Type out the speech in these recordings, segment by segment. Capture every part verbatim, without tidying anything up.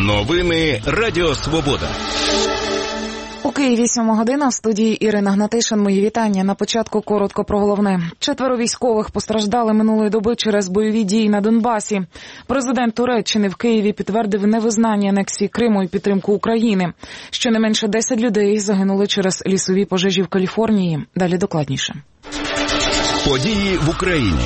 Новини Радіо Свобода. У Києві сьома година, в студії Ірина Гнатишин. Мої вітання. На початку коротко про головне. Четверо військових постраждали минулої доби через бойові дії на Донбасі. Президент Туреччини в Києві підтвердив невизнання анексії Криму і підтримку України. Щонайменше десять людей загинули через лісові пожежі в Каліфорнії. Далі докладніше. Події в Україні.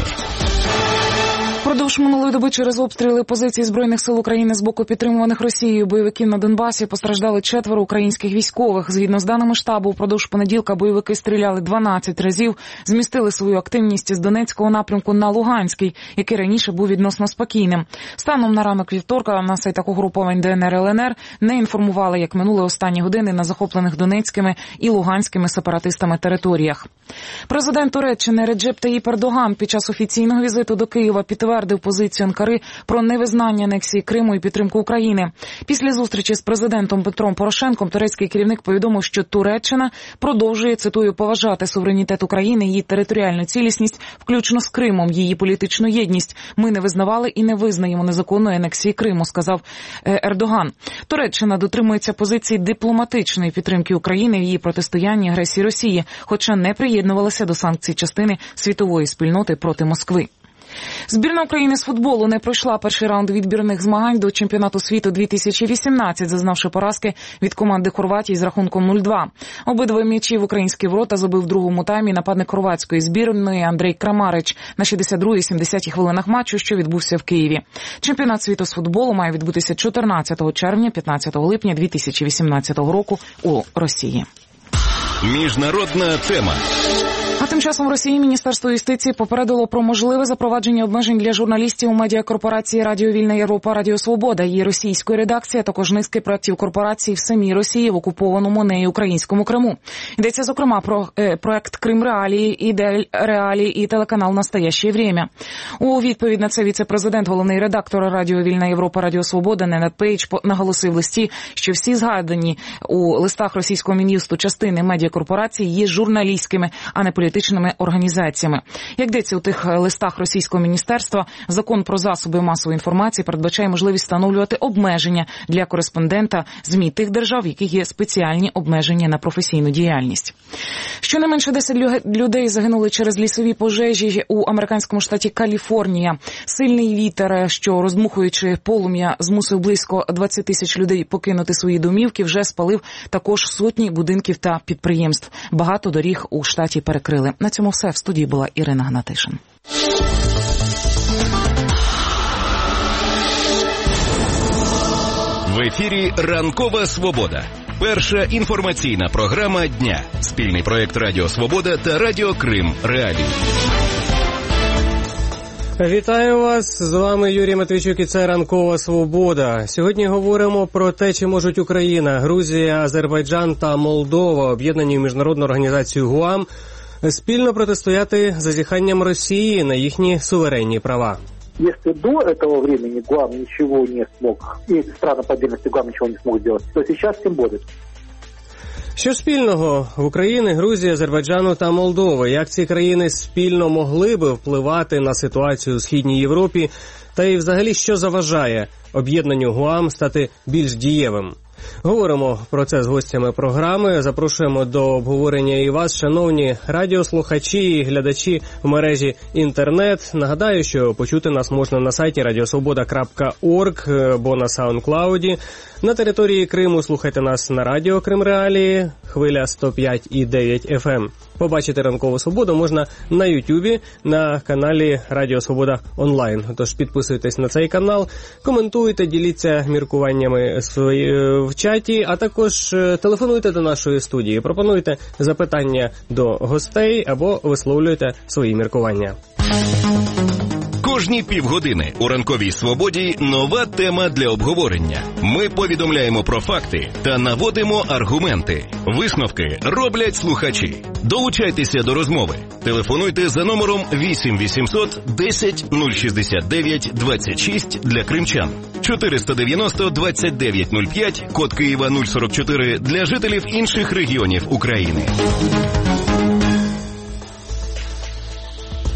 Впродовж минулої доби через обстріли позицій Збройних сил України з боку підтримуваних Росією бойовиків на Донбасі постраждали четверо українських військових. Згідно з даними штабу, впродовж понеділка бойовики стріляли дванадцять разів, змістили свою активність з Донецького напрямку на Луганський, який раніше був відносно спокійним. Станом на ранок вівторка на сайтах угруповань ДНР ел ен ер не інформували, як минули останні години на захоплених донецькими і луганськими сепаратистами територіях. Президент Туреччини Реджеп Таїп Ердоган під час офіційного візиту до Києва підтвердив позицію Анкари про невизнання анексії Криму і підтримку України. Після зустрічі з президентом Петром Порошенком турецький керівник повідомив, що Туреччина продовжує, цитую, поважати суверенітет України, її територіальну цілісність, включно з Кримом, її політичну єдність. Ми не визнавали і не визнаємо незаконної анексії Криму, сказав Ердоган. Туреччина дотримується позиції дипломатичної підтримки України в її протистоянні агресії Росії, хоча не приєднувалася до санкцій частини світової спільноти проти Москви. Збірна України з футболу не пройшла перший раунд відбірних змагань до чемпіонату світу дві тисячі вісімнадцять, зазнавши поразки від команди Хорватії з рахунком нуль два. Обидва м'ячі в українські ворота забив в другому таймі нападник хорватської збірної Андрей Крамарич на шістдесят другій - сімдесятій хвилинах матчу, що відбувся в Києві. Чемпіонат світу з футболу має відбутися чотирнадцятого червня - п'ятнадцятого липня дві тисячі вісімнадцятого року у Росії. Міжнародна тема. А тим часом в Росії Міністерство юстиції попередило про можливе запровадження обмежень для журналістів у медіакорпорації «Радіо Вільна Європа», «Радіо Свобода», її російської редакції, а також низки проєктів корпорації в самій Росії в окупованому нею українському Криму. Йдеться, зокрема, про е, проєкт «Крим Реалії», «Ідель Реалії» і телеканал «Настояще время». У відповідь на це віце-президент, головний редактор «Радіо Вільна Європа», «Радіо Свобода» Ненад Пейдж наголосив в листі, що всі згадані у листах російського Мін'юсту частини медіакорпорації є журналістськими, а не політичними організаціями. Як йдеться у тих листах російського міністерства, закон про засоби масової інформації передбачає можливість встановлювати обмеження для кореспондента ЗМІ тих держав, в яких є спеціальні обмеження на професійну діяльність. Щонайменше десять людей загинули через лісові пожежі у американському штаті Каліфорнія. Сильний вітер, що роздмухуючи полум'я, змусив близько двадцять тисяч людей покинути свої домівки, вже спалив також сотні будинків та підприємств. Багато доріг у штаті перекрили. На цьому все. В студії була Ірина Гнатишин. В ефірі «Ранкова Свобода». Перша інформаційна програма дня. Спільний проєкт Радіо Свобода та Радіо Крим Реалії. Вітаю вас, з вами Юрій Матвійчук і це «Ранкова Свобода». Сьогодні говоримо про те, чи можуть Україна, Грузія, Азербайджан та Молдова, об'єднані в міжнародну організацію ГУАМ, спільно протистояти зазіханням Росії на їхні суверенні права. Если до этого времени ГУАМ ничего не смог, и страны по отдельности ГУАМ ничего не смог сделать, то сейчас тем более. Що спільного в України, Грузії, Азербайджану та Молдови? Як ці країни спільно могли би впливати на ситуацію у Східній Європі? Та й взагалі, що заважає об'єднанню ГУАМ стати більш дієвим? Говоримо про це з гостями програми. Запрошуємо до обговорення і вас, шановні радіослухачі і глядачі в мережі інтернет. Нагадаю, що почути нас можна на сайті радіосвобода крапка орг або на SoundCloud. На території Криму слухайте нас на радіо Крим Реалії, хвиля сто п'ять і дев'ять еф ем. Побачити «Ранкову Свободу» можна на Ютубі, на каналі Радіо Свобода онлайн. Тож підписуйтесь на цей канал, коментуйте, діліться міркуваннями в чаті, а також телефонуйте до нашої студії, пропонуйте запитання до гостей або висловлюйте свої міркування. Кожні півгодини у «Ранковій Свободі» нова тема для обговорення. Ми повідомляємо про факти та наводимо аргументи. Висновки роблять слухачі. Долучайтеся до розмови. Телефонуйте за номером вісім вісімсот десять нуль шістдесят дев'ять двадцять шість для кримчан. чотириста дев'яносто двадцять дев'ять нуль п'ять, код Києва нуль сорок чотири для жителів інших регіонів України.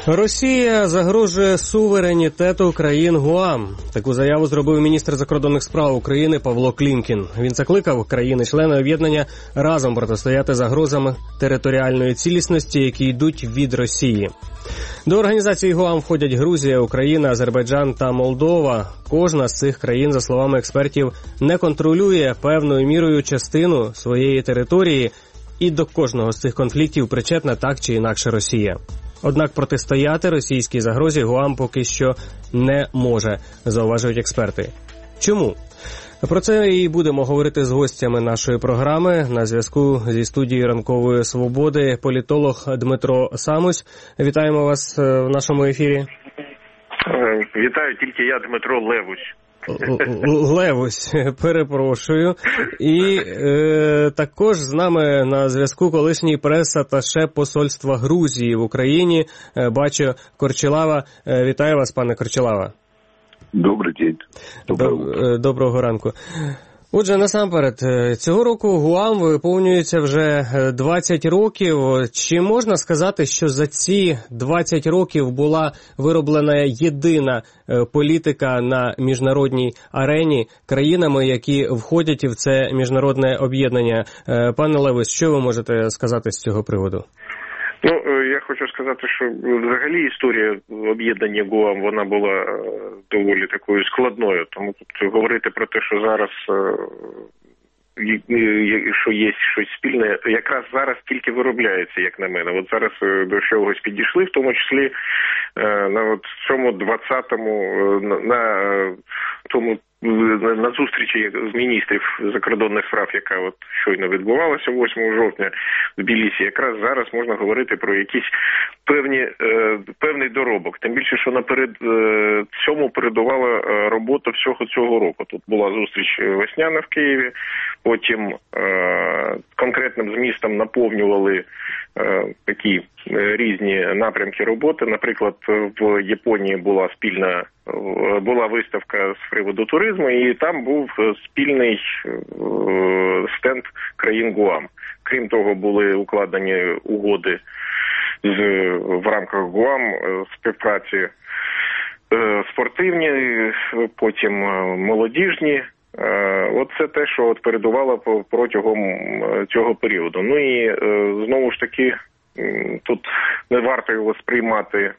Росія загрожує суверенітету країн ГУАМ. Таку заяву зробив міністр закордонних справ України Павло Клімкін. Він закликав країни-члени об'єднання разом протистояти загрозам територіальної цілісності, які йдуть від Росії. До організації ГУАМ входять Грузія, Україна, Азербайджан та Молдова. Кожна з цих країн, за словами експертів, не контролює певною мірою частину своєї території, і до кожного з цих конфліктів причетна так чи інакше Росія. Однак протистояти російській загрозі ГУАМ поки що не може, зауважують експерти. Чому? Про це і будемо говорити з гостями нашої програми. На зв'язку зі студією Ранкової Свободи політолог Дмитро Самусь. Вітаємо вас в нашому ефірі. Вітаю, тільки я, Дмитро Левусь. Левусь, перепрошую. І е, також з нами на зв'язку колишній прес-аташе посольства Грузії в Україні Бачо Корчелава. Вітаю вас, пане Корчелава. Добрий день. Доброго, Доброго ранку. Отже, насамперед, цього року ГУАМ виповнюється вже двадцять років. Чи можна сказати, що за ці двадцять років була вироблена єдина політика на міжнародній арені країнами, які входять в це міжнародне об'єднання? Пане Левус, що ви можете сказати з цього приводу? Ну, я хочу сказати, що взагалі історія об'єднання ГУАМ, вона була доволі такою складною. Тому тут говорити про те, що зараз, що є щось спільне, якраз зараз тільки виробляється, як на мене. От зараз до чогось підійшли, в тому числі на от цьому двадцятому, на тому на зустрічі з міністрів закордонних справ, яка от щойно відбувалася восьмого жовтня в Тбілісі, якраз зараз можна говорити про якісь певні, е, певний доробок. Тим більше, що наперед е, цьому передувала робота всього цього року. Тут була зустріч весняна в Києві, потім е, конкретним змістом наповнювали е, такі різні напрямки роботи. Наприклад, в Японії була спільна була виставка з приводу туризму, і там був спільний стенд країн ГУАМ. Крім того, були укладені угоди з, в рамках ГУАМ співпраці спортивні, потім молодіжні. Оце те, що от передувало протягом цього періоду. Ну і знову ж таки, тут не варто його сприймати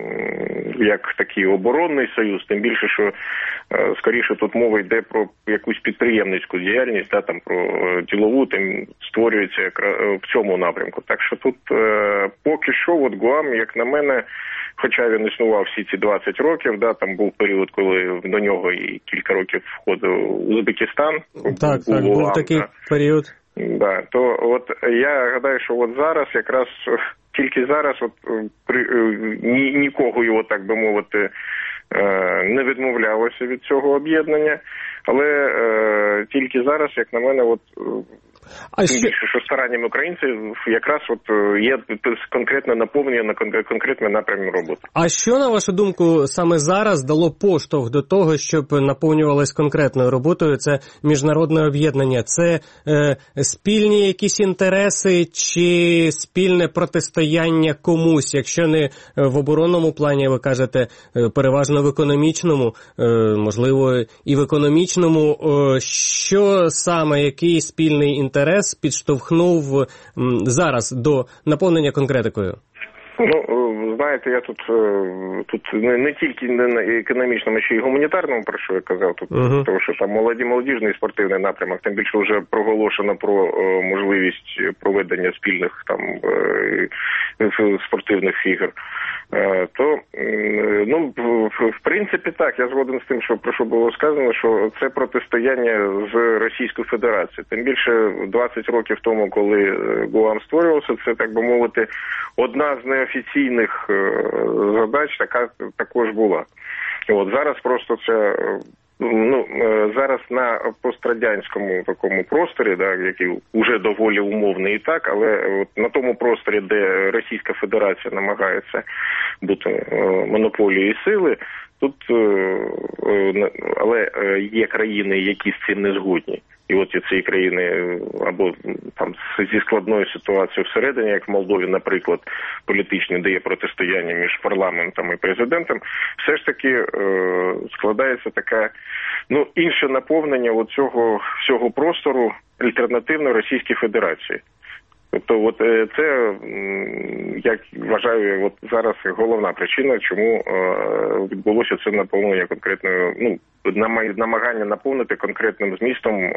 як такий оборонний союз, тим більше, що скоріше тут мова йде про якусь підприємницьку діяльність, да, там про ділову, тим створюється в цьому напрямку. Так що тут поки що от ГУАМ, як на мене, хоча він існував всі ці двадцять років, да, там був період, коли до нього і кілька років входив Узбекистан. Так, так, був ГУАМ, такий да. період. Да, то от я гадаю, що от зараз якраз тільки зараз от при ні, нікого його, так би мовити, не відмовлялося від цього об'єднання, але е, тільки зараз, як на мене, от а тим більше, що старанням українців якраз от є конкретне наповнення на конкретний напрям роботи. А що, на вашу думку, саме зараз дало поштовх до того, щоб наповнювалось конкретною роботою це міжнародне об'єднання? Це е, спільні якісь інтереси чи спільне протистояння комусь? Якщо не в оборонному плані, ви кажете, переважно в економічному, е, можливо, і в економічному. Е, що саме, який спільний інтерес Інтерес підштовхнув зараз до наповнення конкретикою? Ну, знаєте, я тут тут не, не тільки на економічному, ще й гуманітарному, про що я казав, тут, uh-huh. тому що там молоді, молодіжний спортивний напрямок, тим більше вже проголошено про е, можливість проведення спільних там е, спортивних ігор. Е, то, е, ну, в, в принципі, так, я згоден з тим, що про що було сказано, що це протистояння з Російською Федерацією. Тим більше двадцять років тому, коли ГУАМ створювався, це, так би мовити, одна з неофіційних задач така також була. От зараз просто це, ну, зараз на пострадянському такому просторі, да, який вже доволі умовний і так, але от на тому просторі, де Російська Федерація намагається бути монополією сили, тут, але є країни, які з цим не згодні. І от і ці країни або там зі складною ситуацією всередині, як в Молдові, наприклад, політичні, де є протистояння між парламентом і президентом, все ж таки е, складається така, ну, інше наповнення от цього всього простору альтернативно Російській Федерації. Тобто, от це, як вважаю, от зараз головна причина, чому відбулося це наповнення конкретною, ну, намагання наповнити конкретним змістом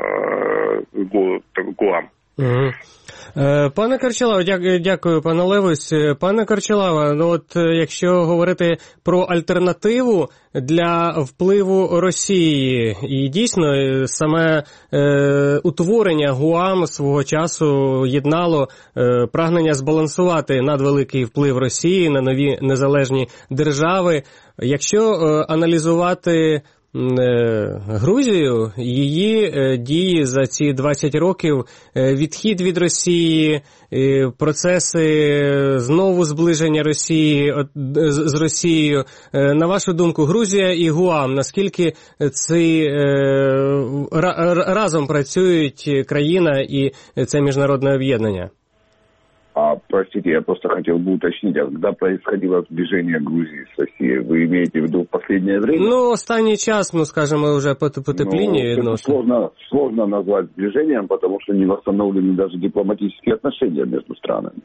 ГУАМ. Угу. Пане Карчалава, дякую, дякую, пане Левусь. Пане Карчалава, ну от якщо говорити про альтернативу для впливу Росії, і дійсно саме е, утворення ГУАМ свого часу єднало е, прагнення збалансувати надвеликий вплив Росії на нові незалежні держави. Якщо е, аналізувати Грузію, її дії за ці двадцять років, відхід від Росії, процеси знову зближення Росії з Росією. На вашу думку, Грузія і ГУАМ, наскільки ці разом працюють країна і це міжнародне об'єднання? А, простите, я просто хотел бы уточнить, а когда происходило сближение Грузии с Россией, вы имеете в виду в последнее время? Ну, останній час, ну, скажем, уже потепління ну, відносно. Сложно, сложно назвать сближением, потому что не восстановлены даже дипломатические отношения между странами.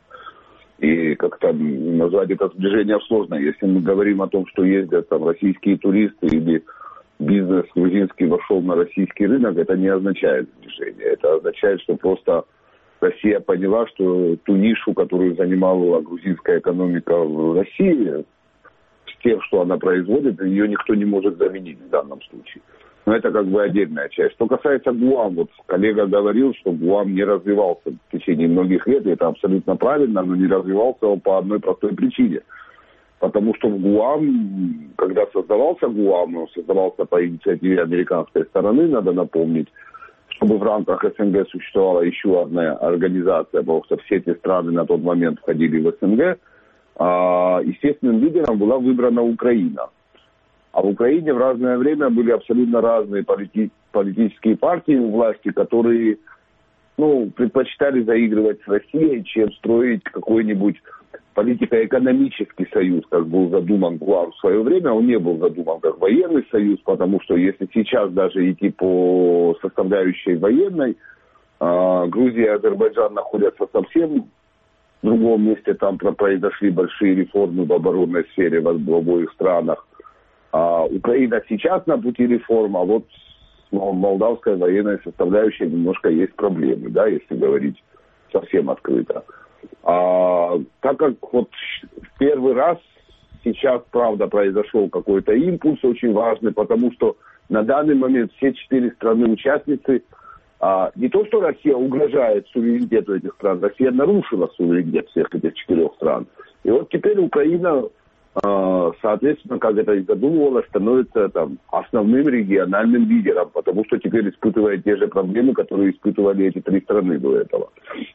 И как-то назвать это сближением сложно. Если мы говорим о том, что ездят там российские туристы или бизнес грузинский вошел на российский рынок, это не означает сближение. Это означает, что просто Россия поняла, что ту нишу, которую занимала грузинская экономика в России, с тем, что она производит, ее никто не может заменить в данном случае. Но это как бы отдельная часть. Что касается ГУАМ, вот коллега говорил, что ГУАМ не развивался в течение многих лет, и это абсолютно правильно, но не развивался он по одной простой причине. Потому что в ГУАМ, когда создавался ГУАМ, он создавался по инициативе американской стороны, надо напомнить, чтобы в рамках СНГ существовала еще одна организация, потому что все эти страны на тот момент входили в СНГ, естественным лидером была выбрана Украина. А в Украине в разное время были абсолютно разные полити- политические партии у власти, которые, ну, предпочитали заигрывать с Россией, чем строить какой-нибудь политико-экономический союз, как был задуман ГУАМ в свое время. Он не был задуман как военный союз, потому что если сейчас даже идти по составляющей военной, Грузия и Азербайджан находятся совсем в другом месте, там произошли большие реформы в оборонной сфере в обоих странах. А Украина сейчас на пути реформ, а вот с молдавской военной составляющей немножко есть проблемы, да, если говорить совсем открыто. А, так как вот в первый раз сейчас, правда, произошел какой-то импульс очень важный, потому что на данный момент все четыре страны-участницы, а, не то, что Россия угрожает суверенитету этих стран, Россия нарушила суверенитет всех этих четырех стран. И вот теперь Украина, а, соответственно, как это и задумывалось, становится там основным региональным лидером, потому что теперь испытывает те же проблемы, которые испытывали эти три страны до этого.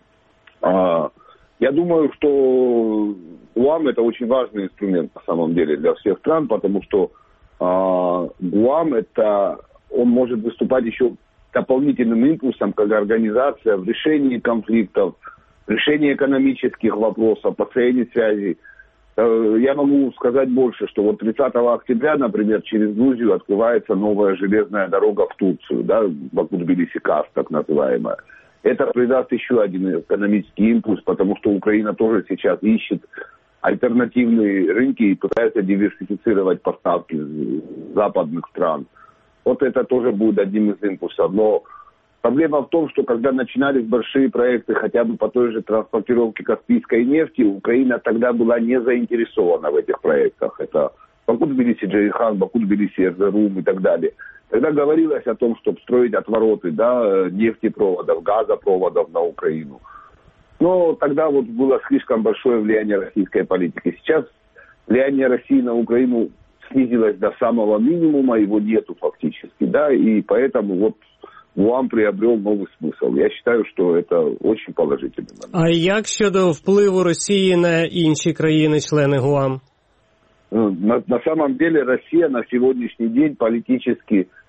А, Я думаю, что ГУАМ это очень важный инструмент на самом деле для всех стран, потому что э, ГУАМ это, он может выступать еще дополнительным импульсом как организация в решении конфликтов, в решении экономических вопросов, построении связей. Э, я могу сказать больше, что вот тридцатого октября, например, через Грузию открывается новая железная дорога в Турцию, да, Баку-Тбилиси-Кас, так называемая. Это придаст еще один экономический импульс, потому что Украина тоже сейчас ищет альтернативные рынки и пытается диверсифицировать поставки западных стран. Вот это тоже будет одним из импульсов. Но проблема в том, что когда начинались большие проекты хотя бы по той же транспортировке каспийской нефти, Украина тогда была не заинтересована в этих проектах. Это Баку-Тбилиси-Джейхан, Баку-Тбилиси-Эрзерум и так далее. Тогда говорилось о том, чтобы строить отвороты, да, нефтепроводов, газопроводов на Украину. Но тогда вот было слишком большое влияние российской политики. Сейчас влияние России на Украину снизилось до самого минимума, его нету фактически, да, и поэтому вот ГУАМ приобрел новый смысл. Я считаю, что это очень положительный момент. А як щодо впливу Росії на інші країни-члени ГУАМ? На, на самом деле Россия на сегодняшний день политически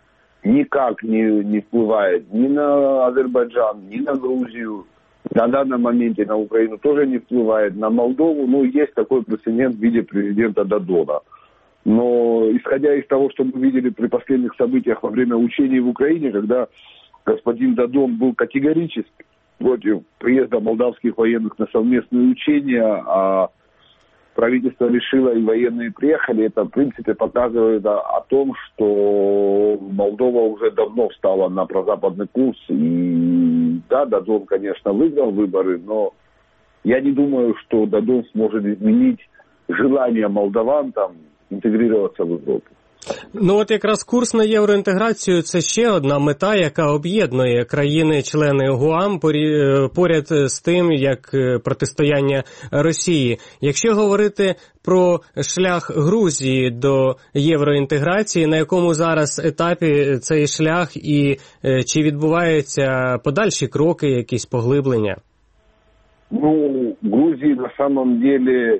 никак не, не впливает ни на Азербайджан, ни на Грузию. На данном моменте на Украину тоже не впливает, на Молдову. Ну, есть такой прецедент в виде президента Додона. Но исходя из того, что мы видели при последних событиях во время учений в Украине, когда господин Додон был категорически против приезда молдавских военных на совместные учения, а правительство решило и военные приехали, это в принципе показывает о том, что Молдова уже давно встала на прозападный курс. И да, Додон, конечно, выиграл выборы, но я не думаю, что Додон сможет изменить желание молдаван там интегрироваться в Европу. Ну от якраз курс на євроінтеграцію – це ще одна мета, яка об'єднує країни-члени ГУАМ поряд з тим, як протистояння Росії. Якщо говорити про шлях Грузії до євроінтеграції, на якому зараз етапі цей шлях і чи відбуваються подальші кроки, якісь поглиблення? Ну, Грузии на самом деле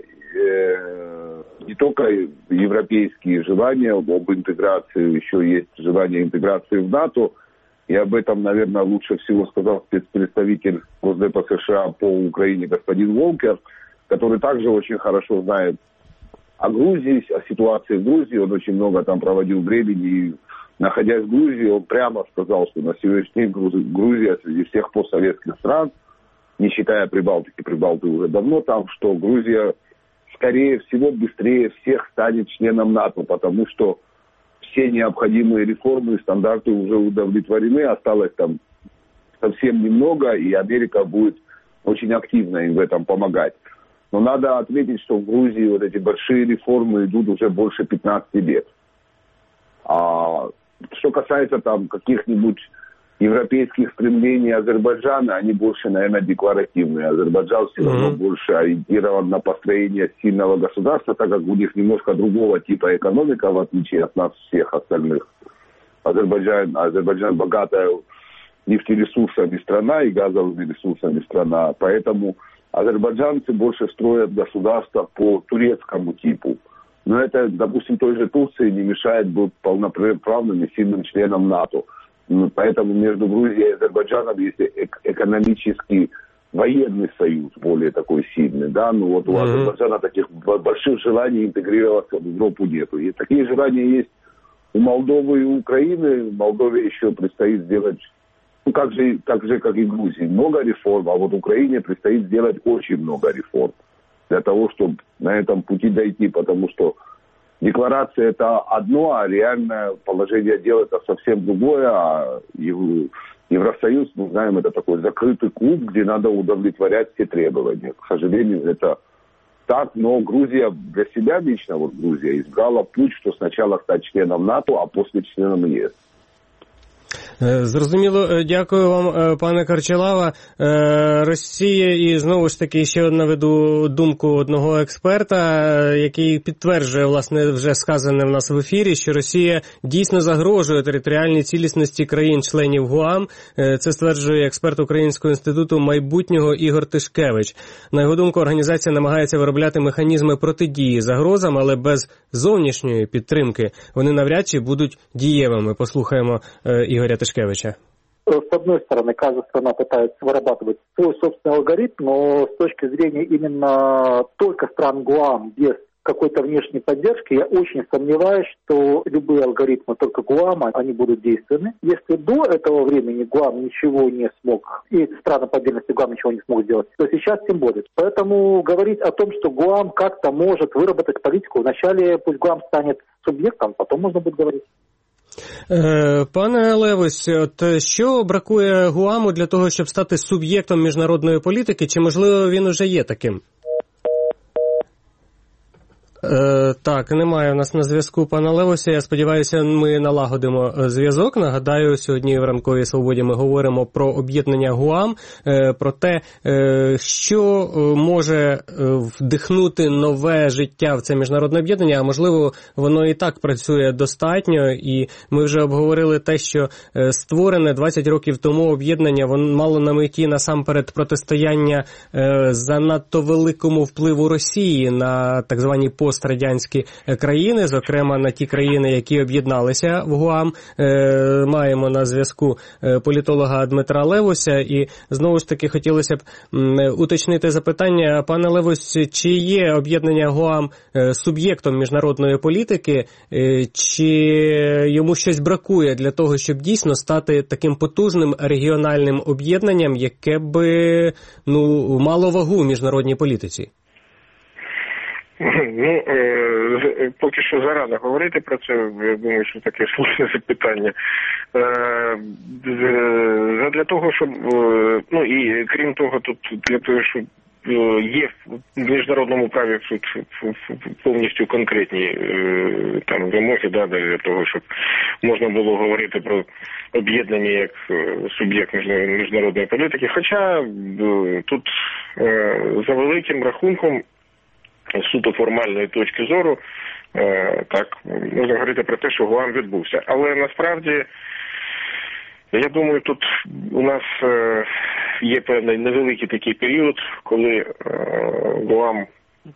не только европейские желания об интеграции, еще есть желание интеграции в НАТО. И об этом, наверное, лучше всего сказал спецпредставитель Госдепа США по Украине господин Волкер, который также очень хорошо знает о Грузии, о ситуации в Грузии. Он очень много там проводил времени. И, находясь в Грузии, он прямо сказал, что на сегодняшний день Грузия среди всех постсоветских стран, не считая Прибалтики, Прибалты уже давно там, что Грузия скорее всего, быстрее всех станет членом НАТО, потому что все необходимые реформы и стандарты уже удовлетворены, осталось там совсем немного, и Америка будет очень активно им в этом помогать. Но надо отметить, что в Грузии вот эти большие реформы идут уже больше пятнадцати лет. А что касается там каких-нибудь европейских стремлений Азербайджана, они больше, наверное, декларативные. Азербайджан все равно mm-hmm. больше ориентирован на построение сильного государства, так как у них немножко другого типа экономика, в отличие от нас всех остальных. Азербайджан, Азербайджан богатая нефтересурсами страна и газовыми ресурсами страна, поэтому азербайджанцы больше строят государство по турецкому типу. Но это, допустим, той же Турции не мешает быть полноправным и сильным членом НАТО. Поэтому между Грузией и Азербайджаном есть экономический военный союз более такой сильный, да, но вот у mm-hmm. Азербайджана таких больших желаний интегрироваться в Европу нету. И такие желания есть у Молдовы и Украины. Молдове еще предстоит сделать, ну, как же, так же, как и Грузии, много реформ, а вот Украине предстоит сделать очень много реформ для того, чтобы на этом пути дойти, потому что декларация – это одно, а реальное положение дел – это совсем другое. А Евросоюз, мы знаем, это такой закрытый клуб, где надо удовлетворять все требования. К сожалению, это так, но Грузия для себя лично, вот Грузия, избрала путь, что сначала стать членом НАТО, а после членом ЕС. Зрозуміло, дякую вам, пане Карчалава. Росія, і знову ж таки ще наведу думку одного експерта, який підтверджує, власне, вже сказане в нас в ефірі, що Росія дійсно загрожує територіальній цілісності країн-членів ГУАМ. Це стверджує експерт Українського інституту майбутнього Ігор Тишкевич. На його думку, організація намагається виробляти механізми протидії загрозам, але без зовнішньої підтримки вони навряд чи будуть дієвими. Послухаємо Ігоря Тишкевича. С одной стороны, каждая страна пытается вырабатывать свой собственный алгоритм, но с точки зрения именно только стран ГУАМ без какой-то внешней поддержки, я очень сомневаюсь, что любые алгоритмы только ГУАМа, они будут действенны. Если до этого времени ГУАМ ничего не смог, и страны по отдельности ГУАМ ничего не смог сделать, то сейчас тем более. Поэтому говорить о том, что ГУАМ как-то может выработать политику, вначале пусть ГУАМ станет субъектом, потом можно будет говорить. Пане Левось, от що бракує ГУАМу для того, щоб стати суб'єктом міжнародної політики, чи, можливо, він уже є таким? Е, так, немає у нас на зв'язку пана Левося. Я сподіваюся, ми налагодимо зв'язок. Нагадаю, сьогодні в Ранковій Свободі ми говоримо про об'єднання ГУАМ, е, про те, е, що може вдихнути нове життя в це міжнародне об'єднання, а можливо, воно і так працює достатньо. І ми вже обговорили те, що створене двадцять років тому об'єднання, воно мало на меті насамперед протистояння е, занадто великому впливу Росії на так звані пост пострадянські країни, зокрема на ті країни, які об'єдналися в ГУАМ. Маємо на зв'язку політолога Дмитра Левуся, і знову ж таки хотілося б уточнити запитання. Пане Левусь, чи є об'єднання ГУАМ суб'єктом міжнародної політики, чи йому щось бракує для того, щоб дійсно стати таким потужним регіональним об'єднанням, яке би, ну, мало вагу в міжнародній політиці? Ну, е, поки що зарано говорити про це, я думаю, що таке слушне запитання. Е, для того, щоб, ну і крім того, тут для того, щоб є в міжнародному праві повністю конкретні там вимоги, да, для того, щоб можна було говорити про об'єднання як суб'єкт міжнародної політики. Хоча тут за великим рахунком, суто формальної точки зору, так, можна говорити про те, що ГУАМ відбувся. Але насправді, я думаю, тут у нас є певний невеликий такий період, коли ГУАМ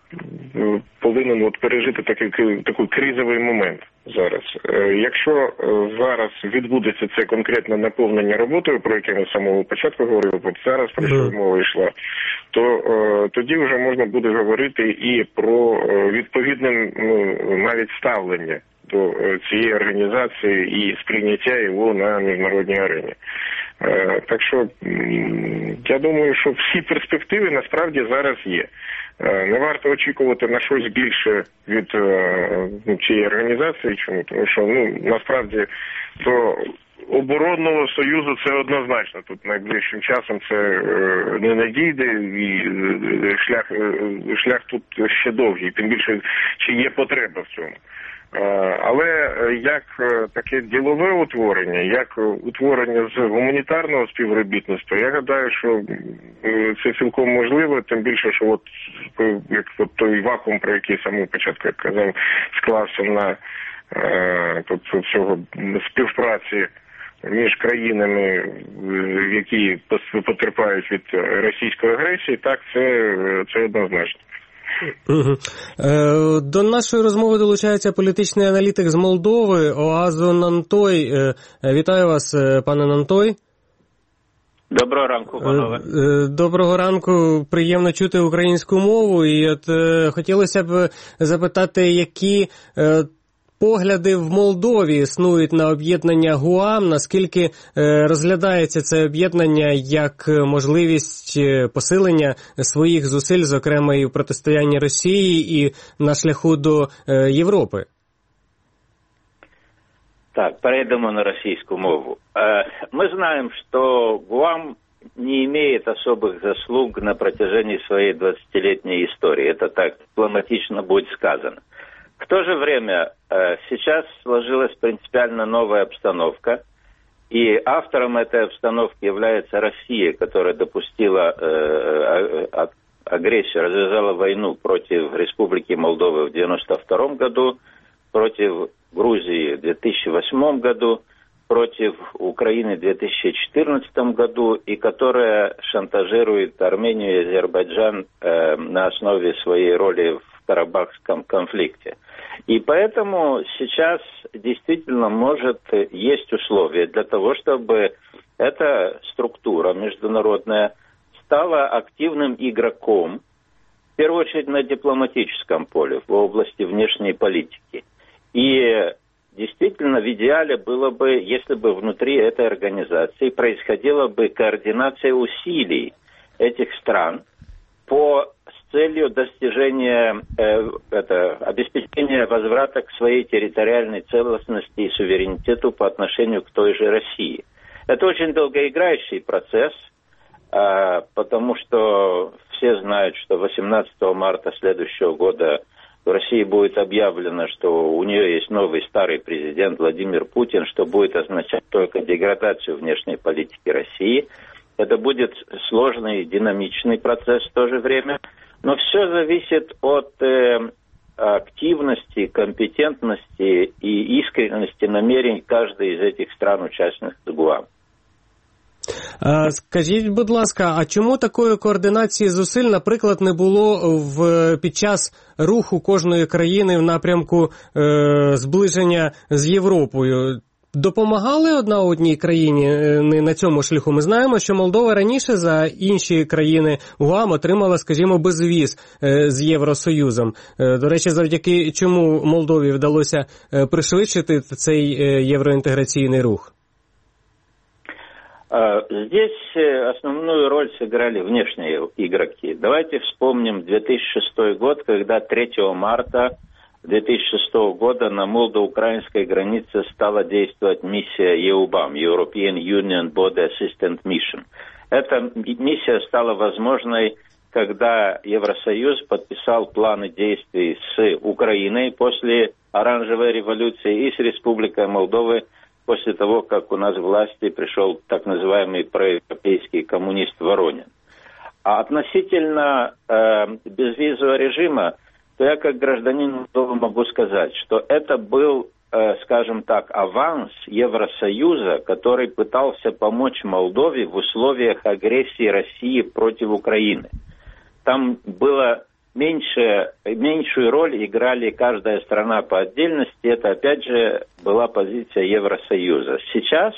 повинен от пережити такий, такий кризовий момент зараз. Якщо зараз відбудеться це конкретне наповнення роботою, про яке ми з самого початку говорили, от зараз про що мова йшла, то тоді вже можна буде говорити і про відповідне, ну, навіть ставлення до цієї організації і сприйняття його на міжнародній арені. Так що, я думаю, що всі перспективи насправді зараз є. Не варто очікувати на щось більше від ну, цієї організації. Чому? Тому що, ну, насправді, до оборонного союзу це однозначно. Тут найближчим часом це не надійде, і шлях, шлях тут ще довгий, тим більше, чи є потреба в цьому. Але як таке ділове утворення, як утворення з гуманітарного співробітництва, я гадаю, що це цілком можливо, тим більше, що от, як от той вакуум, про який самого початку я казав, склався на тобто, цього співпраці між країнами, які потерпають від російської агресії, так, це, це однозначно. Угу. Е, до нашої розмови долучається політичний аналітик з Молдови Оазо Нантой. Е, вітаю вас, пане Нантой. Доброго ранку, панове. Е, доброго ранку, приємно чути українську мову. І от е, хотілося б запитати, які е, погляди в Молдові існують на об'єднання ГУАМ, наскільки е, розглядається це об'єднання як можливість посилення своїх зусиль, зокрема і в протистоянні Росії, і на шляху до е, Європи? Так, перейдемо на російську мову. Мы знаем, что ГУАМ не имеет особых заслуг на протяжении своей двадцатилетней истории. Это так дипломатично будет сказано. В то же время сейчас сложилась принципиально новая обстановка, и автором этой обстановки является Россия, которая допустила агрессию, развязала войну против Республики Молдова в девяносто втором году, против Грузии в две тысячи восьмом году, против Украины в две тысячи четырнадцатом году, и которая шантажирует Армению и Азербайджан э, на основе своей роли в Карабахском конфликте. И поэтому сейчас действительно может есть условия для того, чтобы эта структура международная стала активным игроком, в первую очередь на дипломатическом поле, в области внешней политики. И действительно, в идеале было бы, если бы внутри этой организации происходила бы координация усилий этих стран по с целью достижения, э, это, обеспечения возврата к своей территориальной целостности и суверенитету по отношению к той же России. Это очень долгоиграющий процесс, э, потому что все знают, что восемнадцатого марта следующего года в России будет объявлено, что у нее есть новый старый президент Владимир Путин, что будет означать только деградацию внешней политики России. Это будет сложный, динамичный процесс в то же время, но все зависит от э, активности, компетентности и искренности намерений каждой из этих стран-участниц ГУАМ. Скажіть, будь ласка, а чому такої координації зусиль, наприклад, не було в, під час руху кожної країни в напрямку е, зближення з Європою? Допомагали одна одній країні не на цьому шляху? Ми знаємо, що Молдова раніше за інші країни ГУАМ отримала, скажімо, безвіз з Євросоюзом. До речі, завдяки чому Молдові вдалося пришвидшити цей євроінтеграційний рух? Здесь основную роль сыграли внешние игроки. Давайте вспомним две тысячи шестой год, когда третьего марта две тысячи шестого года на молдо-украинской границе стала действовать миссия ЕУБАМ, European Union Border Assistance Mission. Эта миссия стала возможной, когда Евросоюз подписал планы действий с Украиной после оранжевой революции и с Республикой Молдовы после того, как у нас в власти пришел так называемый проевропейский коммунист Воронин. А относительно э, безвизового режима, то я как гражданин Молдовы могу сказать, что это был, э, скажем так, аванс Евросоюза, который пытался помочь Молдове в условиях агрессии России против Украины. Там было меньше, меньшую роль играли каждая страна по отдельности. Это, опять же, была позиция Евросоюза. Сейчас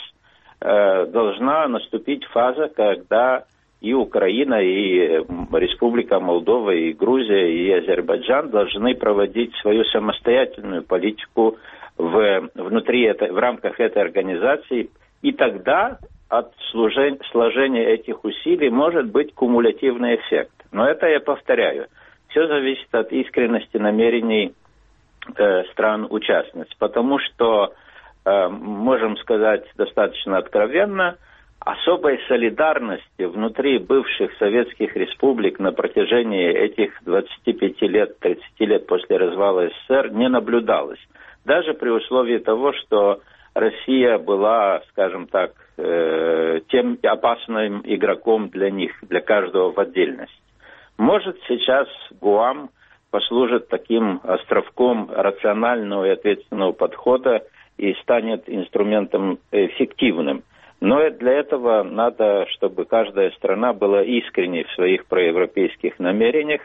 э, должна наступить фаза, когда и Украина, и Республика Молдова, и Грузия, и Азербайджан должны проводить свою самостоятельную политику в, внутри этой, в рамках этой организации. И тогда от служения, сложения этих усилий может быть кумулятивный эффект. Но это я повторяю. Все зависит от искренности намерений э, стран-участниц. Потому что, э, можем сказать достаточно откровенно, особой солидарности внутри бывших советских республик на протяжении этих двадцати пяти лет, тридцати лет после развала СССР не наблюдалось. Даже при условии того, что Россия была, скажем так, э, тем опасным игроком для них, для каждого в отдельности. Может, сейчас ГУАМ послужит таким островком рационального и ответственного подхода и станет инструментом эффективным. Но для этого надо, чтобы каждая страна была искренней в своих проевропейских намерениях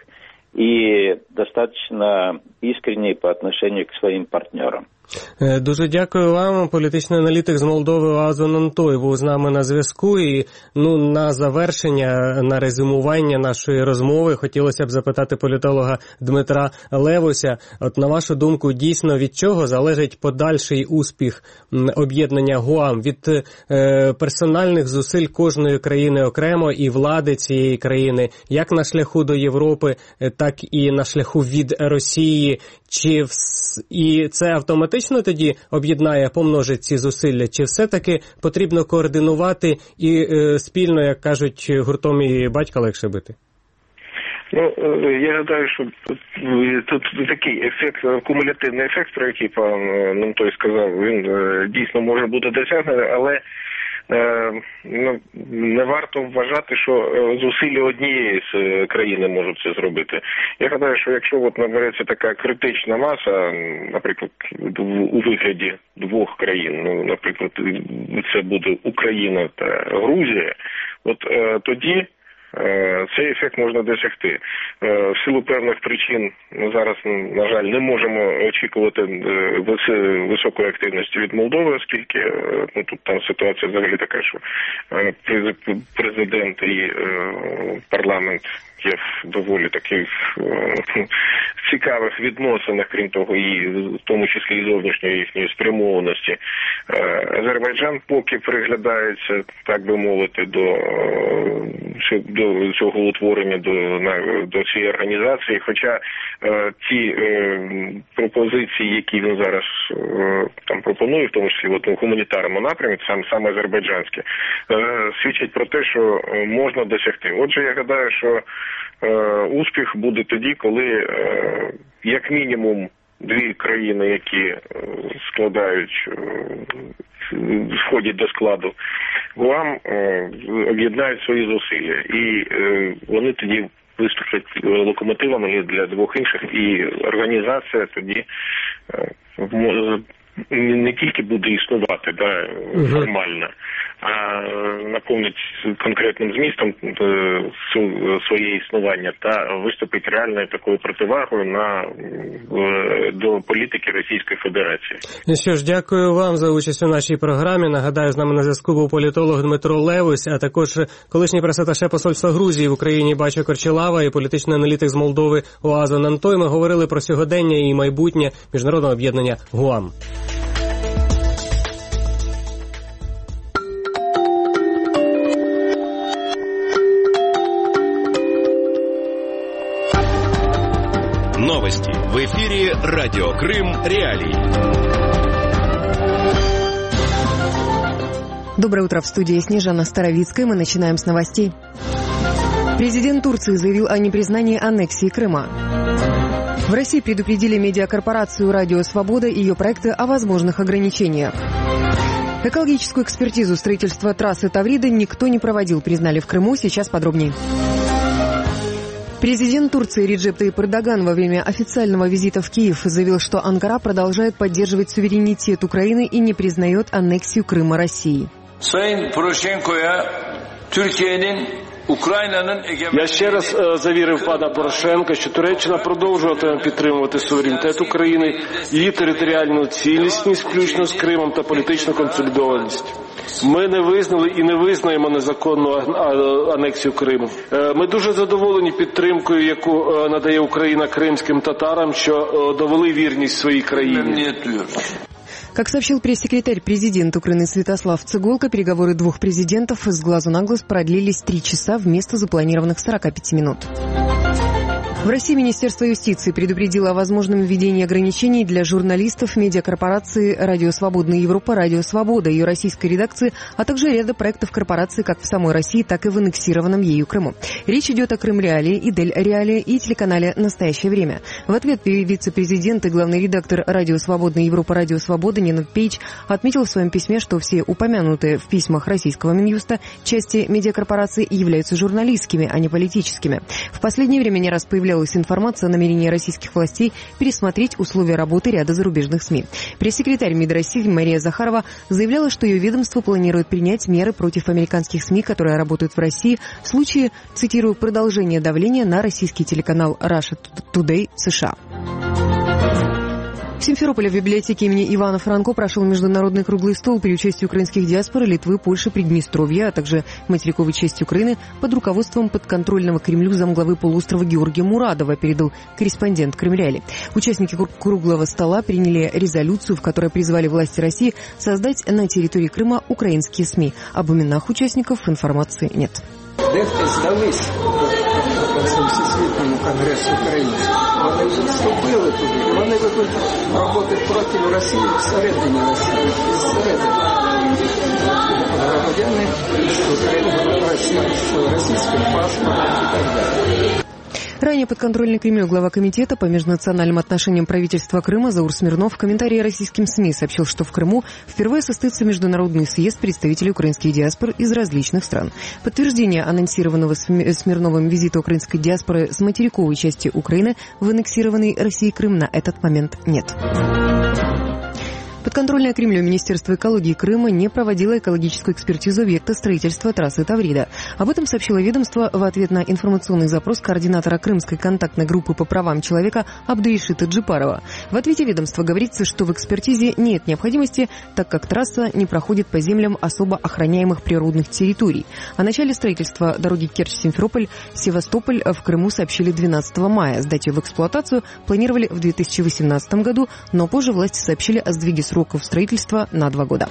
и достаточно искренней по отношению к своим партнерам. Дуже дякую вам. Політичний аналітик з Молдови Оазон Онтой був з нами на зв'язку. І ну, на завершення, на резюмування нашої розмови хотілося б запитати політолога Дмитра Левуся. От на вашу думку, дійсно від чого залежить подальший успіх об'єднання ГУАМ? Від е, персональних зусиль кожної країни окремо і влади цієї країни, як на шляху до Європи, так і на шляху від Росії? Чи в... І це автоматично тоді об'єднає, помножить ці зусилля? Чи все-таки потрібно координувати і е, спільно, як кажуть, гуртом і батька легше бити? Ну, я гадаю, що тут, тут такий ефект, кумулятивний ефект, про який пан Нонтой сказав, він дійсно може бути досягнений, але ну, не варто вважати, що зусилля однієї з країни можуть це зробити. Я гадаю, що якщо от набереться така критична маса, наприклад, у вигляді двох країн, ну, наприклад, це буде Україна та Грузія, от тоді цей ефект можна досягти. В силу певних причин ми зараз, на жаль, не можемо очікувати високої активності від Молдови, оскільки ну, тут там ситуація взагалі така, що президент і парламент є в доволі таких цікавих відносинах, крім того, і в тому числі і зовнішньої їхньої спрямованості. Азербайджан поки приглядається, так би мовити, до, до цього утворення, до, до цієї організації, хоча ті пропозиції, які він зараз там пропонує, в тому числі от, у гуманітарному напрямі, сам, саме азербайджанське, свідчать про те, що можна досягти. Отже, я гадаю, що успіх буде тоді, коли як мінімум дві країни, які складають, входять до складу ГУАМ, об'єднають свої зусилля. І вони тоді виступлять локомотивами для двох інших, і організація тоді не тільки буде існувати, да, формально, а наповнити конкретним змістом своє існування та виступити реальною такою противагою на, до політики Російської Федерації. Ну що ж, дякую вам за участь у нашій програмі. Нагадаю, з нами на зв'язку був політолог Дмитро Левусь, а також колишній прес-аташе посольства Грузії в Україні Бача Корчелава і політичний аналітик з Молдови Оаза Нантой. Ми говорили про сьогодення і майбутнє міжнародного об'єднання ГУАМ. Новости. В эфире Радио Крым. Реалии. Доброе утро, в студии Снежана Старовицкая. Мы начинаем с новостей. Президент Турции заявил о непризнании аннексии Крыма. В России предупредили медиакорпорацию «Радио Свобода» и ее проекты о возможных ограничениях. Экологическую экспертизу строительства трассы Таврида никто не проводил, признали в Крыму. Сейчас подробнее. Президент Турции Реджеп Тайип Эрдоган во время официального визита в Киев заявил, что Анкара продолжает поддерживать суверенитет Украины и не признает аннексию Крыма России. Я ще раз завірив пана Порошенка, що Туреччина продовжуватиме підтримувати суверенітет України, її територіальну цілісність, включно з Кримом, та політичну консолідованість. Ми не визнали і не визнаємо незаконну анексію Криму. Ми дуже задоволені підтримкою, яку надає Україна кримським татарам, що довели вірність своїй країні. Как сообщил пресс-секретарь президента Украины Святослав Цыголка, переговоры двух президентов с глазу на глаз продлились три часа вместо запланированных сорока пяти минут. В России Министерство юстиции предупредило о возможном введении ограничений для журналистов медиакорпорации «Радио Свободная Европа», «Радио Свобода», ее российской редакции, а также ряда проектов корпорации как в самой России, так и в аннексированном ею Крыму. Речь идет о Крым-Реалии, Идель-Реалии и телеканале «Настоящее время». В ответ вице-президент и главный редактор «Радио Свободная Европа», «Радио Свобода» Нинат Пейдж отметил в своем письме, что все упомянутые в письмах российского Минюста части медиакорпорации являются журналистскими, а не политическими. В последнее время не раз появлялась информация о намерении российских властей пересмотреть условия работы ряда зарубежных СМИ. Пресс-секретарь МИД России Мария Захарова заявляла, что ее ведомство планирует принять меры против американских СМИ, которые работают в России, в случае, цитирую, продолжения давления на российский телеканал Russia Today США. В Симферополе в библиотеке имени Ивана Франко прошел международный круглый стол при участии украинских диаспор Литвы, Польши, Приднестровья, а также материковой части Украины под руководством подконтрольного Кремлю замглавы полуострова Георгия Мурадова, передал корреспондент Крымреали. Участники круглого стола приняли резолюцию, в которой призвали власти России создать на территории Крыма украинские СМИ. Об именах участников информации нет. Дехто здались Всесвітньому конгресу України. Вони вже вступили туди, і вони ведуть роботи проти Росії всередині Росії, зсередини. Громадяни України, російським паспортом і так далі. Ранее подконтрольный Кремлю глава комитета по межнациональным отношениям правительства Крыма Заур Смирнов в комментарии российским СМИ сообщил, что в Крыму впервые состоится международный съезд представителей украинских диаспор из различных стран. Подтверждения анонсированного Смирновым визита украинской диаспоры с материковой части Украины в аннексированный Россией Крым на этот момент нет. Подконтрольное Кремлю Министерство экологии Крыма не проводило экологическую экспертизу объекта строительства трассы Таврида. Об этом сообщило ведомство в ответ на информационный запрос координатора Крымской контактной группы по правам человека Абдуишита Джипарова. В ответе ведомства говорится, что в экспертизе нет необходимости, так как трасса не проходит по землям особо охраняемых природных территорий. О начале строительства дороги Керчь-Симферополь-Севастополь в Крыму сообщили двенадцатого мая. Сдать ее в эксплуатацию планировали в две тысячи восемнадцатом году, но позже власти сообщили о сдвиге сроков строительства на два года.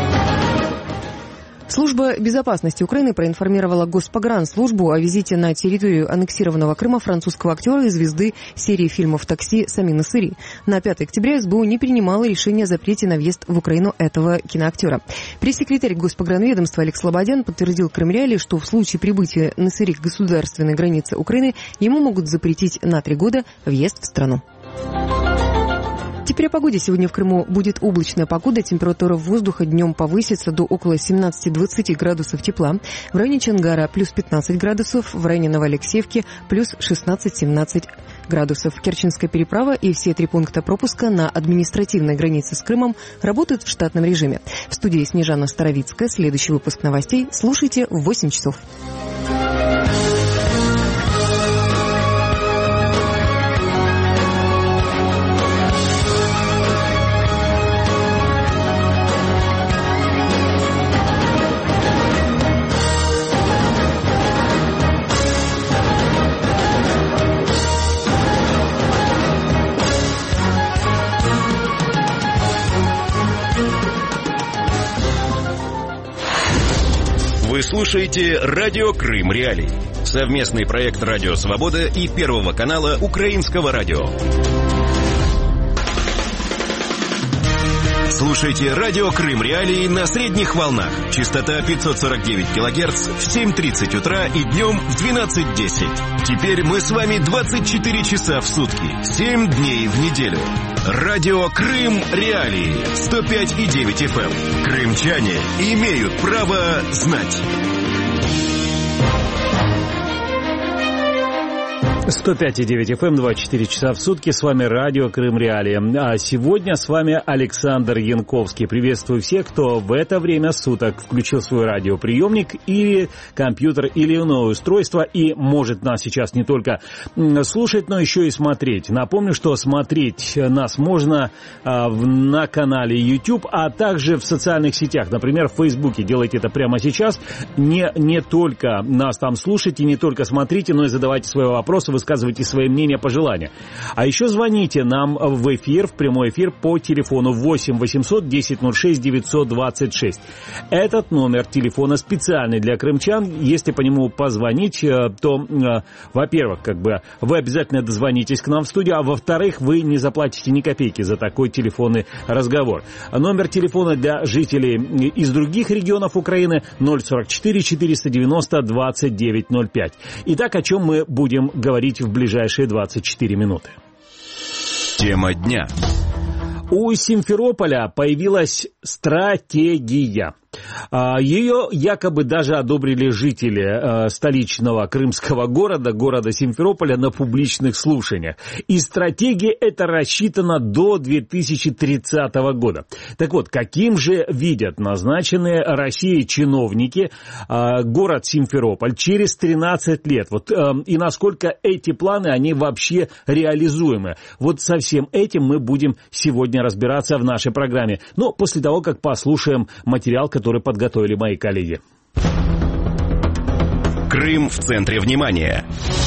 Служба безопасности Украины проинформировала Госпогранслужбу о визите на территорию аннексированного Крыма французского актера и звезды серии фильмов «Такси» Сами Насыри. На пятое октября СБУ не принимала решение о запрете на въезд в Украину этого киноактера. Пресс-секретарь Госпогранведомства Алекс Слободян подтвердил Крымреали, что в случае прибытия Насыри к государственной границе Украины ему могут запретить на три года въезд в страну. Теперь о погоде. Сегодня в Крыму будет облачная погода. Температура воздуха днем повысится до около семнадцати-двадцати градусов тепла. В районе Чонгара плюс пятнадцать градусов, в районе Новоалексеевки плюс шестнадцать-семнадцать градусов. Керченская переправа и все три пункта пропуска на административной границе с Крымом работают в штатном режиме. В студии Снежана Старовицкая. Следующий выпуск новостей слушайте в восемь часов. Вы слушаете «Радио Крым Реалии». Совместный проект «Радио Свобода» и Первого канала Украинского радио. Слушайте «Радио Крым Реалии» на средних волнах. Частота пятьсот сорок девять килогерц в семь тридцать утра и днем в двенадцать десять. Теперь мы с вами двадцать четыре часа в сутки, семь дней в неделю. Радио Крым Реалии. сто пять и девять эф эм. Крымчане имеют право знать. сто пять и девять эф эм, двадцать четыре часа в сутки. С вами радио Крым Реалии. А сегодня с вами Александр Янковский. Приветствую всех, кто в это время суток включил свой радиоприемник или компьютер, или иное устройство и может нас сейчас не только слушать, но еще и смотреть. Напомню, что смотреть нас можно а, на канале YouTube, а также в социальных сетях. Например, в Фейсбуке. Делайте это прямо сейчас. Не, не только нас там слушайте, не только смотрите, но и задавайте свои вопросы, высказывайте свои мнения, пожелания. А еще звоните нам в эфир, в прямой эфир по телефону восемь восемьсот десять ноль шесть девятьсот двадцать шесть. Этот номер телефона специальный для крымчан. Если по нему позвонить, то, во-первых, как бы вы обязательно дозвонитесь к нам в студию, а во-вторых, вы не заплатите ни копейки за такой телефонный разговор. Номер телефона для жителей из других регионов Украины ноль сорок четыре четыреста девяносто двадцать девять ноль пять. Итак, о чем мы будем говорить в ближайшие двадцать четыре минуты. Тема дня. У Симферополя появилась стратегия. Ее якобы даже одобрили жители столичного крымского города, города Симферополя, на публичных слушаниях. И стратегия эта рассчитана до две тысячи тридцатого года. Так вот, каким же видят назначенные Россией чиновники город Симферополь через тринадцать лет? Вот, и насколько эти планы, они вообще реализуемы? Вот со всем этим мы будем сегодня разбираться в нашей программе. Но после того, как послушаем материал, который подготовили мои коллеги. Крым в центре внимания.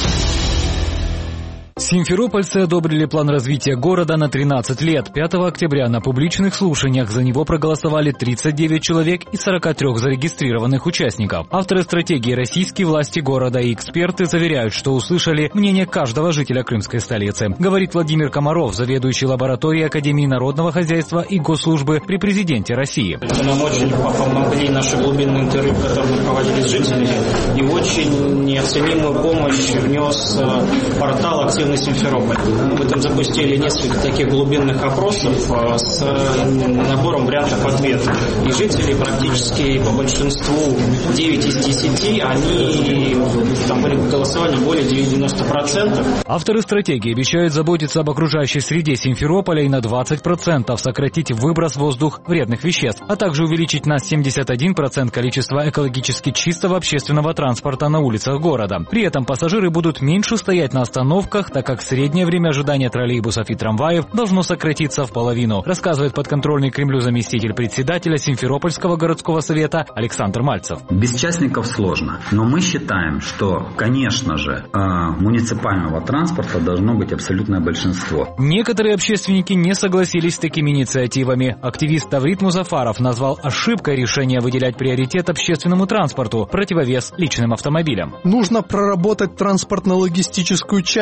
Симферопольцы одобрили план развития города на тринадцать лет. пятого октября на публичных слушаниях за него проголосовали тридцать девять человек из сорока трёх зарегистрированных участников. Авторы стратегии, российские власти города и эксперты заверяют, что услышали мнение каждого жителя крымской столицы. Говорит Владимир Комаров, заведующий лабораторией Академии народного хозяйства и госслужбы при президенте России. Нам очень помогли наши глубинные интервью, которые мы проводили с жителями, и очень неоценимую помощь внес портал «Активный Симферополь». Мы там запустили несколько таких глубинных опросов с набором вариантов ответов. И жители практически по большинству, девять из десяти, они там были голосовали более девяноста процентов. Авторы стратегии обещают заботиться об окружающей среде Симферополя и на двадцать процентов сократить выброс в воздух вредных веществ, а также увеличить на семьдесят один процент количество экологически чистого общественного транспорта на улицах города. При этом пассажиры будут меньше стоять на остановках, так как среднее время ожидания троллейбусов и трамваев должно сократиться в половину, рассказывает подконтрольный Кремлю заместитель председателя Симферопольского городского совета Александр Мальцев. Без частников сложно, но мы считаем, что, конечно же, муниципального транспорта должно быть абсолютное большинство. Некоторые общественники не согласились с такими инициативами. Активист Таврит Музафаров назвал ошибкой решение выделять приоритет общественному транспорту, противовес личным автомобилям. Нужно проработать транспортно-логистическую часть, потому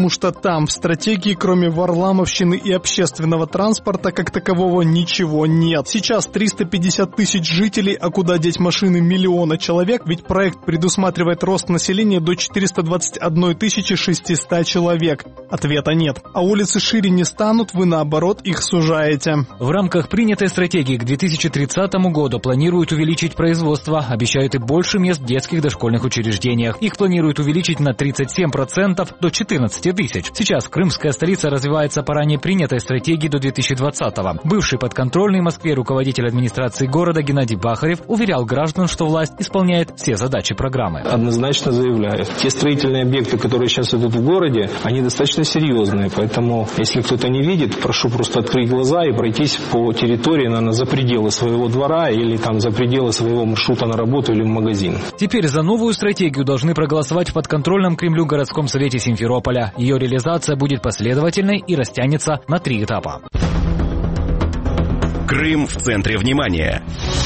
потому что там в стратегии, кроме варламовщины и общественного транспорта, как такового ничего нет. Сейчас триста пятьдесят тысяч жителей, а куда деть машины миллиона человек, ведь проект предусматривает рост населения до четыреста двадцать одна тысяча шестьсот человек. Ответа нет. А улицы шире не станут, вы наоборот их сужаете. В рамках принятой стратегии к две тысячи тридцатому году планируют увеличить производство, обещают и больше мест в детских дошкольных учреждениях. Их планируют увеличить на тридцать семь процентов до четырнадцати тысяч. Сейчас крымская столица развивается по ранее принятой стратегии до две тысячи двадцатого. Бывший подконтрольный Москве руководитель администрации города Геннадий Бахарев уверял граждан, что власть исполняет все задачи программы. Однозначно заявляю, те строительные объекты, которые сейчас идут в городе, они достаточно серьезные, поэтому если кто-то не видит, прошу просто открыть глаза и пройтись по территории, наверное, за пределы своего двора или там за пределы своего маршрута на работу или в магазин. Теперь за новую стратегию должны проголосовать в подконтрольном Кремлю городском совете Симферополя. Ее реализация будет последовательной и растянется на три этапа. Крым в центре внимания.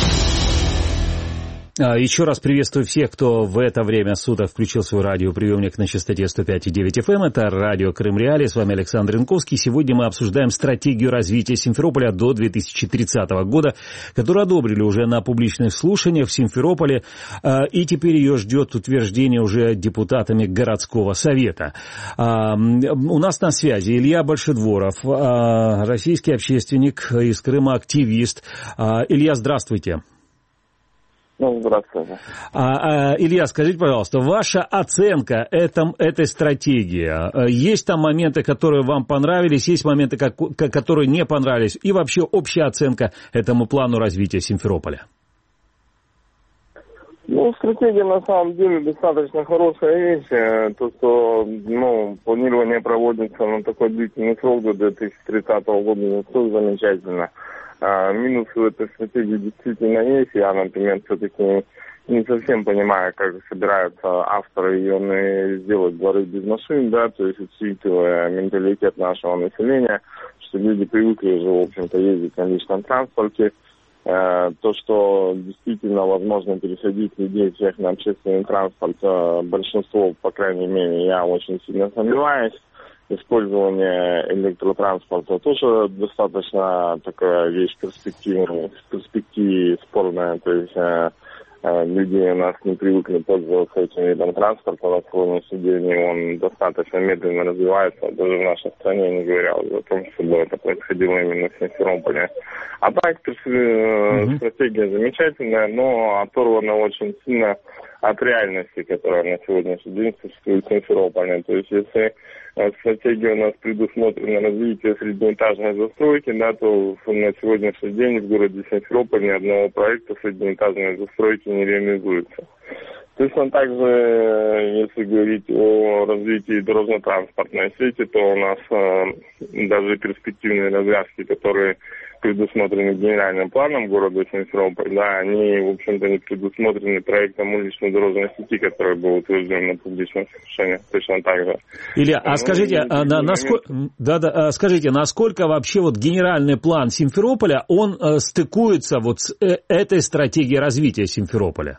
Еще раз приветствую всех, кто в это время суток включил свой радиоприемник на частоте сто пять и девять эф эм. Это радио Крым Реалии. С вами Александр Янковский. Сегодня мы обсуждаем стратегию развития Симферополя до две тысячи тридцатого года, которую одобрили уже на публичных слушаниях в Симферополе. И теперь ее ждет утверждение уже депутатами городского совета. У нас на связи Илья Большедворов, российский общественник из Крыма, активист. Илья, здравствуйте. Ну, здравствуйте. А, а, Илья, скажите, пожалуйста, ваша оценка этом, этой стратегии, есть там моменты, которые вам понравились, есть моменты, как, которые не понравились, и вообще общая оценка этому плану развития Симферополя? Ну, стратегия на самом деле достаточно хорошая вещь. То, что ну, планирование проводится на такой длительный срок до две тысячи тридцатого года, это замечательно. А, минусы в этой стратегии действительно есть. Я, например, все-таки не совсем понимаю, как собираются авторы ее сделать дворы без машин, да, то есть учитывая менталитет нашего населения, что люди привыкли уже, в общем-то, ездить на личном транспорте. А, то, что действительно возможно пересадить людей всех на общественный транспорт, большинство, по крайней мере, я очень сильно сомневаюсь. Использование электротранспорта тоже достаточно такая вещь перспективная, в перспективе спорная, то есть э, э, люди у нас не привыкли пользоваться этим видом транспорта, на сегодняшний день он достаточно медленно развивается, даже в нашей стране, не говоря о том, чтобы это происходило именно в Симферополе. А так, mm-hmm. стратегия замечательная, но оторвана очень сильно от реальности, которая на сегодняшний день существует в Симферополе. То есть, если стратегия у нас предусмотрена развитие среднеэтажной застройки, да, то на сегодняшний день в городе Симферополь ни одного проекта среднеэтажной застройки не реализуется. Точно так же, если говорить о развитии дорожно-транспортной сети, то у нас э, даже перспективные развязки, которые предусмотрены генеральным планом города Симферополь, да, они, в общем-то, не предусмотрены проектом уличной дорожной сети, который был утвержден на публичном слушании, точно так же. Илья, а ну, скажите, а, на, насколько, да, да, скажите, насколько вообще вот генеральный план Симферополя, он э, стыкуется вот с э, этой стратегией развития Симферополя?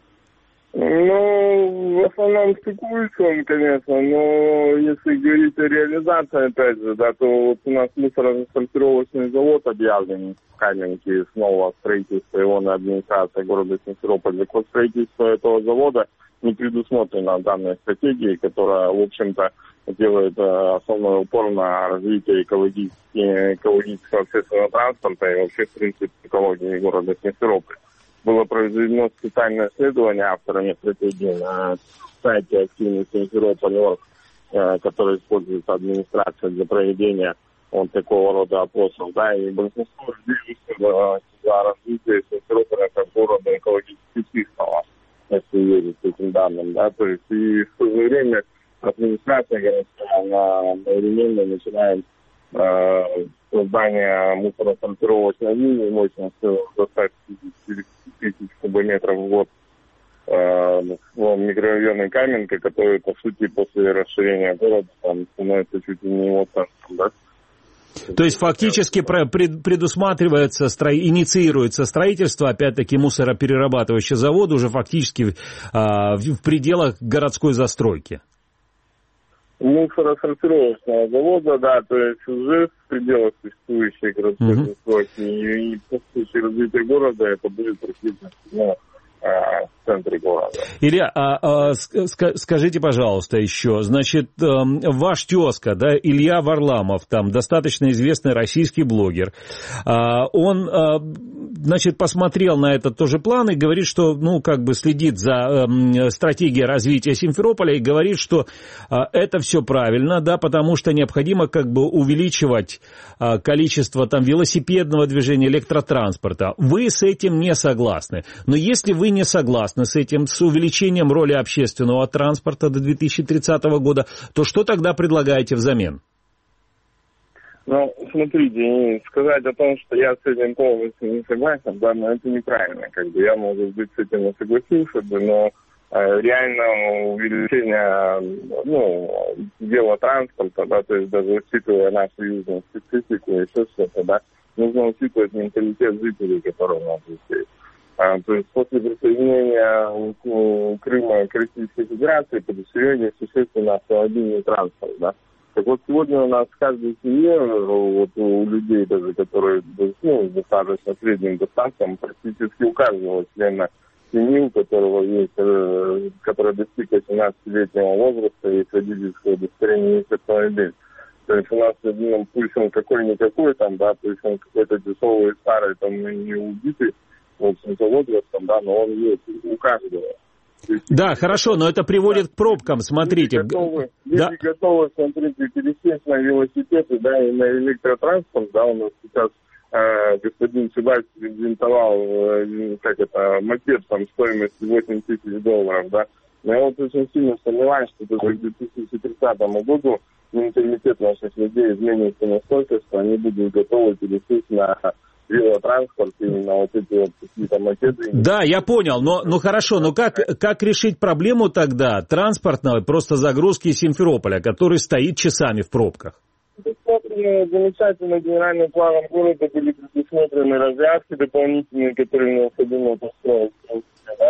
Ну, в основном стыкуется он, конечно, но если говорить о реализации, опять же, да, то вот у нас мусоросортировочный завод объявлен в Каменке, снова строительство его на администрации города Симферополь. Так вот, строительство этого завода не предусмотрено данной стратегией, которая, в общем-то, делает основной упор на развитие экологически, экологического общественного транспорта и вообще, в принципе, экологии города Симферополь. Было произведено специальное исследование авторами стратегии на сайте активности Симферополь точка орг, который используется администрацией для проведения вот такого рода опросов, да, и большинство людей высказало за развитие Симферополя как города экологически чистого, если верить этим данным, да, то есть и в то же время администрация городская, она одновременно начинает э, создание мусоросортировочной линии мощностью до ста пятидесяти тысяч кубометров в год э, в микрорайоне Каменка, который, по сути, после расширения города там становится чуть ли не его центром, да? То есть фактически предусматривается, инициируется строительство, опять-таки, мусороперерабатывающего завода уже фактически в пределах городской застройки. мусоросортировочного завода, да, то есть уже в пределах существующей городской застройки, и, и по случаю развития города это будет практически, ну, в центре города. Илья, а, а, скажите, пожалуйста, еще, значит, ваш тезка, да, Илья Варламов, там достаточно известный российский блогер, он, значит, посмотрел на этот тоже план и говорит, что, ну, как бы следит за стратегией развития Симферополя и говорит, что это все правильно, да, потому что необходимо как бы увеличивать количество там велосипедного движения, электротранспорта. Вы с этим не согласны, но если вы не согласны с этим, с увеличением роли общественного транспорта до две тысячи тридцатого года, то что тогда предлагаете взамен? Ну, смотрите, сказать о том, что я с этим полностью не согласен, да, но это неправильно. Как бы я, может быть, с этим не согласился бы, но э, реально увеличение, ну, дела транспорта, да, то есть даже учитывая нашу южную специфику и все что-то, да, нужно учитывать менталитет жителей, которые у нас здесь. А, то есть после присоединения ну, Крыма к Российской Федерации подушевение существенно автомобильный транспорт, да. Так вот сегодня у нас в каждой семье, вот у людей даже, которые, ну, достаточно средним достатком, практически у каждого члена семьи, у которого есть, который достиг восемнадцатилетнего возраста, есть водительское удостоверение, есть автомобиль. То есть у нас, ну, пусть он какой-никакой там, да, пусть он какой-то дешевый, старый, там, не убитый, в общем-то, возрастом, да, но он есть у каждого. Да, хорошо, но это приводит к пробкам, смотрите. Люди готовы, да. люди готовы, смотрите, пересесть на велосипеды, да, и на электротранспорт, да, у нас сейчас э, господин Чубайс презентовал, э, как это, мопед, там, стоимостью восемь тысяч долларов, да. Но я вот очень сильно сомневаюсь, что даже к две тысячи тридцатому году менталитет наших людей изменится настолько, что они будут готовы пересесть на велотранспорт и на вот эти вот какие-то мопеды. Да, я понял, но ну хорошо, но как, как решить проблему тогда транспортной просто загрузки из Симферополя, который стоит часами в пробках? Предусмотрены замечательно генеральным планом города, были предусмотрены развязки дополнительные, которые необходимо построить. Да?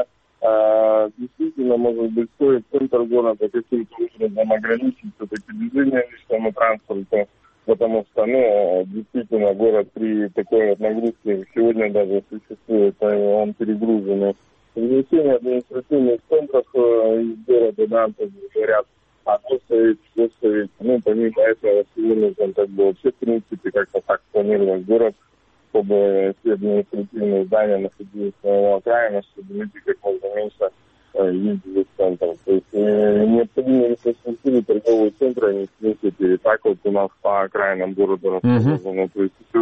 А, действительно, может быть, стоит центр города каким-то образом ограничить все-таки движение личному транспорту, потому что, ну, действительно, город при такой вот нагрузке сегодня даже существует, он перегруженный. Перенесение административных центров из города, да, так говорят, а поставить, поставить, ну, помимо этого, сегодня нужно, как бы, вообще, в принципе, как-то так спланировать город, чтобы все административные здания находились на его окраине, чтобы люди как можно меньше ездили в центр. То есть э, необходимо инфраструктуре торговые центры, они, в принципе, и так вот у нас по окраинам города расположены. Uh-huh. То есть еще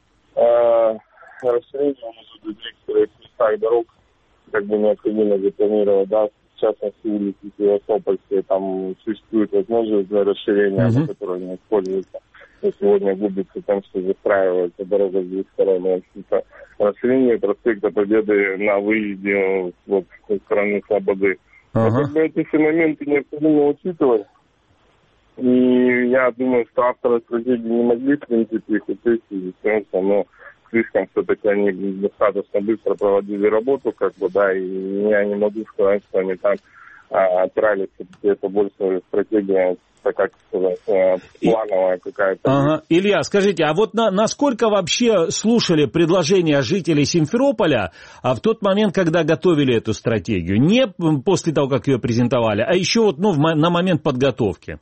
э, расширение уже в некоторых местах дорог как бы необходимо запланировать, да, в частности улицы Севастопольские, там существует возможность для расширения, uh-huh. которая не используется. И сегодня губится тем, что застраивается дорога с двух сторон. В общем-то, расширение проспекта Победы на выезде вот, со стороны Слободы. Uh-huh. Но, как бы, эти все моменты необходимо учитывать. И я думаю, что авторы стратегии не могли, в принципе, их учесть, потому что, ну, слишком все-таки они достаточно быстро проводили работу, как бы, да, и я не могу сказать, что они там а, опирались, это больше стратегия, как сказать, плановая какая-то. Ага. Илья, скажите, а вот на, насколько вообще слушали предложения жителей Симферополя а в тот момент, когда готовили эту стратегию? Не после того, как ее презентовали, а еще вот, ну, в, на момент подготовки.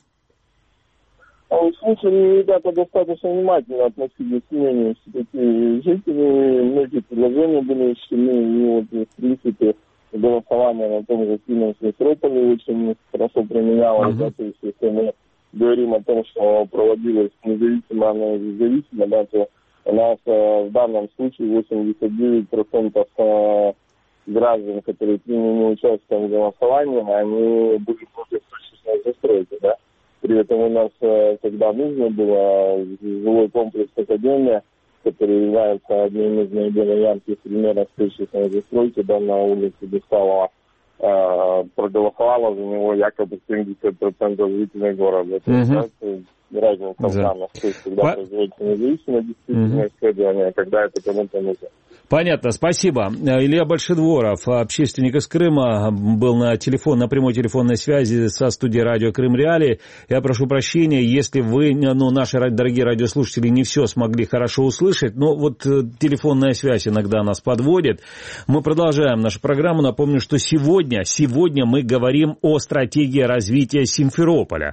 Слушали, ребята достаточно внимательно относились к мнению все-таки жителей. Многие предложения были учтены, и вот, в принципе, голосование на том же сильном Симферополе очень хорошо применялось. Uh-huh. Да, то есть, если мы говорим о том, что проводилось независимо, оно независимо, да, то у нас э, в данном случае восемьдесят девять процентов э, граждан, которые приняли участие в голосовании, они были против точечной застройки, да. При этом у нас, э, когда нужно было, жилой комплекс «Академия», который является одним из наиболее ярких примеров точечной застройки, да, на улице Бесталова, э, проголосовало за него якобы семьдесят процентов жителей города. То есть, uh-huh. да, разница в данных. То есть, когда производится независимое действительно исследование, когда это кому-то нужно. Понятно, спасибо. Илья Большедворов, общественник из Крыма, был на телефон, на прямой телефонной связи со студией радио Крым Реалии. Я прошу прощения, если вы, ну, наши дорогие радиослушатели, не все смогли хорошо услышать, но вот телефонная связь иногда нас подводит. Мы продолжаем нашу программу. Напомню, что сегодня, сегодня мы говорим о стратегии развития Симферополя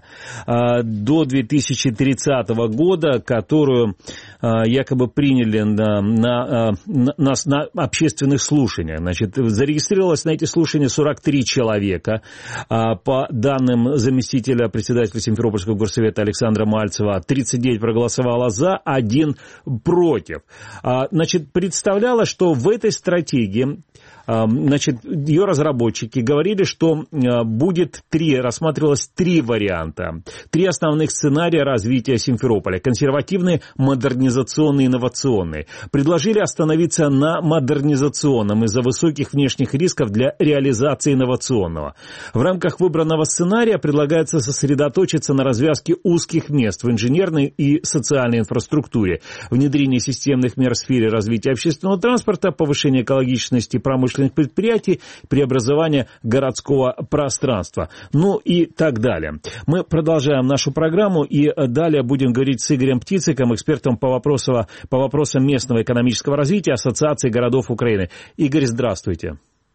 до две тысячи тридцатого года, которую якобы приняли на, на, на нас на общественных слушаниях. Значит, зарегистрировалось на эти слушания сорок три человека. По данным заместителя председателя Симферопольского горсовета Александра Мальцева, тридцать девять проголосовало за, один против. Значит, представлялось, что в этой стратегии, значит, ее разработчики говорили, что будет три, рассматривалось три варианта, три основных сценария развития Симферополя: консервативный, модернизационный, инновационный. Предложили остановиться на модернизационном из-за высоких внешних рисков для реализации инновационного. В рамках выбранного сценария предлагается сосредоточиться на развязке узких мест в инженерной и социальной инфраструктуре, внедрении системных мер в сфере развития общественного транспорта, повышения экологичности промышленных предприятий, преобразования городского пространства, ну и так далее. Мы продолжаем нашу программу и далее будем говорить с Игорем Птициком, экспертом по, вопросу, по вопросам местного экономического развития Ассоциации городов Украины. Игорь, здравствуйте.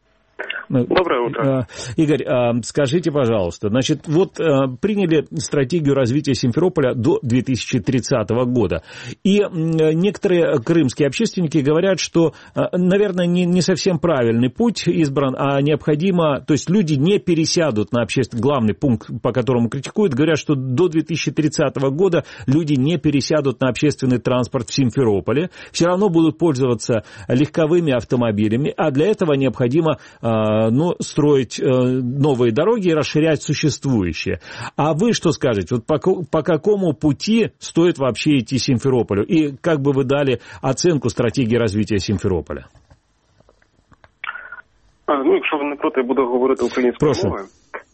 Доброе утро. Игорь, скажите, пожалуйста, значит, вот приняли стратегию развития Симферополя до две тысячи тридцатого года, и некоторые крымские общественники говорят, что, наверное, не, не совсем правильный путь избран, а необходимо, то есть люди не пересядут на общественный, главный пункт, по которому критикуют, говорят, что до две тысячи тридцатого года люди не пересядут на общественный транспорт в Симферополе, все равно будут пользоваться легковыми автомобилями, а для этого необходимо ну, строить э, новые дороги и расширять существующие. А вы что скажете? Вот по, по какому пути стоит вообще идти Симферополю? И как бы вы дали оценку стратегії розвитку Симферополя? А, ну, якщо ви не проти, я буду говорити українською мовою.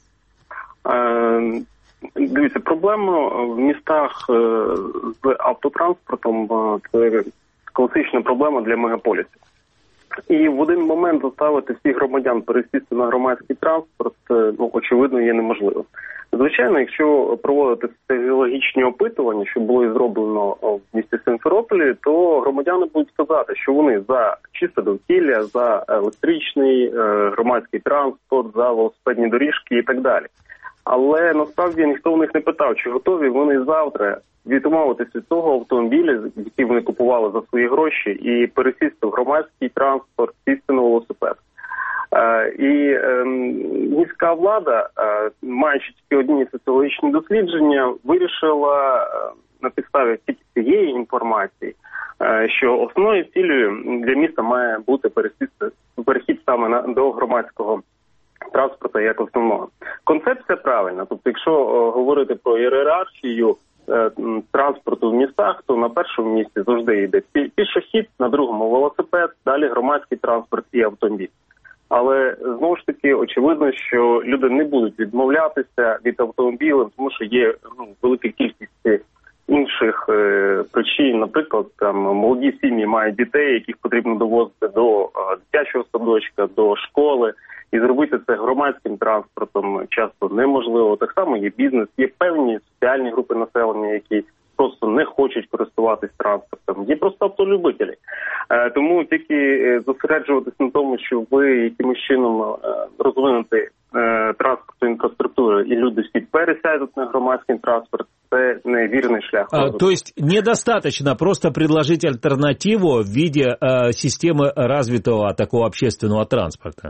Е, дивіться, проблема в містах з автотранспортом – це класична проблема для мегаполісів. І в один момент заставити всіх громадян пересісти на громадський транспорт, ну, очевидно, є неможливо. Звичайно, якщо проводити соціологічні опитування, що було і зроблено в місті Симферополі, то громадяни будуть сказати, що вони за чисте довкілля, за електричний громадський транспорт, за велосипедні доріжки і так далі. Але насправді ніхто в них не питав, чи готові вони завтра відмовитися від того автомобіля, який вони купували за свої гроші, і пересісти в громадський транспорт, сісти на велосипед. Е, і е, міська влада, е, маючи тільки одні соціологічні дослідження, вирішила е, на підставі цієї інформації, е, що основною цілею для міста має бути пересісти, перехід саме на, до громадського транспорту як основного. Концепція правильна. Тобто, якщо о, говорити про ієрархію е, транспорту в містах, то на першому місці завжди йде пішохід, на другому велосипед, далі громадський транспорт і автомобіль. Але, знову ж таки, очевидно, що люди не будуть відмовлятися від автомобілів, тому що є ну, велика кількість інших е, причин. Наприклад, там молоді сім'ї мають дітей, яких потрібно довозити до е, дитячого садочка, до школи. І зробити це громадським транспортом часто неможливо. Так само є бізнес, є певні соціальні групи населення, які просто не хочуть користуватись транспортом. Є просто автолюбителі. Е, тому тільки зосереджуватись на тому, що ви якимось чином е, розвинути е, транспортну інфраструктуру і люди всі пересядуть на громадський транспорт, це невірний шлях. А, то есть недостаточно просто предложить альтернативу в виде э, системы развитого такого общественного транспорта?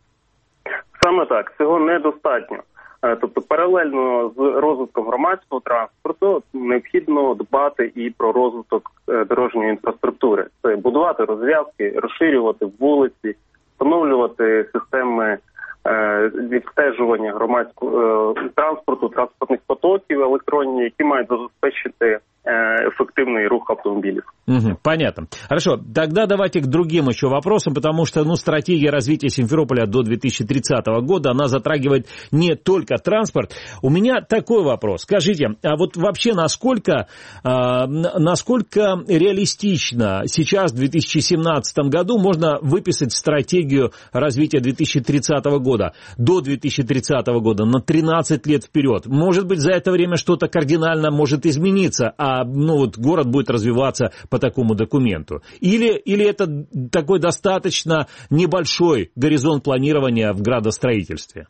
Саме так, цього недостатньо. Тобто паралельно з розвитком громадського транспорту необхідно дбати і про розвиток дорожньої інфраструктури. Це будувати розв'язки, розширювати вулиці, встановлювати системи відстежування громадського транспорту, транспортних потоків електронні, які мають забезпечити ефективний рух автомобілів. Угу, понятно. Хорошо, тогда давайте к другим еще вопросам, потому что, ну, стратегия развития Симферополя до две тысячи тридцатого года, она затрагивает не только транспорт. У меня такой вопрос. Скажите, а вот вообще насколько, а, насколько реалистично сейчас, в две тысячи семнадцатом году, можно выписать стратегию развития две тысячи тридцатого года, до две тысячи тридцатого года, на тринадцать лет вперед? Может быть, за это время что-то кардинально может измениться, а, ну, вот город будет развиваться по такому документу? Или, или это такой достаточно небольшой горизонт планирования в градостроїтельстві?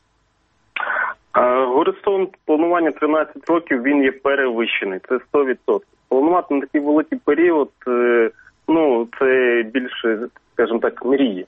Горизонт планування тринадцять років, він є перевищений, це сто відсотків. Планувати на такий великий період, ну, це більше, скажімо так, мрії.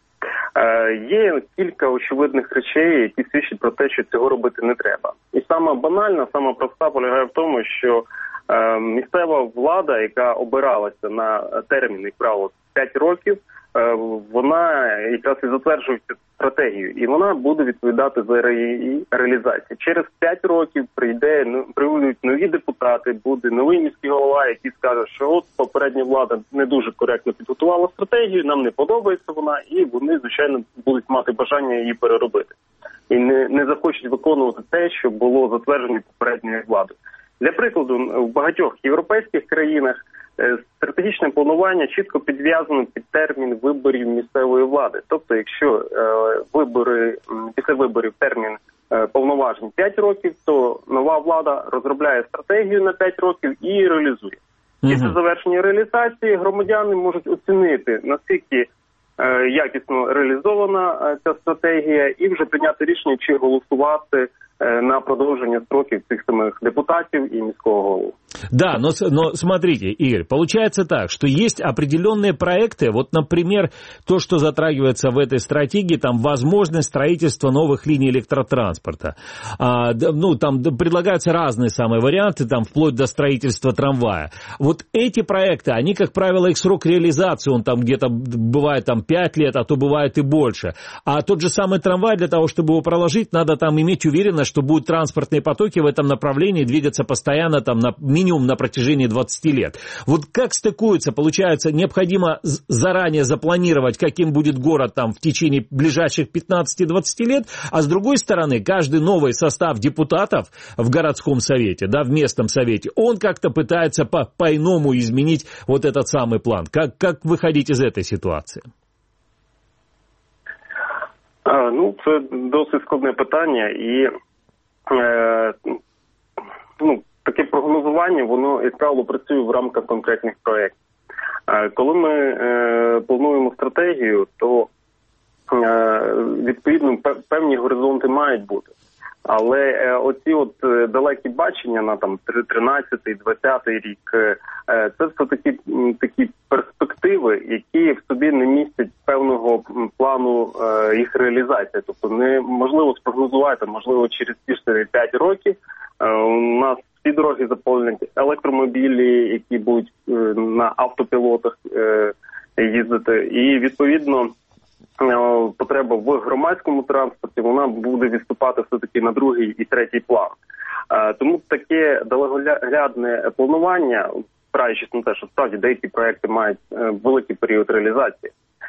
Є кілька очевидних речей, які свідчать про те, що цього робити не треба. І сама банальна, сама проста полягає в тому, що місцева влада, яка обиралася на термін, як правило, п'ять років, вона якраз і затверджує стратегію, і вона буде відповідати за її реалізацію. Через п'ять років прийде, прийдуть нові депутати, буде новий міський голова, який скаже, що от попередня влада не дуже коректно підготувала стратегію, нам не подобається вона, і вони, звичайно, будуть мати бажання її переробити. І не, не захочуть виконувати те, що було затверджено попередньою владою. Для прикладу, в багатьох європейських країнах стратегічне планування чітко підв'язано під термін виборів місцевої влади. Тобто, якщо е, вибори, після виборів термін е, повноважень п'ять років, то нова влада розробляє стратегію на п'ять років і реалізує. Після mm-hmm. завершення реалізації громадяни можуть оцінити, наскільки е, якісно реалізована е, ця стратегія, і вже прийняти рішення, чи голосувати на продолжение сроков тех самых депутатов и міського голову. Да, но, но смотрите, Игорь, получается так, что есть определенные проекты, вот, например, то, что затрагивается в этой стратегии, там, возможность строительства новых линий электротранспорта. А, ну, там предлагаются разные самые варианты, там, вплоть до строительства трамвая. Вот эти проекты, они, как правило, их срок реализации, он там где-то бывает там пять лет, а то бывает и больше. А тот же самый трамвай, для того, чтобы его проложить, надо там иметь уверенность, что будут транспортные потоки в этом направлении двигаться постоянно, там, на, минимум на протяжении двадцати лет. Вот как стыкуется, получается, необходимо заранее запланировать, каким будет город там в течение ближайших пятнадцати-двадцати лет, а с другой стороны, каждый новый состав депутатов в городском совете, да, в местном совете, он как-то пытается по- по-иному изменить вот этот самый план. Как, как выходить из этой ситуации? А, ну, це досить складне питання, і е, ну, таке прогнозування, воно, як правило, працює в рамках конкретних проєктів. Е, коли ми е, плануємо стратегію, то е, відповідно певні горизонти мають бути. Але е, оці от е, далекі бачення на там тринадцятий, двадцятий рік, е, це все такі, такі перспективи, які в собі не містять певного плану е, їх реалізації. Тобто неможливо спрогнозувати, можливо, через ті ж п'ять років е, у нас всі дороги заповнені, електромобілі, які будуть е, на автопілотах е, їздити, і відповідно потреба в громадському транспорті, вона буде відступати все-таки на другий і третій план. Тому таке далекоглядне планування, спираючись на те, що справді деякі проекти мають великий період реалізації,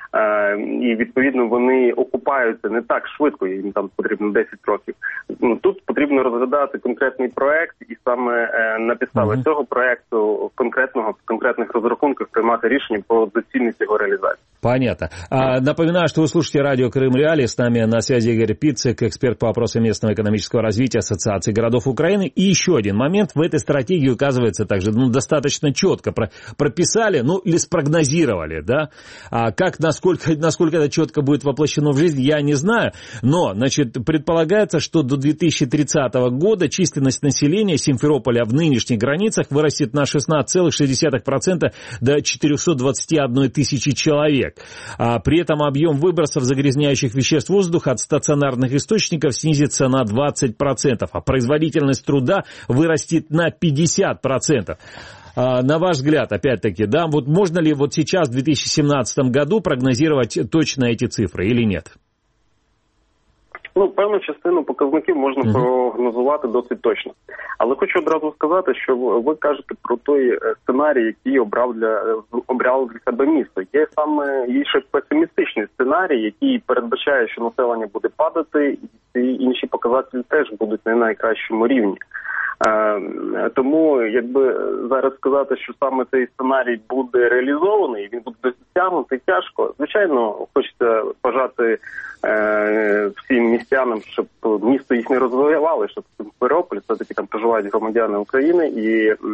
і відповідно вони окупаються не так швидко, їм там потрібно десять років. Тут потрібно розглядати конкретний проект і саме на підставі mm-hmm. цього проекту конкретного в конкретних розрахунках приймати рішення про доцільність його реалізації. Понятно. А, напоминаю, что вы слушаете радио Крым Реалии. С нами на связи Игорь Пиццик, эксперт по вопросам местного экономического развития Ассоциации городов Украины. И еще один момент. В этой стратегии указывается также, ну, достаточно четко про, прописали, ну, или спрогнозировали, да. А как, насколько, насколько это четко будет воплощено в жизнь, я не знаю. Но, значит, предполагается, что до две тысячи тридцатого года численность населения Симферополя в нынешних границах вырастет на шестнадцать целых шесть десятых процента до четыреста двадцать одна тысячи человек. А при этом объем выбросов загрязняющих веществ воздуха от стационарных источников снизится на двадцать процентов, а производительность труда вырастет на пятьдесят процентов. А, на ваш взгляд, опять-таки, да, вот можно ли вот сейчас, в две тысячи семнадцатом году, прогнозировать точно эти цифры или нет? Ну, певну частину показників можна mm-hmm. прогнозувати досить точно. Але хочу одразу сказати, що ви кажете про той сценарій, який обрав для обрав для себе місто. Є саме є ще песимістичний сценарій, який передбачає, що населення буде падати, і інші показателі теж будуть не на найкращому рівні. Е, тому, якби зараз сказати, що саме цей сценарій буде реалізований, він буде досягнутий, тяжко. Звичайно, хочеться бажати е, всім містянам, щоб місто їх не розвивали, щоб Сімферополь, все-таки там проживають громадяни України, і е,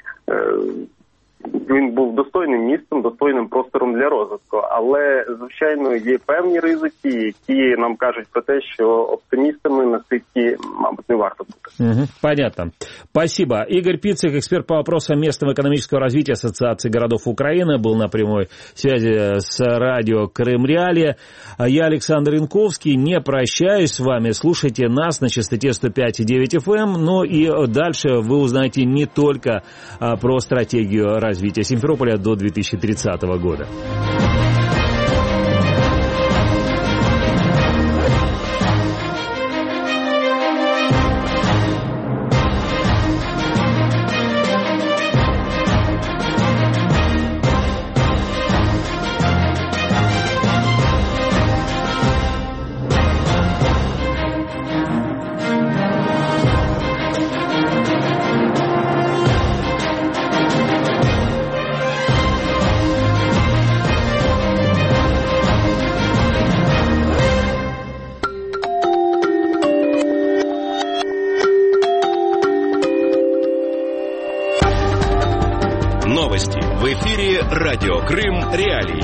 він був достойним містом, достойним простором для розвитку. Але, звичайно, є певні ризики, які нам кажуть про те, що оптимістами настільки, мабуть, не варто бути. Угу, понятно. Спасибо. Игорь Пиццик, эксперт по вопросам местного экономического развития Ассоциации городов Украины, был на прямой связи с радио Крым Реалии. Я Александр Янковский. Не прощаюсь с вами. Слушайте нас на частоте сто пять и девять эф эм. Ну и дальше вы узнаете не только про стратегию развития Симферополя до две тысячи тридцатого года. Новости. В эфире радио Крым Реалии.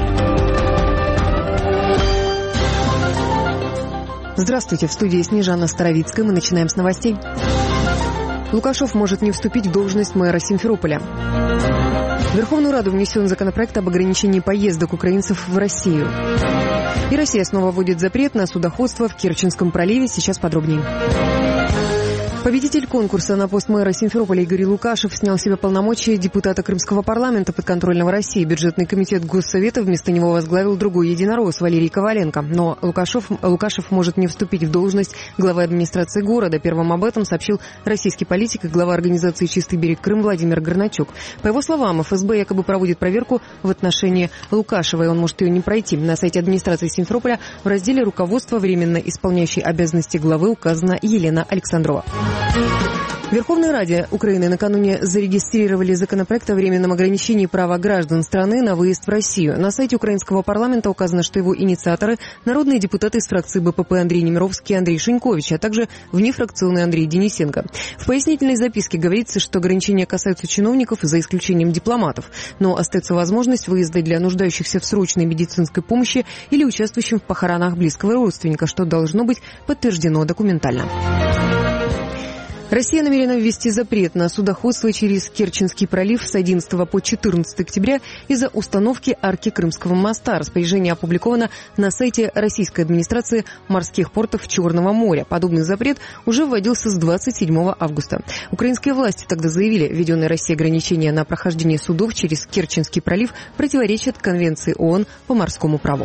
Здравствуйте, в студии Снежана Старовицкая. Мы начинаем с новостей. Лукашов может не вступить в должность мэра Симферополя. В Верховную Раду внесен законопроект об ограничении поездок украинцев в Россию. И Россия снова вводит запрет на судоходство в Керченском проливе. Сейчас подробнее. Победитель конкурса на пост мэра Симферополя Игорь Лукашев снял с себя полномочия депутата Крымского парламента подконтрольного России. Бюджетный комитет Госсовета вместо него возглавил другой единорос Валерий Коваленко. Но Лукашев, Лукашев может не вступить в должность главы администрации города. Первым об этом сообщил российский политик и глава организации «Чистый берег Крым» Владимир Горначук. По его словам, эф эс бэ якобы проводит проверку в отношении Лукашева, и он может ее не пройти. На сайте администрации Симферополя в разделе «Руководство» временно исполняющей обязанности главы указана Елена Александрова. В Верховной Раде Украины накануне зарегистрировали законопроект о временном ограничении права граждан страны на выезд в Россию. На сайте украинского парламента указано, что его инициаторы – народные депутаты из фракции бэ пэ пэ Андрей Немировский и Андрей Шинькович, а также внефракционный Андрей Денисенко. В пояснительной записке говорится, что ограничения касаются чиновников за исключением дипломатов, но остается возможность выезда для нуждающихся в срочной медицинской помощи или участвующим в похоронах близкого родственника, что должно быть подтверждено документально. Россия намерена ввести запрет на судоходство через Керченский пролив с одиннадцатого по четырнадцатое октября из-за установки арки Крымского моста. Распоряжение опубликовано на сайте российской администрации морских портов Черного моря. Подобный запрет уже вводился с двадцать седьмого августа. Украинские власти тогда заявили, введенные Россией ограничения на прохождение судов через Керченский пролив противоречат Конвенции ООН по морскому праву.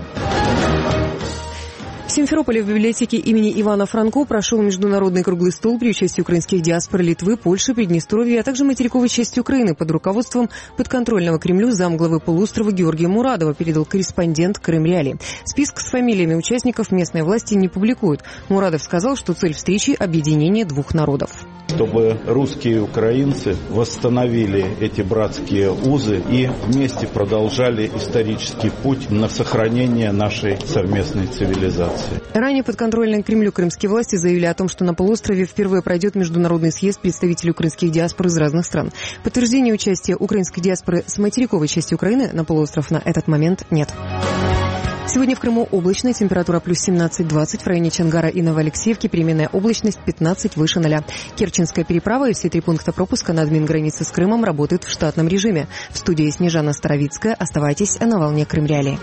В Симферополе в библиотеке имени Ивана Франко прошел международный круглый стол при участии украинских диаспор Литвы, Польши, Приднестровья, а также материковой части Украины под руководством подконтрольного Кремлю замглавы полуострова Георгия Мурадова, передал корреспондент Крым Реалии. Список с фамилиями участников местные власти не публикуют. Мурадов сказал, что цель встречи – объединение двух народов. Чтобы русские и украинцы восстановили эти братские узы и вместе продолжали исторический путь на сохранение нашей совместной цивилизации. Ранее подконтрольные Кремлю крымские власти заявили о том, что на полуострове впервые пройдет международный съезд представителей украинских диаспор из разных стран. Подтверждения участия украинской диаспоры с материковой части Украины на полуостров на этот момент нет. Сегодня в Крыму облачная, температура плюс семнадцать-двадцать, в районе Чангара и Новоалексеевки переменная облачность пятнадцать выше ноля. Керченская переправа и все три пункта пропуска на админгранице с Крымом работают в штатном режиме. В студии Снежана Старовицкая. Оставайтесь на волне Крым Реалии.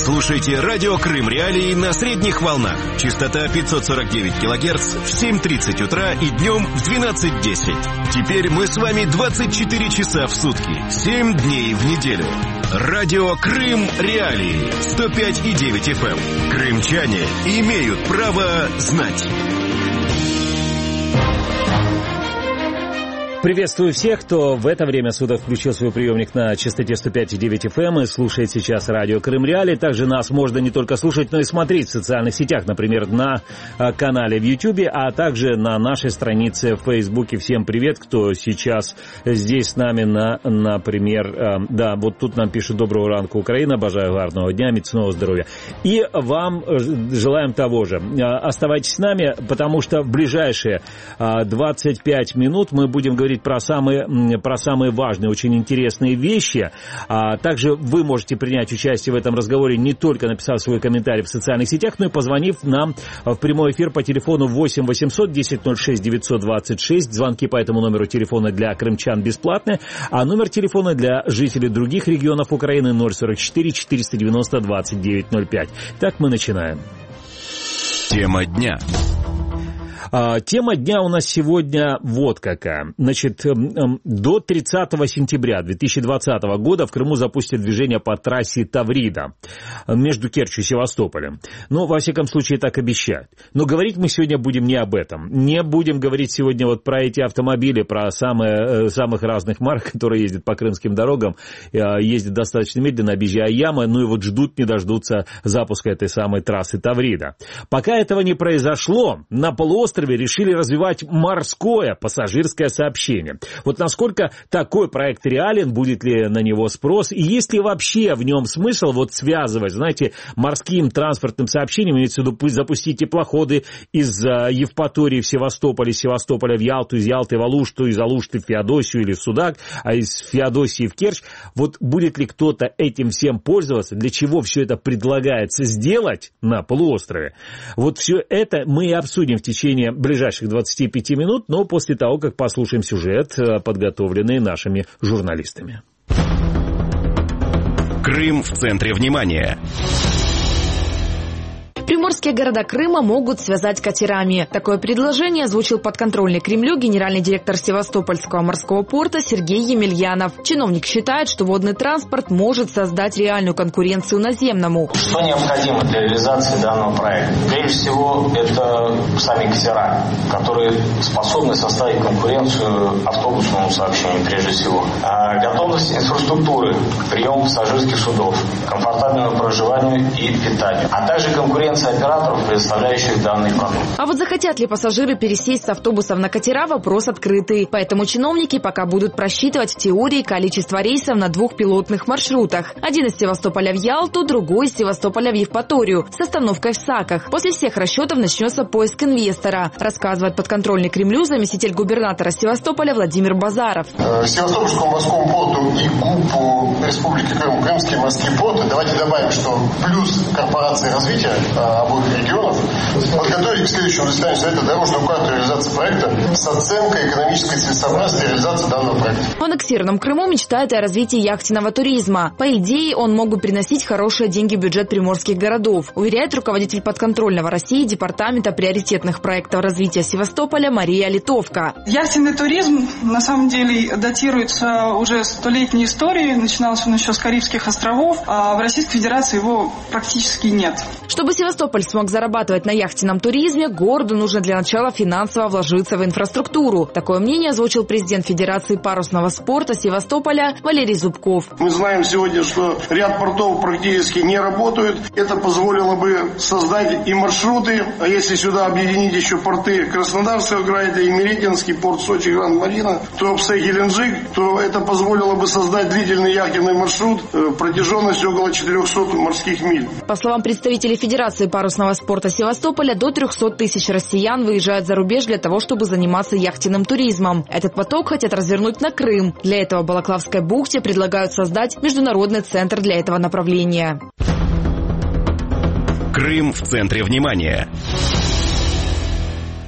Слушайте радио Крым Реалии на средних волнах. Частота пятьсот сорок девять килогерц в семь тридцать утра и днем в двенадцать десять. Теперь мы с вами двадцать четыре часа в сутки, семь дней в неделю. Радио Крым Реалии сто пять и девять эф эм. Крымчане имеют право знать. Приветствую всех, кто в это время суток включил свой приемник на частоте сто пять и девять эф эм и слушает сейчас радио Крым Реалии. Также нас можно не только слушать, но и смотреть в социальных сетях, например, на канале в Ютьюбе, а также на нашей странице в Фейсбуке. Всем привет, кто сейчас здесь с нами, на, например, да, вот тут нам пишут: доброго ранку, Украина, обожаю, гарного дня, міцного здоровья. И вам желаем того же. Оставайтесь с нами, потому что в ближайшие двадцать пять минут мы будем говорить про самые, про самые важные, очень интересные вещи. А также вы можете принять участие в этом разговоре, не только написав свой комментарий в социальных сетях, но и позвонив нам в прямой эфир по телефону восемь восемьсот десять ноль шесть девятьсот двадцать шесть. Звонки по этому номеру телефона для крымчан бесплатные, а номер телефона для жителей других регионов Украины ноль сорок четыре четыреста девяносто двадцать девять ноль пять. Так мы начинаем. Тема дня. А, тема дня у нас сегодня вот какая. Значит, до тридцатого сентября две тысячи двадцатого года в Крыму запустят движение по трассе Таврида между Керчью и Севастополем. Ну, во всяком случае, так обещают. Но говорить мы сегодня будем не об этом. Не будем говорить сегодня вот про эти автомобили, про самые, самых разных марок, которые ездят по крымским дорогам, ездят достаточно медленно, объезжая ямы, ну и вот ждут, не дождутся запуска этой самой трассы Таврида. Пока этого не произошло, на полуострове решили развивать морское пассажирское сообщение. Вот насколько такой проект реален, будет ли на него спрос, и есть ли вообще в нем смысл вот связывать, знаете, морским транспортным сообщением, имеется в виду, пусть запустить теплоходы из Евпатории в Севастополь, из Севастополя в Ялту, из Ялты в Алушту, из Алушты в Феодосию или в Судак, а из Феодосии в Керчь. Вот будет ли кто-то этим всем пользоваться, для чего все это предлагается сделать на полуострове? Вот все это мы и обсудим в течение ближайших двадцати пяти минут, но после того, как послушаем сюжет, подготовленный нашими журналистами. Крым в центре внимания. Приморские города Крыма могут связать катерами. Такое предложение озвучил подконтрольный Кремлю генеральный директор Севастопольского морского порта Сергей Емельянов. Чиновник считает, что водный транспорт может создать реальную конкуренцию наземному. Что необходимо для реализации данного проекта? Прежде всего, это сами катера, которые способны составить конкуренцию автобусному сообщению прежде всего. А готовность инфраструктуры к приему пассажирских судов, комфортабельному проживанию и питанию, а также конкуренция операторов, предоставляющих данный продукт. А вот захотят ли пассажиры пересесть с автобусов на катера, вопрос открытый. Поэтому чиновники пока будут просчитывать в теории количество рейсов на двух пилотных маршрутах. Один из Севастополя в Ялту, другой из Севастополя в Евпаторию, с остановкой в Саках. После всех расчетов начнется поиск инвестора, рассказывает подконтрольный Кремлю заместитель губернатора Севастополя Владимир Базаров. Севастопольскому морскому порту и ГУПу Республики Крым, Крымские морские порты, давайте добавим, что плюс корпорации развития обоих регионов, подготовили к следующему заседанию Совета дорожную карту реализации проекта с оценкой экономической целесообразности реализации данного проекта. В аннексированном Крыму мечтает о развитии яхтенного туризма. По идее, он мог бы приносить хорошие деньги в бюджет приморских городов, уверяет руководитель подконтрольного России Департамента приоритетных проектов развития Севастополя Мария Литовка. Яхтенный туризм на самом деле датируется уже столетней историей. Начинался он еще с Карибских островов, а в Российской Федерации его практически нет. Чтобы Севастополь смог зарабатывать на яхтенном туризме, городу нужно для начала финансово вложиться в инфраструктуру. Такое мнение озвучил президент Федерации парусного спорта Севастополя Валерий Зубков. Мы знаем сегодня, что ряд портов практически не работают. Это позволило бы создать и маршруты, а если сюда объединить еще порты Краснодарского края и Меретинский, порт Сочи, Гранд-Марина, Туапсе, Геленджик, то это позволило бы создать длительный яхтенный маршрут протяженностью около четырехсот морских миль. По словам представителей Федерации парусного спорта Севастополя, до трехсот тысяч россиян выезжают за рубеж для того, чтобы заниматься яхтенным туризмом. Этот поток хотят развернуть на Крым. Для этого в Балаклавской бухте предлагают создать международный центр для этого направления. Крым в центре внимания.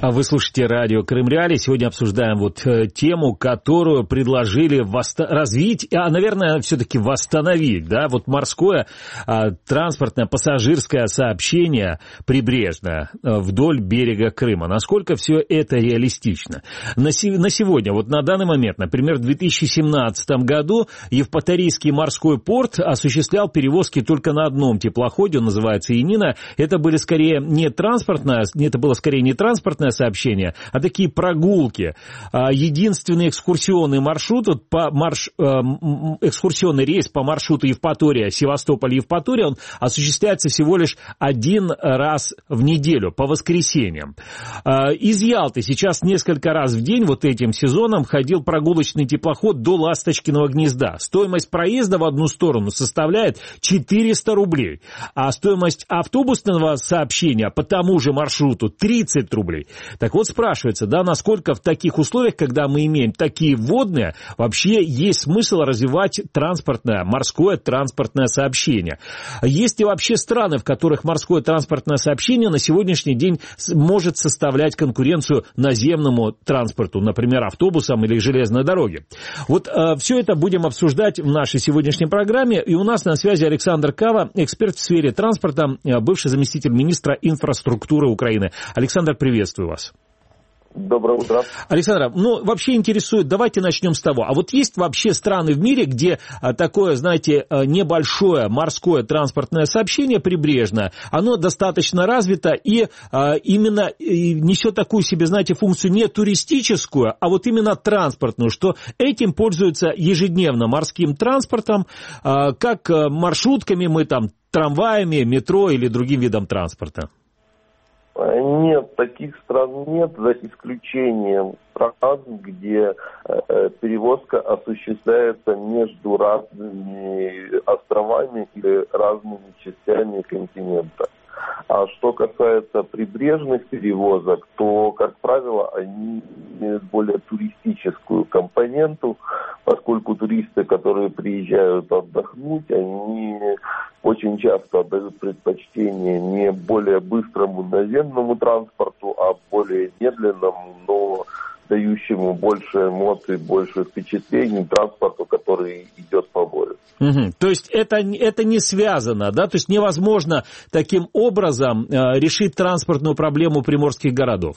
Вы слушаете радио Крым Реалии. Сегодня обсуждаем вот э, тему, которую предложили восто... развить, а, наверное, все-таки восстановить, да, вот морское э, транспортное пассажирское сообщение прибрежное э, вдоль берега Крыма. Насколько все это реалистично? На, се... на сегодня, вот на данный момент, например, в две тысячи семнадцатом году Евпаторийский морской порт осуществлял перевозки только на одном теплоходе, он называется «Янина». Это были скорее не транспортное, это было скорее не транспортное сообщения, а такие прогулки. Единственный экскурсионный маршрут, по марш, экскурсионный рейс по маршруту Евпатория, Севастополь-Евпатория, он осуществляется всего лишь один раз в неделю, по воскресеньям. Из Ялты сейчас несколько раз в день вот этим сезоном ходил прогулочный теплоход до Ласточкиного гнезда. Стоимость проезда в одну сторону составляет четыреста рублей, а стоимость автобусного сообщения по тому же маршруту тридцать рублей. Так вот спрашивается, да, насколько в таких условиях, когда мы имеем такие водные, вообще есть смысл развивать транспортное, морское транспортное сообщение. Есть ли вообще страны, в которых морское транспортное сообщение на сегодняшний день может составлять конкуренцию наземному транспорту, например, автобусам или железной дороге? Вот э, все это будем обсуждать в нашей сегодняшней программе. И у нас на связи Александр Кава, эксперт в сфере транспорта, бывший заместитель министра инфраструктуры Украины. Александр, приветствую вас. Доброе утро. Александр, ну, вообще интересует, давайте начнем с того. А вот есть вообще страны в мире, где такое, знаете, небольшое морское транспортное сообщение прибрежное, оно достаточно развито и а, именно несет такую себе, знаете, функцию не туристическую, а вот именно транспортную, что этим пользуются ежедневно морским транспортом, а, как маршрутками мы там, трамваями, метро или другим видом транспорта? Нет, таких стран нет, за исключением стран, где э, перевозка осуществляется между разными островами или разными частями континента. А что касается прибрежных перевозок, то, как правило, они имеют более туристическую компоненту, поскольку туристы, которые приезжают отдохнуть, они очень часто отдают предпочтение не более быстрому наземному транспорту, а более медленному, но дающему больше эмоций, больше впечатлений транспорту, который идет по морю. Угу. То есть это, это не связано, да? То есть невозможно таким образом э, решить транспортную проблему приморских городов?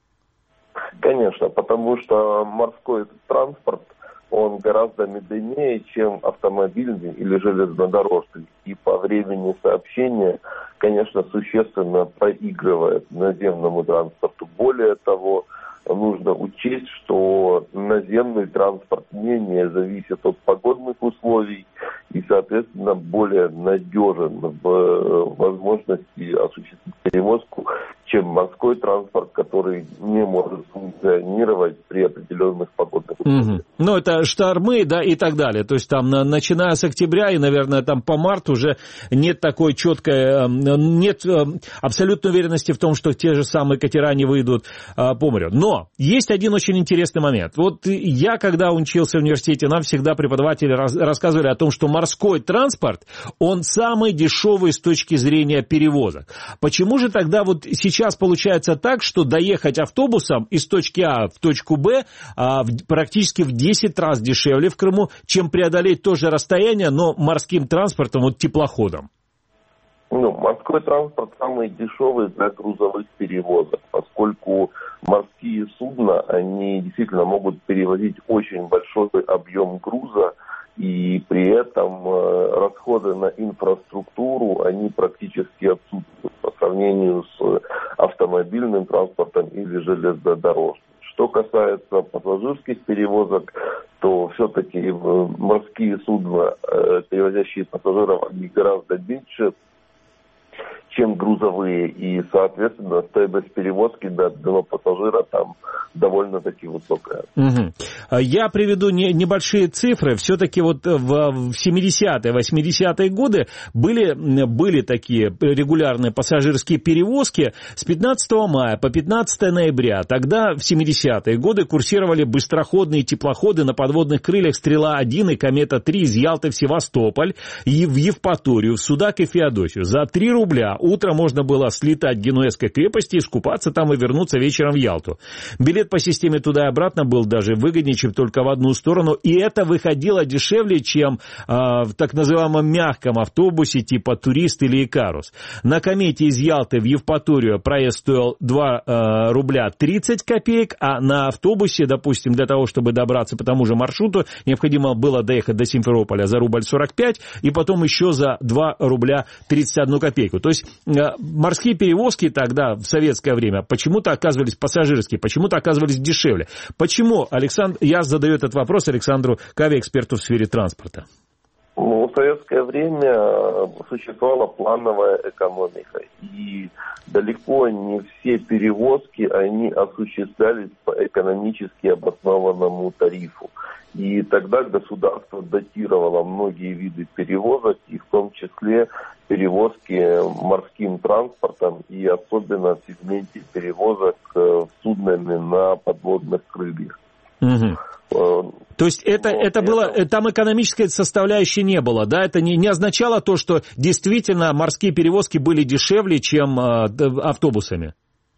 Конечно, потому что морской транспорт, он гораздо медленнее, чем автомобильный или железнодорожный. И по времени сообщения, конечно, существенно проигрывает наземному транспорту. Более того, нужно учесть, что наземный транспорт менее зависит от погодных условий и, соответственно, более надежен в возможности осуществить перевозку, чем морской транспорт, который не может функционировать при определенных погодных условиях. Угу. Ну, это штормы, да, и так далее. То есть там, начиная с октября и, наверное, там по март уже нет такой четкой, нет абсолютной уверенности в том, что те же самые катера не выйдут по морю. Но есть один очень интересный момент. Вот я, когда учился в университете, нам всегда преподаватели рассказывали о том, что морской транспорт, он самый дешевый с точки зрения перевозок. Почему же тогда вот сейчас получается так, что доехать автобусом из точки А в точку Б а, в, практически в десять раз дешевле в Крыму, чем преодолеть то же расстояние, но морским транспортом, вот теплоходом? Ну, морской транспорт самый дешевый для грузовых перевозок, поскольку морские судна, они действительно могут перевозить очень большой объем груза, и при этом э, расходы на инфраструктуру, они практически отсутствуют по сравнению с автомобильным транспортом или железнодорожным. Что касается пассажирских перевозок, то все-таки э, морские судна, э, перевозящие пассажиров, они гораздо меньше, чем грузовые, и, соответственно, стоимость перевозки до одного пассажира там довольно-таки высокая. Угу. Я приведу не, небольшие цифры. Все-таки вот в, в семидесятые, восьмидесятые годы были, были такие регулярные пассажирские перевозки с пятнадцатого мая по пятнадцатое ноября. Тогда в семидесятые годы курсировали быстроходные теплоходы на подводных крыльях «Стрела-один» и «Комета-три» из Ялты в Севастополь, и в Евпаторию, в Судак и Феодосию. За три рубля утром можно было слетать к Генуэзской крепости, искупаться там и вернуться вечером в Ялту. Билет по системе туда и обратно был даже выгоднее, чем только в одну сторону, и это выходило дешевле, чем э, в так называемом мягком автобусе типа «Турист» или «Икарус». На комете из Ялты в Евпаторию проезд стоил два рубля тридцать копеек, а на автобусе, допустим, для того, чтобы добраться по тому же маршруту, необходимо было доехать до Симферополя за рубль сорок пять и потом еще за два рубля тридцать одну копейку. То есть э, морские перевозки тогда, в советское время, почему-то оказывались пассажирские, почему-то оказывались дешевле. Почему, Александр, я задаю этот вопрос Александру Каве, эксперту в сфере транспорта. Ну, в советское время существовала плановая экономика, и далеко не все перевозки, они осуществлялись по экономически обоснованному тарифу. И тогда государство датировало многие виды перевозок, и в том числе перевозки морским транспортом, и особенно в сегменте перевозок суднами на подводных крыльях. Угу. То есть это, вот это было, это... там экономической составляющей не было, да? Это не, не означало то, что действительно морские перевозки были дешевле, чем э, автобусами?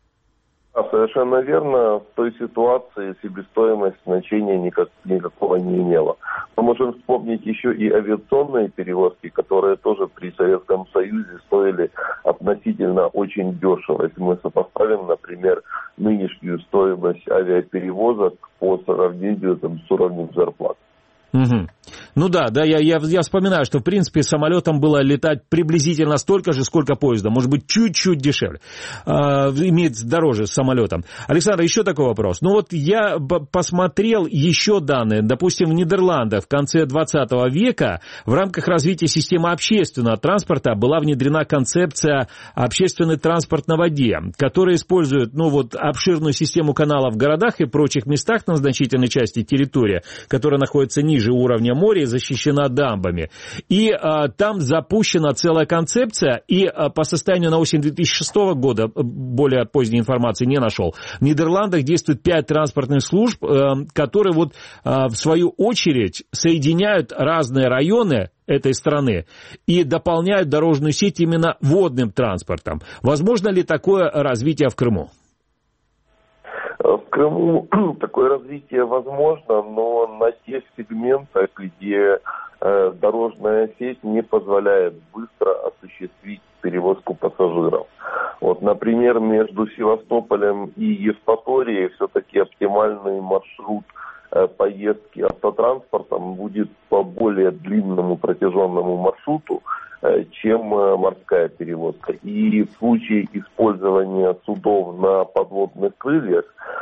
Совершенно верно. В той ситуации себестоимость значения никак, никакого не имела. Мы можем вспомнить еще и авиационные перевозки, которые тоже при Советском Союзе стоили относительно очень дешево. Если мы сопоставим, например, нынешнюю стоимость авиаперевозок по сравнению там, с уровнем зарплат. Угу. Ну да, да, я, я, я вспоминаю, что в принципе самолетом было летать приблизительно столько же, сколько поездом, может быть чуть-чуть дешевле, э, имеет дороже с самолетом. Александр, еще такой вопрос. Ну вот я посмотрел еще данные, допустим, в Нидерландах в конце двадцатого века в рамках развития системы общественного транспорта была внедрена концепция общественный транспорт на воде, которая использует, ну вот, обширную систему каналов в городах и прочих местах на значительной части территории, которая находится ниже уровня моря и защищена дамбами. И а, там запущена целая концепция, и а, по состоянию на осень две тысячи шестого года, более поздней информации не нашел, в Нидерландах действует пять транспортных служб, а, которые вот а, в свою очередь соединяют разные районы этой страны и дополняют дорожную сеть именно водным транспортом. Возможно ли такое развитие в Крыму? В Крыму такое развитие возможно, но на тех сегментах, где э, дорожная сеть не позволяет быстро осуществить перевозку пассажиров. Вот, например, между Севастополем и Евпаторией все-таки оптимальный маршрут э, поездки автотранспортом будет по более длинному протяженному маршруту, чем морская перевозка. И в случае использования судов на подводных крыльях,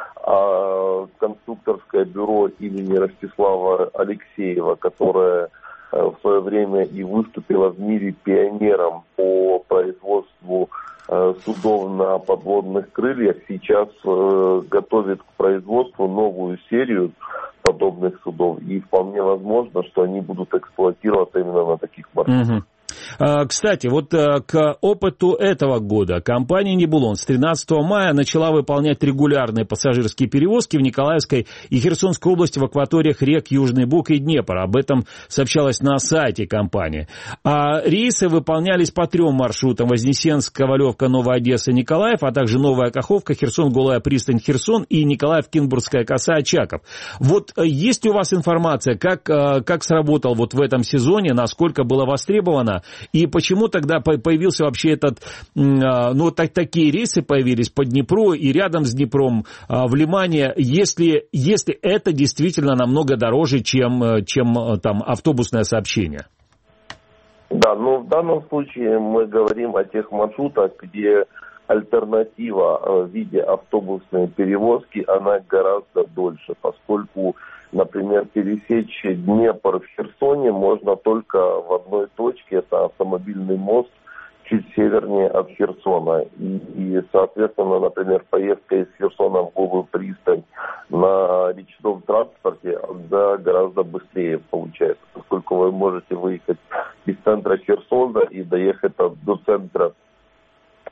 а конструкторское бюро имени Ростислава Алексеева, которое в свое время и выступило в мире пионером по производству судов на подводных крыльях, сейчас готовит к производству новую серию подобных судов. И вполне возможно, что они будут эксплуатироваться именно на таких маршрутах. Угу. Кстати, вот к опыту этого года компания «Нибулон» с тринадцатого мая начала выполнять регулярные пассажирские перевозки в Николаевской и Херсонской области в акваториях рек Южный Буг и Днепр. Об этом сообщалось на сайте компании. А рейсы выполнялись по трем маршрутам: Вознесенск, Ковалевка, Новая Одесса, Николаев, а также Новая Каховка, Херсон, Голая пристань, Херсон и Николаев, Кинбургская коса, Очаков. Вот есть ли у вас информация, как, как сработал вот в этом сезоне, насколько было востребовано? И почему тогда появился вообще этот, ну, так, такие рейсы появились по Днепру и рядом с Днепром в Лимане, если, если это действительно намного дороже, чем, чем там автобусное сообщение? Да, но в данном случае мы говорим о тех маршрутах, где альтернатива в виде автобусной перевозки, она гораздо дольше, поскольку, например, пересечь Днепр в Херсоне можно только в одной точке, это автомобильный мост чуть севернее от Херсона. И, и соответственно, например, поездка из Херсона в Голую пристань на речном транспорте, да, гораздо быстрее получается, поскольку вы можете выехать из центра Херсона и доехать до центра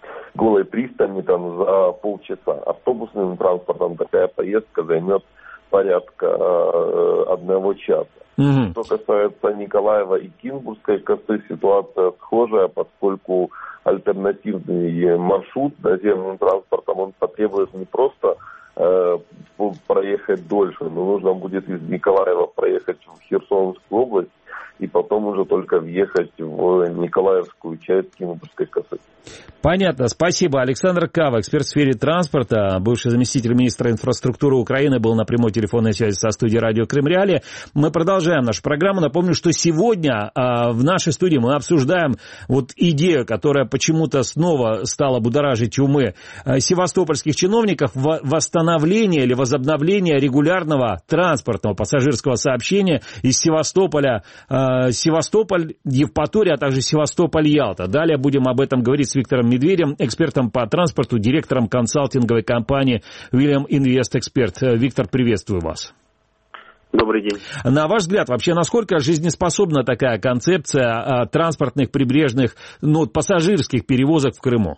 Голой пристани там за полчаса. Автобусным транспортом такая поездка займет порядка одного часа. Mm-hmm. Что касается Николаева и Кинбургской косы, ситуация схожая, поскольку альтернативный маршрут наземным транспортом, он потребует не просто э, проехать дольше, но нужно будет из Николаева проехать в Херсонскую область и потом уже только въехать в Николаевскую часть Кинбургской косы. Понятно. Спасибо. Александр Кава, эксперт в сфере транспорта, бывший заместитель министра инфраструктуры Украины, был на прямой телефонной связи со студией радио Крым Реалии. Мы продолжаем нашу программу. Напомню, что сегодня а, в нашей студии мы обсуждаем вот идею, которая почему-то снова стала будоражить умы а, севастопольских чиновников, в восстановление или возобновление регулярного транспортного пассажирского сообщения из Севастополя, а, Севастополь, Евпатория, а также Севастополь-Ялта. Далее будем об этом говорить с Виктором Медведем, экспертом по транспорту, директором консалтинговой компании William Invest Expert. Виктор, приветствую вас. Добрый день. На ваш взгляд, вообще, насколько жизнеспособна такая концепция а, транспортных прибрежных, ну, пассажирских перевозок в Крыму?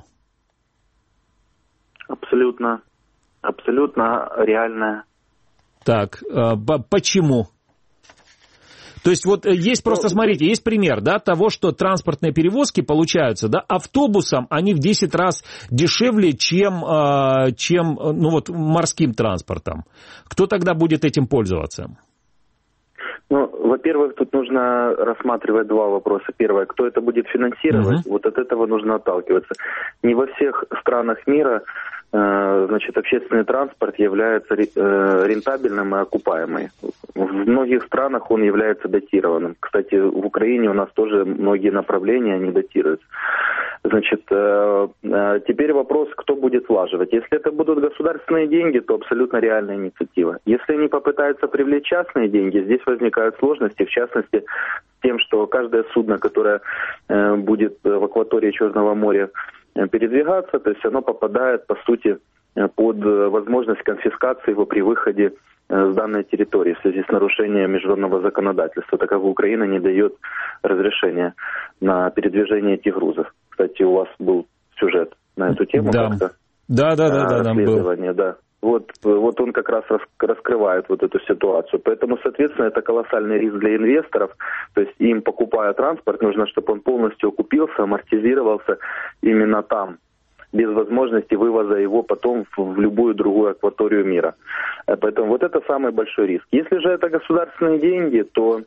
Абсолютно, абсолютно реальная. Так, а, почему? То есть вот есть просто, смотрите, есть пример, да, того, что транспортные перевозки получаются, да, автобусом они в десять раз дешевле, чем, чем, ну вот, морским транспортом. Кто тогда будет этим пользоваться? Ну, во-первых, тут нужно рассматривать два вопроса. Первое, кто это будет финансировать, uh-huh. вот от этого нужно отталкиваться. Не во всех странах мира значит, общественный транспорт является рентабельным и окупаемым. В многих странах он является датированным. Кстати, в Украине у нас тоже многие направления не датируются. Значит, теперь вопрос, кто будет влаживать. Если это будут государственные деньги, то абсолютно реальная инициатива. Если они попытаются привлечь частные деньги, здесь возникают сложности, в частности, с тем, что каждое судно, которое будет в акватории Черного моря передвигаться, то есть оно попадает, по сути, под возможность конфискации его при выходе с данной территории в связи с нарушением международного законодательства, так как Украина не дает разрешения на передвижение этих грузов. Кстати, у вас был сюжет на эту тему. Да, как-то. да, да, да, да, да, был. Да. Вот, вот он как раз раскрывает вот эту ситуацию. Поэтому, соответственно, это колоссальный риск для инвесторов. То есть им, покупая транспорт, нужно, чтобы он полностью окупился, амортизировался именно там, без возможности вывоза его потом в любую другую акваторию мира. Поэтому вот это самый большой риск. Если же это государственные деньги, то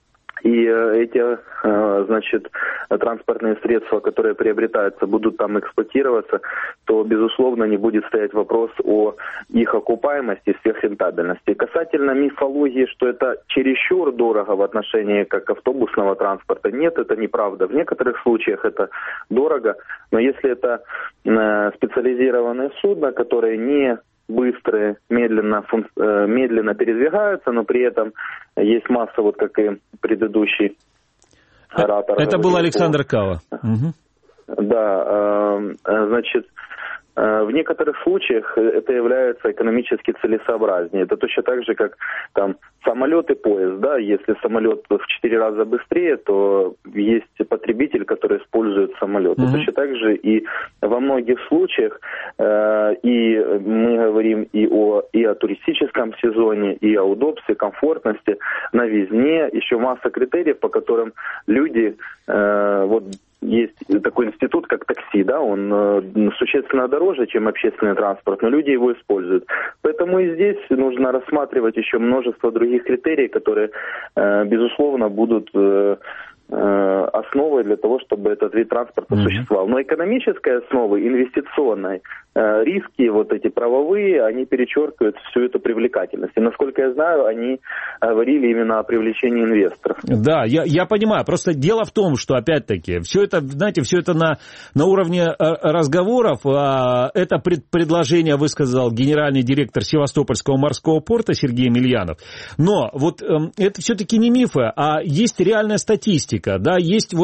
и эти, значит, транспортные средства, которые приобретаются, будут там эксплуатироваться, то, безусловно, не будет стоять вопрос о их окупаемости, сверхрентабельности. Касательно мифологии, что это чересчур дорого в отношении как автобусного транспорта, нет, это неправда. В некоторых случаях это дорого, но если это специализированные судна, которые не быстрые, медленно, фун... медленно передвигаются, но при этом есть масса, вот как и предыдущий оратор. Это был Александр Кава. Угу. Да, значит, в некоторых случаях это является экономически целесообразнее. Это точно так же, как там самолет и поезд. Да? Если самолет в четыре раза быстрее, то есть потребитель, который использует самолет. Mm-hmm. Точно так же и во многих случаях, э, и мы говорим и о, и о туристическом сезоне, и о удобстве, комфортности, новизне, еще масса критериев, по которым люди э, вот есть такой институт, как такси, да, он э, существенно дороже, чем общественный транспорт, но люди его используют. Поэтому и здесь нужно рассматривать еще множество других критериев, которые, э, безусловно, будут э, э, основой для того, чтобы этот вид транспорта mm-hmm. существовал. Но экономической основой, инвестиционной, э, риски вот эти правовые, они перечеркивают всю эту привлекательность. И, насколько я знаю, они говорили именно о привлечении инвесторов. Да, я, я понимаю. Просто дело в том, что, опять-таки, все это, знаете, все это на, на уровне разговоров. А это пред, предложение высказал генеральный директор Севастопольского морского порта Сергей Мильянов. Но вот э, это все-таки не мифы, а есть реальная статистика. Да, есть вот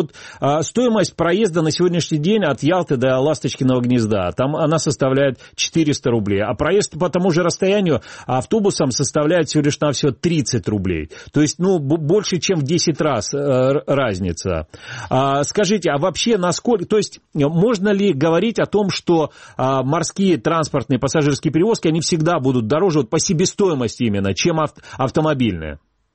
вот а, стоимость проезда на сегодняшний день от Ялты до Ласточкиного гнезда, там она составляет четыреста рублей, а проезд по тому же расстоянию автобусом составляет всего лишь навсего тридцать рублей. То есть, ну, больше, чем в десять раз э, разница. А, скажите, а вообще насколько, то есть, можно ли говорить о том, что а, морские транспортные пассажирские перевозки, они всегда будут дороже вот, по себестоимости именно, чем ав- автомобильные?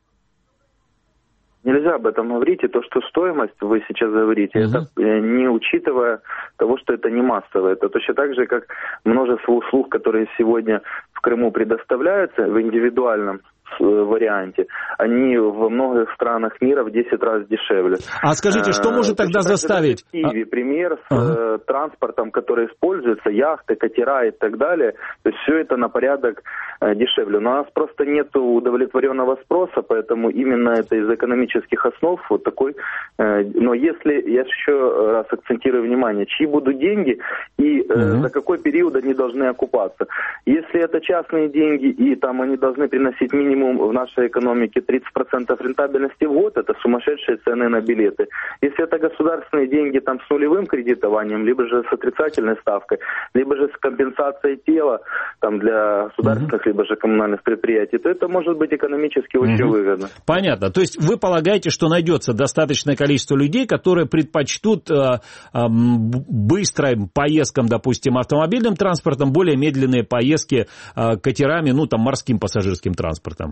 Нельзя об этом говорить, и то, что стоимость вы сейчас говорите, uh-huh. это не учитывая того, что это не массово. Это точно так же, как множество услуг, которые сегодня в Крыму предоставляются в индивидуальном варианте, они во многих странах мира в десять раз дешевле. А скажите, что может тогда заставить? В Киеве пример с uh-huh. транспортом, который используется, яхты, катера и так далее, то есть все это на порядок дешевле. Но у нас просто нет удовлетворенного спроса, поэтому именно это из экономических основ вот такой. Но если, я еще раз акцентирую внимание, чьи будут деньги и uh-huh. за какой период они должны окупаться. Если это частные деньги и там они должны приносить минимум в нашей экономике тридцать процентов рентабельности в год, это сумасшедшие цены на билеты. Если это государственные деньги там с нулевым кредитованием, либо же с отрицательной ставкой, либо же с компенсацией тела там для государственных, uh-huh. либо же коммунальных предприятий, то это может быть экономически uh-huh. очень выгодно. Понятно. То есть вы полагаете, что найдется достаточное количество людей, которые предпочтут э, э, быстрым поездкам, допустим, автомобильным транспортом, более медленные поездки э, катерами, ну там морским пассажирским транспортом?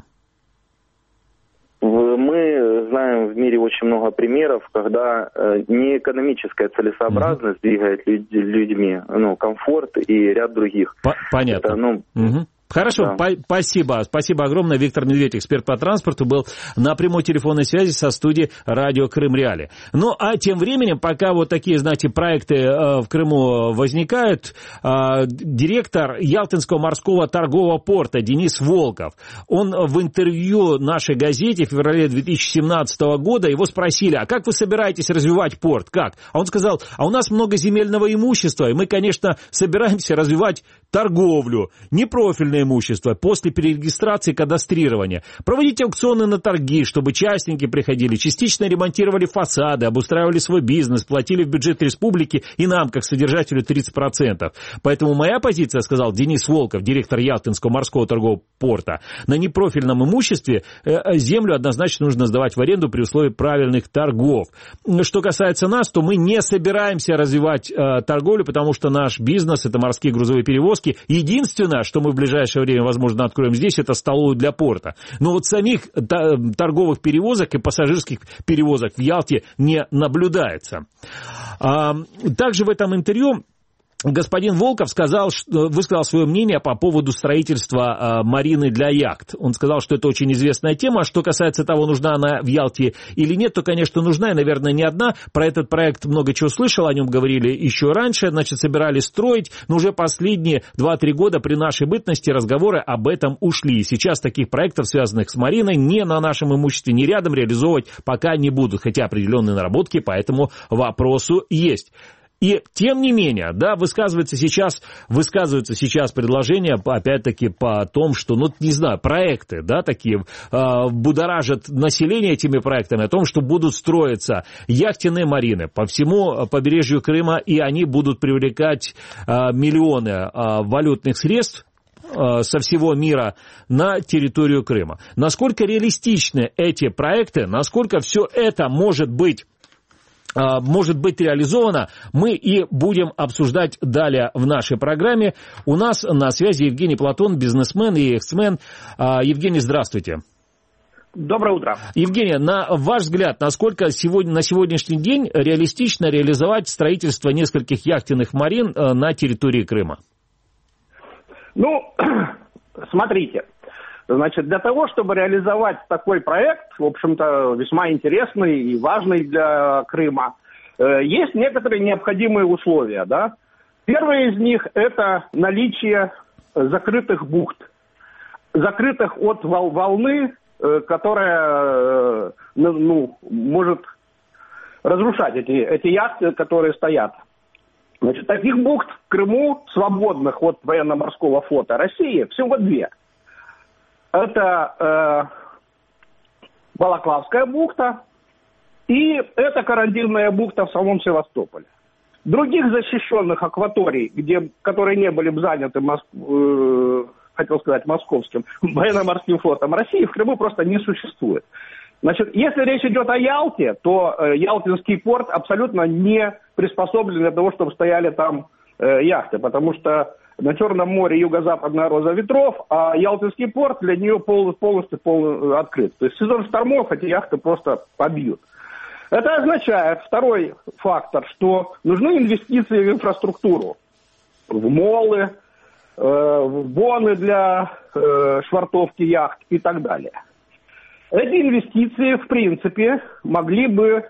Мы знаем в мире очень много примеров, когда неэкономическая целесообразность uh-huh. двигает люд- людьми, ну, комфорт и ряд других. Понятно. Это, ну, uh-huh. Хорошо, да. по- спасибо. Спасибо огромное. Виктор Медведь, эксперт по транспорту, был на прямой телефонной связи со студией радио Крым Реалии. Ну, а тем временем, пока вот такие, знаете, проекты э, в Крыму возникают, э, директор Ялтинского морского торгового порта Денис Волков, он в интервью нашей газете в феврале две тысячи семнадцатого года, его спросили, а как вы собираетесь развивать порт? Как? А он сказал, а у нас много земельного имущества, и мы, конечно, собираемся развивать торговлю, непрофильное имущество, после перерегистрации кадастрирования. Проводить аукционы на торги, чтобы частники приходили, частично ремонтировали фасады, обустраивали свой бизнес, платили в бюджет республики и нам, как содержателю, тридцать процентов. Поэтому моя позиция, сказал Денис Волков, директор Ялтинского морского торгового порта, на непрофильном имуществе землю однозначно нужно сдавать в аренду при условии правильных торгов. Что касается нас, то мы не собираемся развивать э, торговлю, потому что наш бизнес — это морские грузовые перевозки. Единственное, что мы в ближайшее время, возможно, откроем здесь, это столовую для порта. Но вот самих торговых перевозок и пассажирских перевозок в Ялте не наблюдается. Также в этом интервью господин Волков сказал, высказал свое мнение по поводу строительства э, марины для яхт. Он сказал, что это очень известная тема. Что касается того, нужна она в Ялте или нет, то, конечно, нужна, и, наверное, не одна. Про этот проект много чего слышал, о нем говорили еще раньше. Значит, собирались строить, но уже последние два-три года при нашей бытности разговоры об этом ушли. Сейчас таких проектов, связанных с мариной, ни на нашем имуществе, ни рядом реализовывать пока не будут, хотя определенные наработки по этому вопросу есть. И тем не менее, да, высказывается сейчас, высказываются сейчас предложения, опять-таки, по том, что, ну, не знаю, проекты, да, такие, э, будоражат население этими проектами, о том, что будут строиться яхтенные марины по всему побережью Крыма, и они будут привлекать э, миллионы э, валютных средств со всего мира на территорию Крыма. Насколько реалистичны эти проекты, насколько все это может быть может быть реализовано, мы и будем обсуждать далее в нашей программе. У нас на связи Евгений Платон, бизнесмен и эксмен. Евгений, здравствуйте. Доброе утро. Евгений, на ваш взгляд, насколько сегодня, на сегодняшний день реалистично реализовать строительство нескольких яхтенных марин на территории Крыма? Ну, смотрите. Значит, для того, чтобы реализовать такой проект, в общем-то, весьма интересный и важный для Крыма, э, есть некоторые необходимые условия, да. Первое из них – это наличие закрытых бухт, закрытых от вол- волны, э, которая, э, ну, может разрушать эти, эти яхты, которые стоят. Значит, таких бухт в Крыму, свободных от военно-морского флота России, всего две. Это э, Балаклавская бухта И это карантинная бухта в самом Севастополе. Других защищенных акваторий, где, которые не были бы заняты, Моск... э, хотел сказать, московским военно-морским флотом России, в Крыму просто не существует. Значит, если речь идет о Ялте, то э, Ялтинский порт абсолютно не приспособлен для того, чтобы стояли там э, яхты, потому что на Черном море юго-западная роза ветров, а Ялтинский порт для нее пол, полностью пол, открыт. То есть в сезон штормов эти яхты просто побьют. Это означает, второй фактор, что нужны инвестиции в инфраструктуру, в молы, э, в боны для э, швартовки яхт и так далее. Эти инвестиции, в принципе, могли бы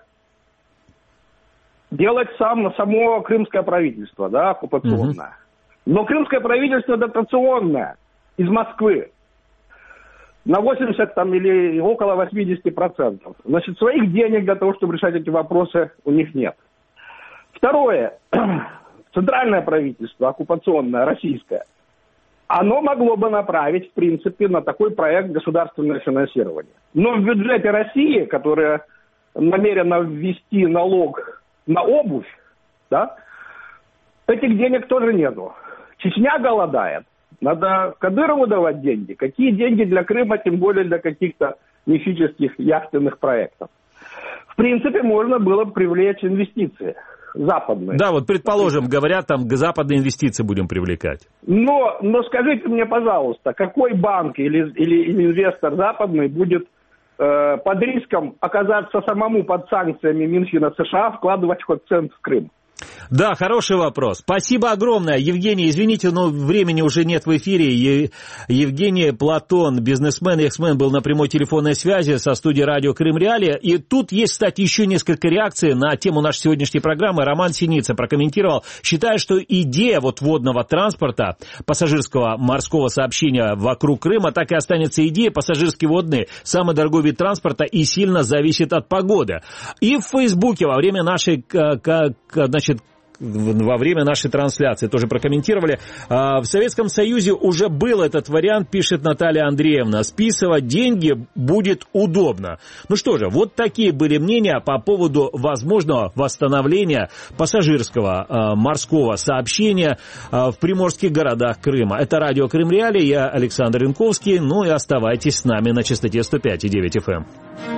делать сам, само крымское правительство, да, оккупационное. Угу. Но крымское правительство дотационное из Москвы на восемьдесят там, или около восемьдесят процентов. Значит, своих денег для того, чтобы решать эти вопросы, у них нет. Второе. Центральное правительство, оккупационное, российское, оно могло бы направить, в принципе, на такой проект государственное финансирование. Но в бюджете России, которая намерена ввести налог на обувь, да, этих денег тоже нету. Чечня голодает. Надо Кадырову давать деньги. Какие деньги для Крыма, тем более для каких-то мифических яхтенных проектов. В принципе, можно было бы привлечь инвестиции западные. Да, вот предположим, говорят, там западные инвестиции будем привлекать. Но, но скажите мне, пожалуйста, какой банк или, или инвестор западный будет э, под риском оказаться самому под санкциями Минфина США, вкладывать хоть цент в Крым? Да, хороший вопрос. Спасибо огромное. Евгений, извините, но времени уже нет в эфире. Е- Евгений Платон, бизнесмен и эксмен, был на прямой телефонной связи со студией радио Крым Реалия. И тут есть, кстати, еще несколько реакций на тему нашей сегодняшней программы. Роман Синица прокомментировал, считая, что идея вот водного транспорта, пассажирского морского сообщения вокруг Крыма, так и останется идеей. Пассажирские водные – самый дорогой вид транспорта и сильно зависит от погоды. И в Фейсбуке во время нашей, значит, во время нашей трансляции тоже прокомментировали. В Советском Союзе уже был этот вариант, пишет Наталья Андреевна. Списывать деньги будет удобно. Ну что же, вот такие были мнения по поводу возможного восстановления пассажирского морского сообщения в приморских городах Крыма. Это радио Крым Реалии, я Александр Янковский. Ну и оставайтесь с нами на частоте сто пять и девять эф эм.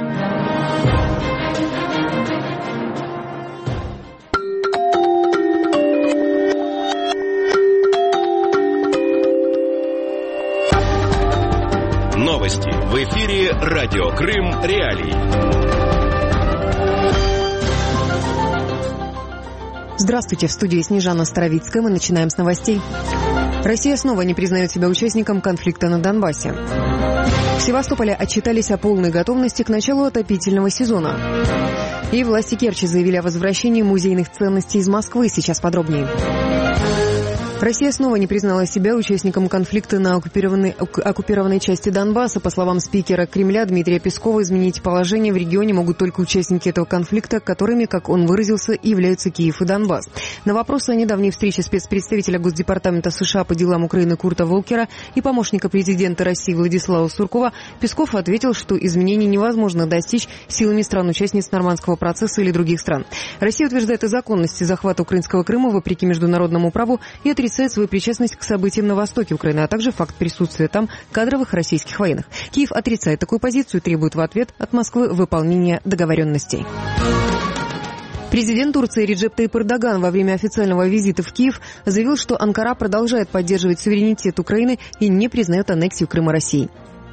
Новости в эфире радио Крым Реалии. Здравствуйте, в студии Снежана Старовицкая. Мы начинаем с новостей. Россия снова не признает себя участником конфликта на Донбассе. В Севастополе отчитались о полной готовности к началу отопительного сезона. И власти Керчи заявили о возвращении музейных ценностей из Москвы. Сейчас подробнее. Россия снова не признала себя участником конфликта на оккупированной, оккупированной части Донбасса. По словам спикера Кремля Дмитрия Пескова, изменить положение в регионе могут только участники этого конфликта, которыми, как он выразился, являются Киев и Донбасс. На вопрос о недавней встрече спецпредставителя Госдепартамента США по делам Украины Курта Волкера и помощника президента России Владислава Суркова Песков ответил, что изменений невозможно достичь силами стран-участниц Нормандского процесса или других стран. Россия утверждает о законности захвата украинского Крыма вопреки международному праву и отрицает свою причастность к событиям на востоке Украины, а также факт присутствия там кадровых российских военных. Киев отрицает такую позицию и требует в ответ от Москвы выполнения договоренностей. Президент Турции Реджеп Тайип Эрдоган во время официального визита в Киев заявил, что Анкара продолжает поддерживать суверенитет Украины и не признает аннексию Крыма Россией.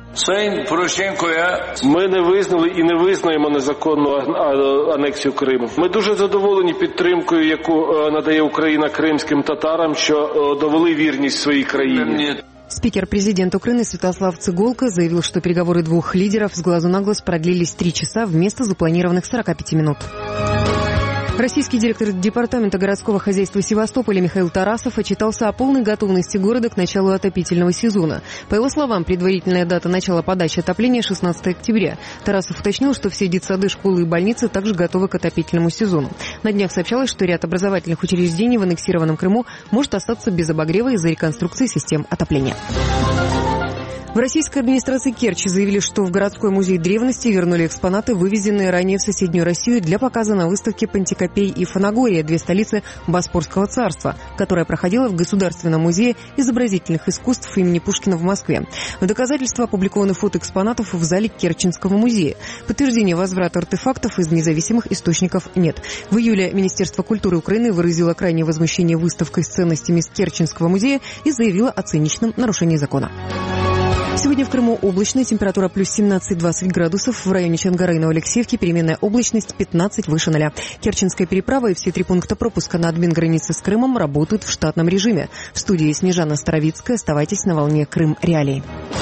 Ми не визнали і не визнаємо незаконну анексію Криму. Ми дуже задоволені підтримкою, яку надає Україна кримським татарам, що довели вірність своїй країні. Спикер президента Украины Святослав Цыгулка заявил, что переговоры двух лидеров с глазу на глаз продлились три часа вместо запланированных сорока пяти минут. Российский директор Департамента городского хозяйства Севастополя Михаил Тарасов отчитался о полной готовности города к началу отопительного сезона. По его словам, предварительная дата начала подачи отопления шестнадцатого октября. Тарасов уточнил, что все детсады, школы и больницы также готовы к отопительному сезону. На днях сообщалось, что ряд образовательных учреждений в аннексированном Крыму может остаться без обогрева из-за реконструкции систем отопления. В российской администрации Керчи заявили, что в городской музей древности вернули экспонаты, вывезенные ранее в соседнюю Россию для показа на выставке Пантикопей и Фанагория, две столицы Боспорского царства, которая проходила в Государственном музее изобразительных искусств имени Пушкина в Москве. В доказательство опубликованы фото экспонатов в зале Керченского музея. Подтверждения возврата артефактов из независимых источников нет. В июле Министерство культуры Украины выразило крайнее возмущение выставкой с ценностями из Керченского музея и заявило о циничном нарушении закона. Сегодня в Крыму облачно, температура плюс семнадцать-двадцать градусов, в районе Чонгары и Новоалексеевки переменная облачность пятнадцать выше ноля. Керченская переправа и все три пункта пропуска на админ-границе с Крымом работают в штатном режиме. В студии Снежана Старовицкая. Оставайтесь на волне Крым Реалии.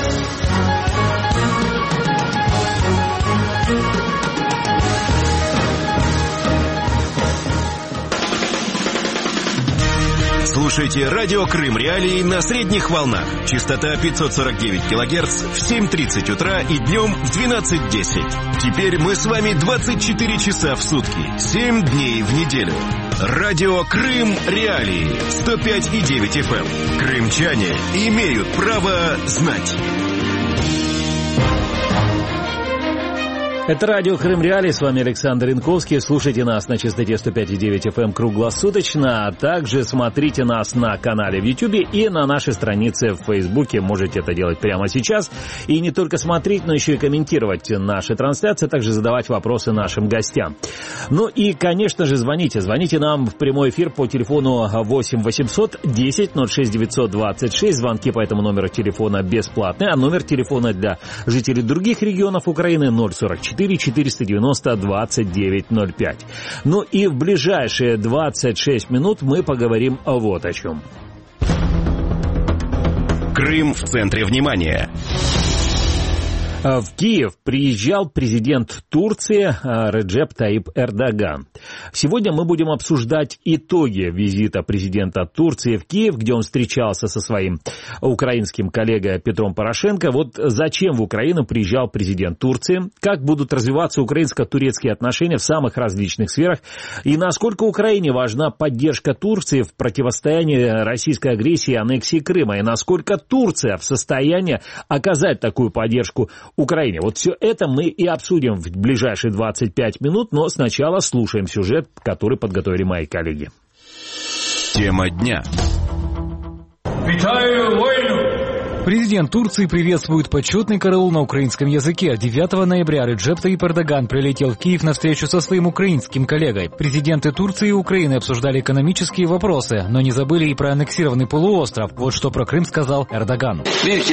Слушайте радио Крым Реалии на средних волнах. Частота пятьсот сорок девять килогерц в семь тридцать утра и днем в двенадцать десять. Теперь мы с вами двадцать четыре часа в сутки, семь дней в неделю. Радио Крым Реалии сто пять и девять эф эм. Крымчане имеют право знать. Это радио Крым Реалии, с вами Александр Янковский. Слушайте нас на частоте сто пять и девять эф эм круглосуточно, а также смотрите нас на канале в Ютубе и на нашей странице в Фейсбуке. Можете это делать прямо сейчас. И не только смотреть, но еще и комментировать наши трансляции, а также задавать вопросы нашим гостям. Ну и, конечно же, звоните. Звоните нам в прямой эфир по телефону восемь восемьсот десять ноль шесть девятьсот двадцать шесть. Звонки по этому номеру телефона бесплатные, а номер телефона для жителей других регионов Украины ноль сорок четыре четыреста девяносто двадцать девять ноль пять. Ну и в ближайшие двадцать шесть минут мы поговорим вот о чем. Крым в центре внимания. В Киев приезжал президент Турции Реджеп Таyyip Эрдоган. Сегодня мы будем обсуждать итоги визита президента Турции в Киев, где он встречался со своим украинским коллегой Петром Порошенко. Вот зачем в Украину приезжал президент Турции, как будут развиваться украинско-турецкие отношения в самых различных сферах, и насколько Украине важна поддержка Турции в противостоянии российской агрессии и аннексии Крыма, и насколько Турция в состоянии оказать такую поддержку Украине. Вот все это мы и обсудим в ближайшие двадцать пять минут, но сначала слушаем сюжет, который подготовили мои коллеги. Тема дня. Витаю войну! Президент Турции приветствует почетный караул на украинском языке. девятого ноября Реджеп Таyyip Эрдоган прилетел в Киев на встречу со своим украинским коллегой. Президенты Турции и Украины обсуждали экономические вопросы, но не забыли и про аннексированный полуостров. Вот что про Крым сказал Эрдоган.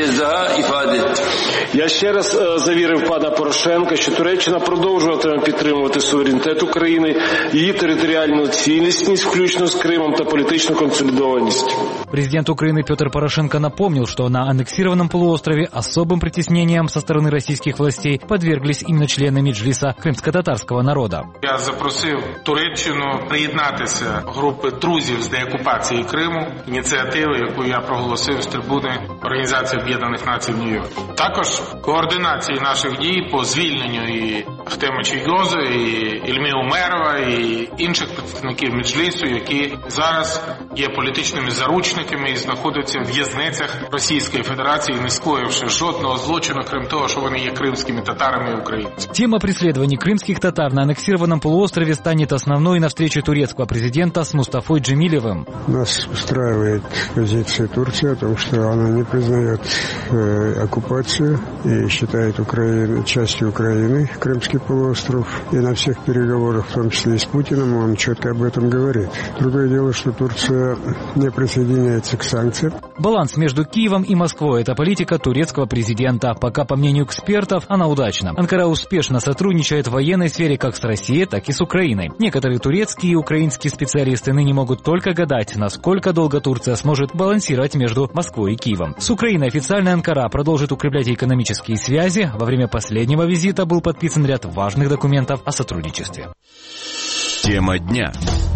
Я ще раз завірив пана Порошенка, що Туреччина продовжуватиме підтримувати суверенітет України, її територіальну цілісність, включно з Кримом, та політичну консолідованість. Президент Украины Петр Порошенко напомнил, что на аннексированном полуострове особым притеснением со стороны российских властей подверглись именно члены Меджлиса крымско-татарского народа. Я запросив Туреччину приєднатися групи друзів з деокупації Криму, ініціативи, яку я проголосив з трибуни Організації Об'єднаних Націй в Нью-Йорку. Також координації наших дій по звільненню і Ахтема Чийгозу, і Ільмі Умерова, і інших представників Меджлісу, які зараз є політичними заручниками і знаходяться в в'язницях Російської Федерации, не скоивши жодного злочину, крім того, что они есть крымскими татарами и украинцами. Тема преследований крымских татар на аннексированном полуострове станет основной на встрече турецкого президента с Мустафой Джемилевым. Нас устраивает позиция Турции о том, что она не признает э, оккупацию и считает Украину частью Украины, Крымский полуостров. И на всех переговорах, в том числе и с Путиным, он четко об этом говорит. Другое дело, что Турция не присоединяется к санкциям. Баланс между Киевом и Москвой – это политика турецкого президента. Пока, по мнению экспертов, она удачна. Анкара успешно сотрудничает в военной сфере как с Россией, так и с Украиной. Некоторые турецкие и украинские специалисты ныне могут только гадать, насколько долго Турция сможет балансировать между Москвой и Киевом. С Украиной официально Анкара продолжит укреплять экономические связи. Во время последнего визита был подписан ряд важных документов о сотрудничестве. Тема дня.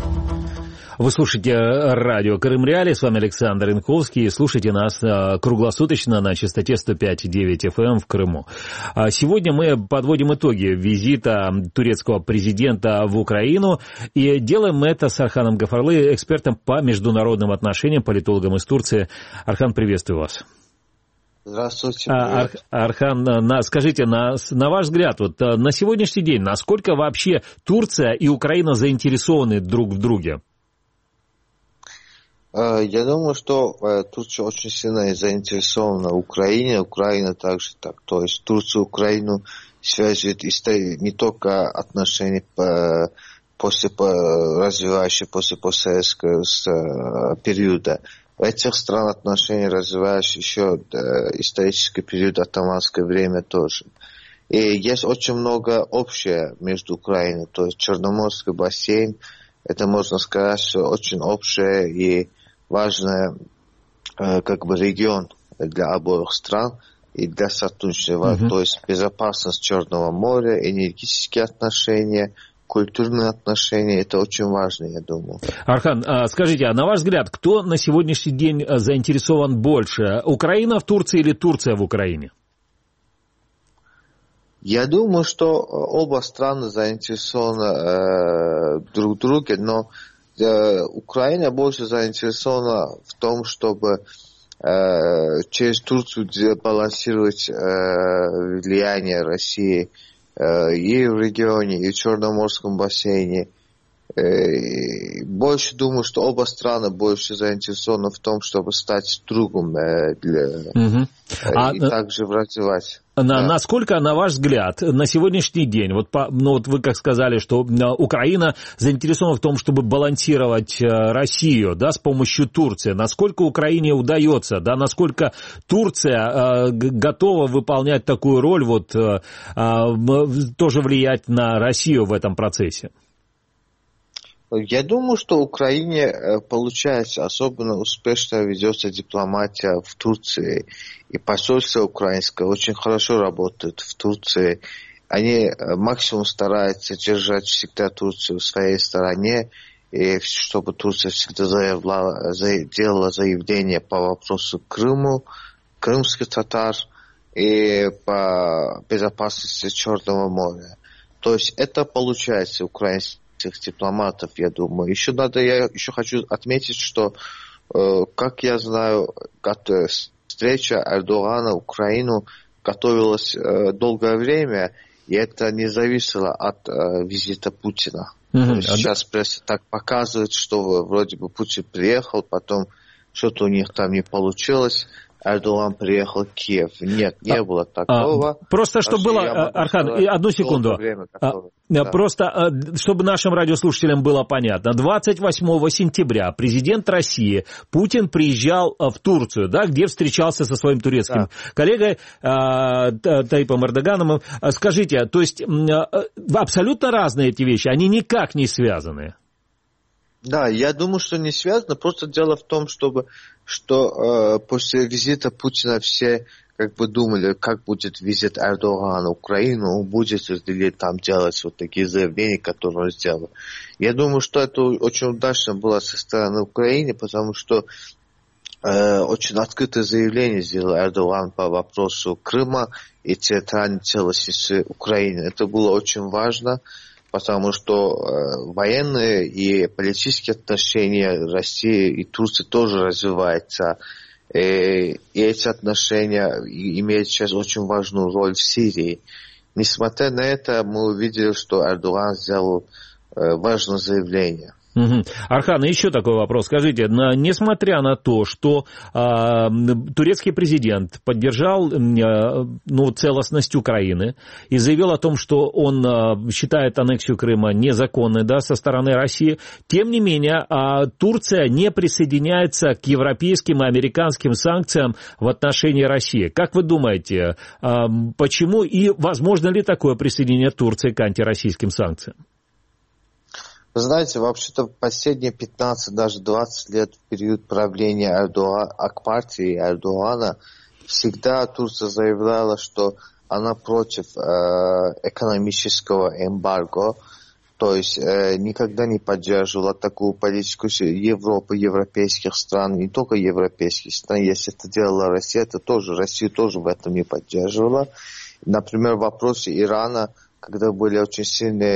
Вы слушаете радио Крым Реалии, с вами Александр Янковский, и слушайте нас круглосуточно на частоте сто пять и девять эф эм в Крыму. Сегодня мы подводим итоги визита турецкого президента в Украину, и делаем мы это с Арханом Гафарлы, экспертом по международным отношениям, политологом из Турции. Архан, приветствую вас. Здравствуйте. Ар- Архан, на, скажите, на, на ваш взгляд, вот на сегодняшний день, насколько вообще Турция и Украина заинтересованы друг в друге? Я думаю, что Турция очень сильно заинтересована в Украине, Украина также так. То есть Турция и Украину связывает не только отношения по, после по, развивающие после постсоветского периода. В этих странах отношения развиваются еще исторический период, оттоманское время тоже. И есть очень много общего между Украиной, то есть Черноморский бассейн, это можно сказать, что очень общее и важный как бы регион для обоих стран и для сотрудничества, mm-hmm. то есть безопасность Черного моря, энергетические отношения, культурные отношения, это очень важно, я думаю. Архан, скажите, а на ваш взгляд, кто на сегодняшний день заинтересован больше, Украина в Турции или Турция в Украине? Я думаю, что оба страны заинтересованы э, друг в друге, но Украина больше заинтересована в том, чтобы э, через Турцию балансировать э, влияние России э, и в регионе, и в Черноморском бассейне. Э, больше думаю, что оба страны больше заинтересованы в том, чтобы стать другом э, для, угу. э, а, и также развивать. На, да. Насколько, на ваш взгляд, на сегодняшний день, вот, по, ну, вот вы как сказали, что Украина заинтересована в том, чтобы балансировать Россию, да, с помощью Турции, насколько Украине удается, да, насколько Турция э, готова выполнять такую роль, вот, э, э, тоже влиять на Россию в этом процессе? Я думаю, что Украине получается, особенно успешно ведется дипломатия в Турции. И посольство украинское очень хорошо работает в Турции. Они максимум стараются держать всегда Турцию в своей стороне, и чтобы Турция всегда заявляла, делала заявление по вопросу Крыму, крымских татар и по безопасности Черного моря. То есть это получается украинских дипломатов, я думаю. Еще надо, я еще хочу отметить, что, э, как я знаю, встреча Эрдогана в Украину готовилась э, долгое время, и это не зависело от э, визита Путина. Mm-hmm. То есть сейчас пресса так показывает, что вроде бы Путин приехал, потом что-то у них там не получилось. Эрдоган приехал в Киев. Нет, не а, было такого. А, просто, чтобы было, Архан, одну секунду. Время, а, да. Просто, чтобы нашим радиослушателям было понятно. двадцать восьмого сентября президент России Путин приезжал в Турцию, да, где встречался со своим турецким да. коллегой а, Таипом Эрдоганом. Скажите, то есть абсолютно разные эти вещи, они никак не связаны? Да, я думаю, что не связано. Просто дело в том, чтобы, что э, после визита Путина все как бы думали, как будет визит Эрдогана в Украину, будет ли там делать вот такие заявления, которые он сделал. Я думаю, что это очень удачно было со стороны Украины, потому что э, очень открытое заявление сделал Эрдоган по вопросу Крыма и территориальной целостности Украины. Это было очень важно. Потому что э, военные и политические отношения России и Турции тоже развиваются. И, и эти отношения имеют сейчас очень важную роль в Сирии. Несмотря на это, мы увидели, что Эрдоган сделал э, важное заявление. Угу. Архан, еще такой вопрос. Скажите, на, несмотря на то, что э, турецкий президент поддержал э, ну, целостность Украины и заявил о том, что он э, считает аннексию Крыма незаконной, да, со стороны России, тем не менее э, Турция не присоединяется к европейским и американским санкциям в отношении России. Как вы думаете, э, почему и возможно ли такое присоединение Турции к антироссийским санкциям? Вы знаете, вообще-то последние пятнадцать, даже двадцать лет в период правления Эрдогана, Ак-партии Эрдогана, всегда Турция заявляла, что она против э, экономического эмбарго, то есть э, никогда не поддерживала такую политику Европы, европейских стран, не только европейских стран. Если это делала Россия, то тоже Россию тоже в этом не поддерживала. Например, в вопросе Ирана, когда были очень сильные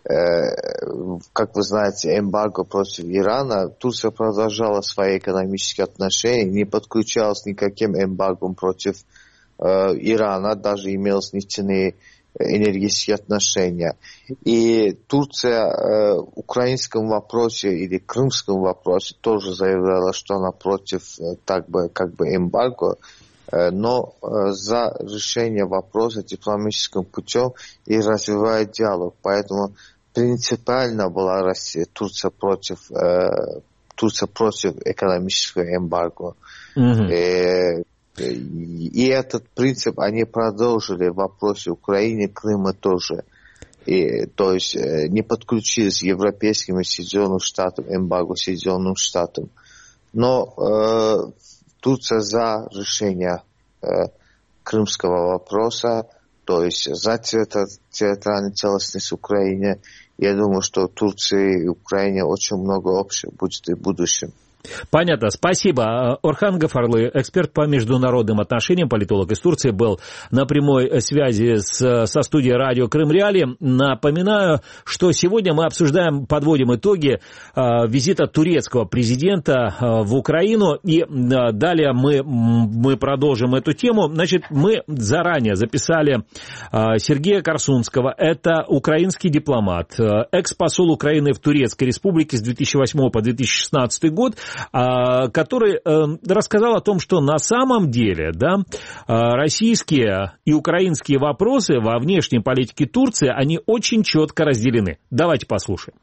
как вы знаете, эмбарго против Ирана, Турция продолжала свои экономические отношения, не подключалась никаким эмбаргом против Ирана, даже имелось нефтяные энергетические отношения. И Турция в украинском вопросе или крымском вопросе тоже заявляла, что она против так бы, как бы эмбарго, но за решение вопроса дипломатическим путем и развивает диалог. Поэтому принципиально была Россия, Турция против, Турция против экономического эмбарго. Mm-hmm. И этот принцип они продолжили в вопросе Украины, Крыма тоже. И, то есть не подключились к европейским и Соединенным Штатам, эмбарго Соединенным Штатам. Но э, Турция за решение э, крымского вопроса, то есть за территориальную целостность Украины. Я думаю, что у Турции и Украине очень много общего будет и в будущем. Понятно. Спасибо. Орхан Гафарлы, эксперт по международным отношениям, политолог из Турции, был на прямой связи с, со студией радио Крым Реалии. Напоминаю, что сегодня мы обсуждаем, подводим итоги э, визита турецкого президента э, в Украину. И э, далее мы, мы продолжим эту тему. Значит, мы заранее записали э, Сергея Корсунского. Это украинский дипломат, э, экс-посол Украины в Турецкой Республике с две тысячи восьмого по две тысячи шестнадцатый год, который рассказал о том, что на самом деле, да, российские и украинские вопросы во внешней политике Турции, они очень четко разделены. Давайте послушаем.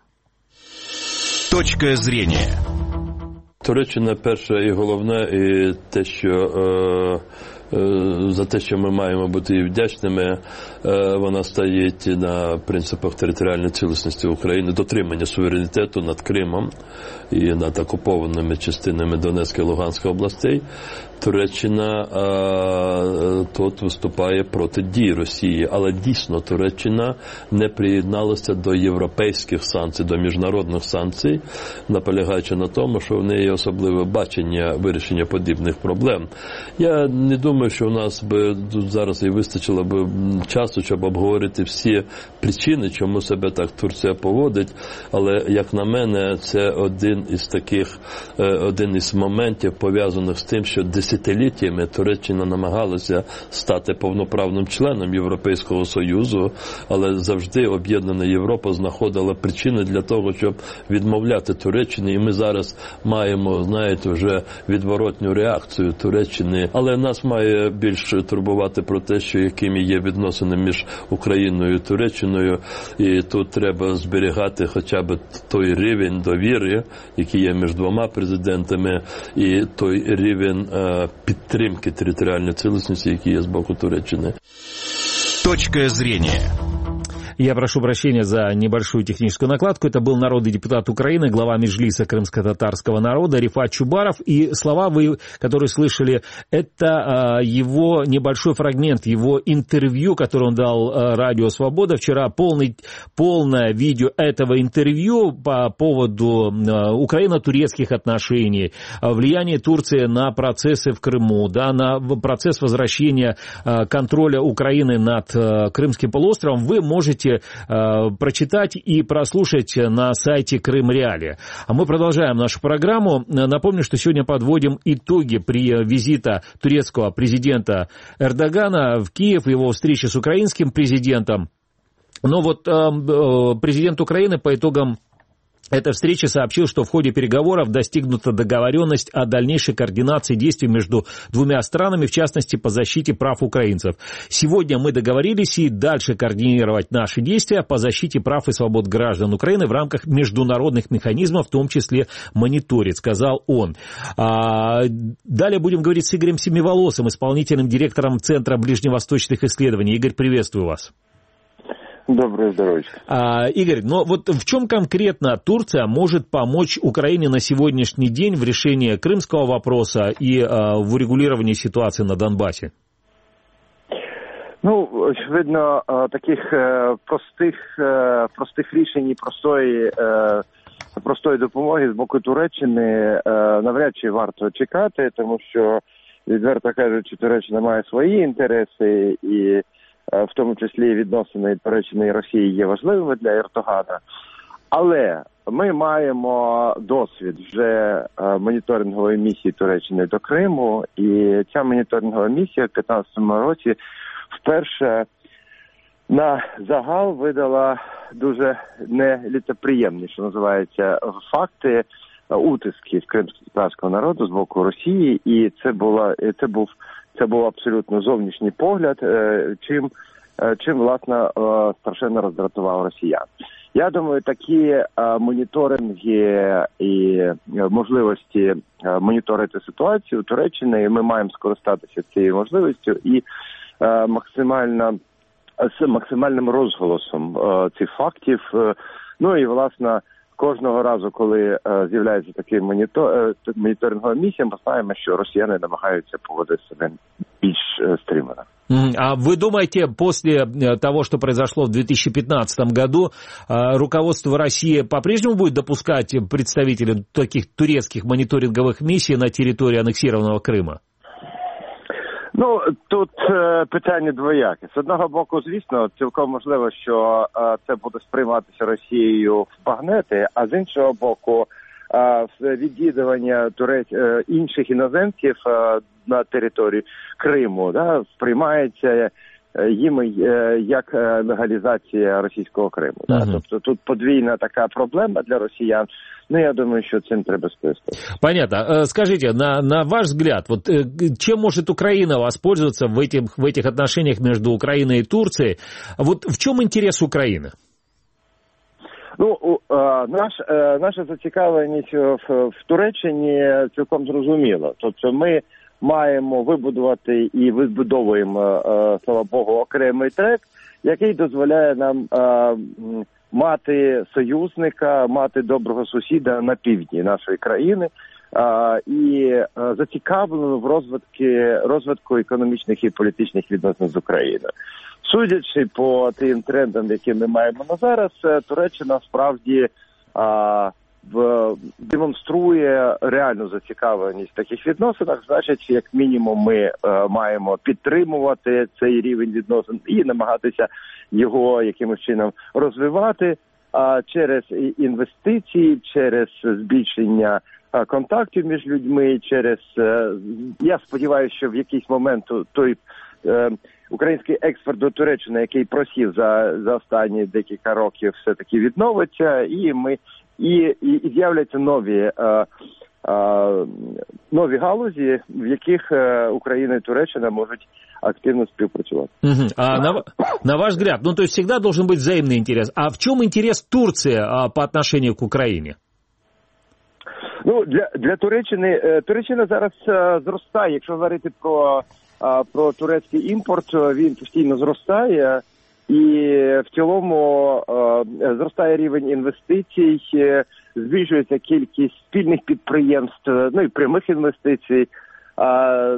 Точка зрения. Туреччина перше і головне, і те, що е, е, за те, що ми маємо бути їй вдячними, е, вона стоїть на принципах територіальної цілісності України, дотримання суверенітету над Кримом і над окупованими частинами Донецької і Луганської областей. Туреччина е, тут виступає проти дій Росії, але дійсно Туреччина не приєдналася до європейських санкцій, до міжнародних санкцій, наполягаючи на тому, що в неї особливе бачення вирішення подібних проблем. Я не думаю, що у нас би зараз і вистачило б часу, щоб обговорити всі причини, чому себе так Турція поводить, але, як на мене, це один із таких, один із моментів, пов'язаних з тим, що десятиліттями Туреччина намагалася стати повноправним членом Європейського Союзу, але завжди об'єднана Європа знаходила причини для того, щоб відмовляти Туреччині, і ми зараз маємо, знаєте, вже відворотню реакцію Туреччини, але нас має більше турбувати про те, що якими є відносини між Україною і Туреччиною, і тут треба зберігати хоча б той рівень довіри, який є між двома президентами, і той рівень е, підтримки територіальної цілісності, який є з боку Туреччини. Точка зрения. Я прошу прощения за небольшую техническую накладку. Это был народный депутат Украины, глава Меджлиса крымско-татарского народа Рифат Чубаров. И слова, вы, которые слышали, это его небольшой фрагмент, его интервью, которое он дал Радио Свобода. Вчера полный, полное видео этого интервью по поводу украино-турецких отношений, влияние Турции на процессы в Крыму, да, на процесс возвращения контроля Украины над Крымским полуостровом. Вы можете прочитать и прослушать на сайте Крым Реалии. А мы продолжаем нашу программу. Напомню, что сегодня подводим итоги при визита турецкого президента Эрдогана в Киев, его встречи с украинским президентом. Но вот президент Украины по итогам этой встречи сообщил, что в ходе переговоров достигнута договоренность о дальнейшей координации действий между двумя странами, в частности, по защите прав украинцев. Сегодня мы договорились и дальше координировать наши действия по защите прав и свобод граждан Украины в рамках международных механизмов, в том числе мониторить, сказал он. А далее будем говорить с Игорем Семиволосым, исполнительным директором Центра ближневосточных исследований. Игорь, приветствую вас. Доброе здоровье. А, Игорь, но вот в чем конкретно Турция может помочь Украине на сегодняшний день в решении крымского вопроса и а, в урегулировании ситуации на Донбассе? Ну, очевидно, таких простих, простих рішень і простої, простої допомоги з боку Туреччини навряд чи варто чекати, тому що, відверто кажучи, Туреччина має свої інтереси і в тому числі відносини Туреччини і Росії, є важливими для Ердогана. Але ми маємо досвід вже моніторингової місії Туреччини до Криму, і ця моніторингова місія в п'ятнадцятому році вперше на загал видала дуже нелітоприємні, що називається, факти утиски з кримськотатарського народу з боку Росії, і це була це був це був абсолютно зовнішній погляд, чим чим власне страшенно роздратував росіян. Я думаю, такі моніторинги і можливості моніторити ситуацію у Туреччині, ми маємо скористатися цією можливістю і максимально з максимальним розголосом цих фактів. Ну і власне кожного разу, коли е, з'являється такий монітор, е, моніторингова місія, ми знаємо, що росіяни намагаються поводити себе більш е, стримано. А вы думаете, после того, что произошло в две тысячи пятнадцатом году, руководство России по-прежнему будет допускать представителей таких турецких мониторинговых миссий на территории аннексированного Крыма? Ну, тут е, питання двояке. З одного боку, звісно, цілком можливо, що е, це буде сприйматися Росією в багнети, а з іншого боку, е, відвідування турець, е, інших іноземців е, на території Криму да, сприймається їм е, як легалізація російського Криму. Да. Uh-huh. Тобто тут подвійна така проблема для росіян. Ну, я думаю, что цим треба скористатися. Понятно. Скажите, на, на ваш взгляд, вот чем может Украина воспользоваться в этих, в этих отношениях между Украиной и Турцией? Вот в чем интерес Украины? Ну, наш, наша зацікавленість в, в Туреччині цілком зрозуміла. Тобто ми маємо вибудувати і вибудовуємо, слава Богу, окремий трек, який дозволяє нам мати союзника, мати доброго сусіда на півдні нашої країни а, і а, зацікавлено в розвитку, розвитку економічних і політичних відносин з Україною. Судячи по тим трендам, які ми маємо на зараз, Туреччина справді а, в, демонструє реальну зацікавленість в таких відносинах. Значить, як мінімум, ми а, маємо підтримувати цей рівень відносин і намагатися його якимось чином розвивати а, через інвестиції, через збільшення а, контактів між людьми, через, а, я сподіваюся, що в якийсь момент той а, український експорт до Туреччини, який просів за, за останні декілька років, все-таки відновиться, і ми і, і, і з'являться нові а, а, нові галузі, в яких а, Україна і Туреччина можуть активно співпрацювати. Угу. А на, на ваш взгляд, ну то есть всегда должен быть взаимный интерес. А в чем интерес Турции а, по отношению к Украине? Ну, для, для Туреччини, Туреччина зараз а, зростає. Якщо говорити про, а, про турецький імпорт, він постійно зростає. І в цілому а, зростає рівень інвестицій, збільшується кількість спільних підприємств, ну і прямих інвестицій. А,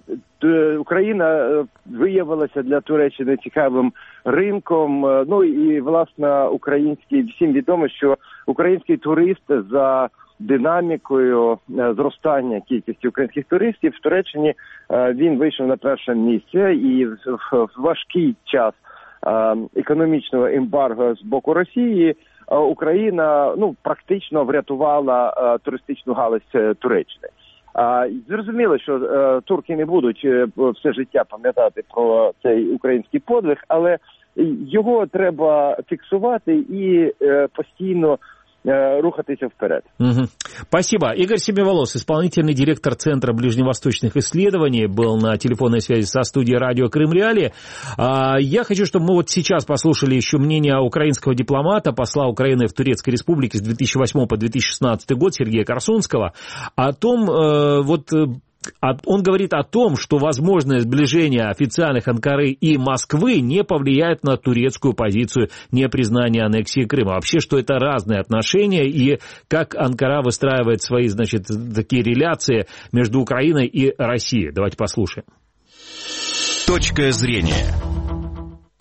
Україна виявилася для Туреччини цікавим ринком. Ну і, власне, український, всім відомо, що український турист за динамікою зростання кількості українських туристів в Туреччині він вийшов на перше місце, і в важкий час економічного ембарго з боку Росії Україна ну практично врятувала туристичну галузь Туреччини. А, зрозуміло, що е, турки не будуть е, все життя пам'ятати про цей український подвиг, але його треба фіксувати і е, постійно э, рухатися вперед. Угу. Спасибо. Игорь Семиволос, исполнительный директор Центра ближневосточных исследований, был на телефонной связи со студией радио Крым Реалии. Я хочу, чтобы мы вот сейчас послушали еще мнение украинского дипломата, посла Украины в Турецкой Республике с две тысячи восьмого по две тысячи шестнадцатый год Сергея Корсунского, о том, вот... Он говорит о том, что возможное сближение официальных Анкары и Москвы не повлияет на турецкую позицию непризнания аннексии Крыма. Вообще, что это разные отношения, и как Анкара выстраивает свои, значит, такие реляции между Украиной и Россией. Давайте послушаем. Точка зрения.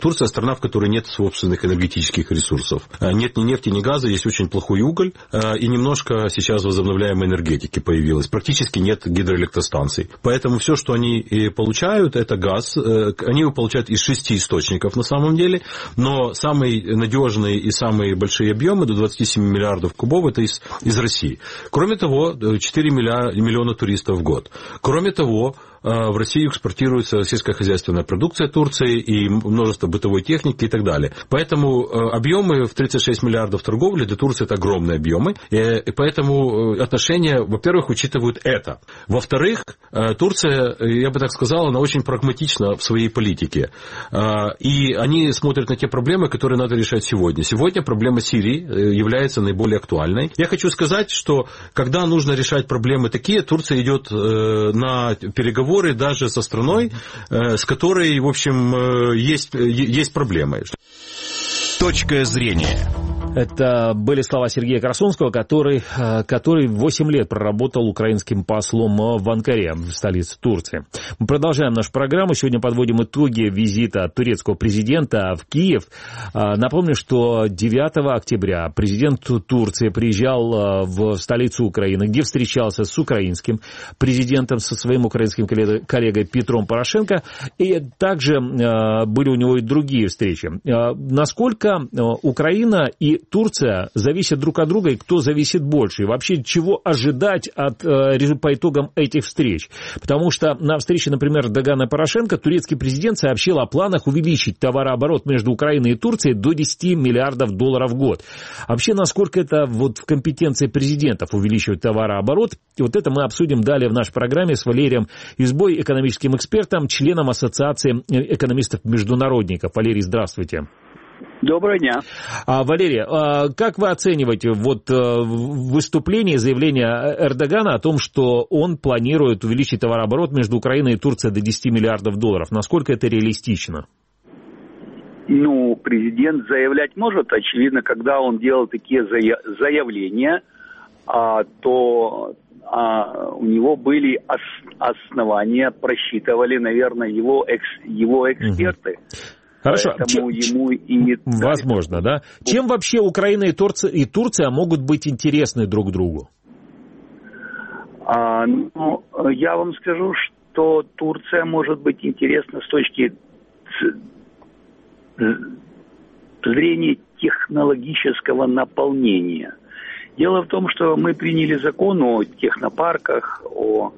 Турция страна, в которой нет собственных энергетических ресурсов. Нет ни нефти, ни газа, есть очень плохой уголь, и немножко сейчас возобновляемой энергетики появилось. Практически нет гидроэлектростанций. Поэтому все, что они получают, это газ. Они его получают из шести источников на самом деле, но самые надежные и самые большие объемы, до двадцати семи миллиардов кубов, это из, из России. Кроме того, четыре миллиона туристов в год. Кроме того, в Россию экспортируется сельскохозяйственная продукция Турции и множество бытовой техники и так далее. Поэтому объемы в тридцать шесть миллиардов торговли для Турции это огромные объемы. И поэтому отношения, во-первых, учитывают это. Во-вторых, Турция, я бы так сказал, она очень прагматична в своей политике. И они смотрят на те проблемы, которые надо решать сегодня. Сегодня проблема Сирии является наиболее актуальной. Я хочу сказать, что когда нужно решать проблемы такие, Турция идет на переговоры даже со страной, с которой, в общем, есть, есть проблемы. Точка зрения. Это были слова Сергея Красунского, который, который восемь лет проработал украинским послом в Анкаре, в столице Турции. Мы продолжаем нашу программу. Сегодня подводим итоги визита турецкого президента в Киев. Напомню, что девятого октября президент Турции приезжал в столицу Украины, где встречался с украинским президентом, со своим украинским коллегой Петром Порошенко. И также были у него и другие встречи. Насколько Украина и Турция зависят друг от друга, и кто зависит больше? И вообще, чего ожидать от, по итогам этих встреч? Потому что на встрече, например, Эрдогана и Порошенко турецкий президент сообщил о планах увеличить товарооборот между Украиной и Турцией до десяти миллиардов долларов в год. Вообще, насколько это вот в компетенции президентов увеличивать товарооборот? И вот это мы обсудим далее в нашей программе с Валерием Избой, экономическим экспертом, членом Ассоциации экономистов-международников. Валерий, здравствуйте. Доброго дня. А, Валерий, а как вы оцениваете вот выступление, заявление Эрдогана о том, что он планирует увеличить товарооборот между Украиной и Турцией до десяти миллиардов долларов? Насколько это реалистично? Ну, президент заявлять может. Очевидно, когда он делал такие заявления, а, то а, у него были ос- основания, просчитывали, наверное, его, экс- его эксперты. Угу. Хорошо. Поэтому Чем... ему и... Возможно, да. Чем вообще Украина и Турция, и Турция могут быть интересны друг другу? А, ну, я вам скажу, что Турция может быть интересна с точки зрения технологического наполнения. Дело в том, что мы приняли закон о технопарках, о...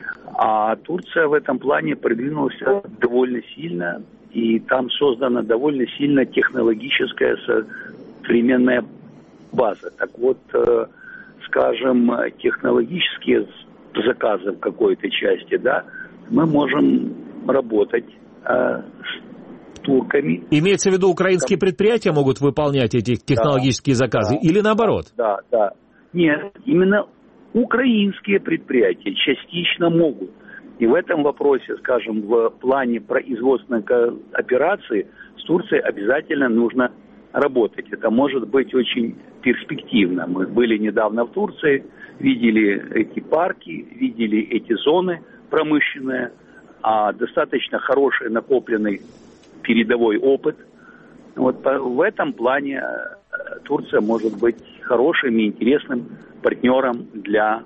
а Турция в этом плане продвинулась довольно сильно. И там создана довольно сильно технологическая современная база. Так вот, э, скажем, технологические заказы в какой-то части, да, мы можем работать э, с турками. Имеется в виду, украинские Там... предприятия могут выполнять эти технологические да, заказы да, или наоборот? Да, да. Нет, именно украинские предприятия частично могут. И в этом вопросе, скажем, в плане производственной операции с Турцией обязательно нужно работать. Это может быть очень перспективно. Мы были недавно в Турции, видели эти парки, видели эти зоны промышленные, а достаточно хороший накопленный передовой опыт. Вот в этом плане Турция может быть хорошим и интересным партнером для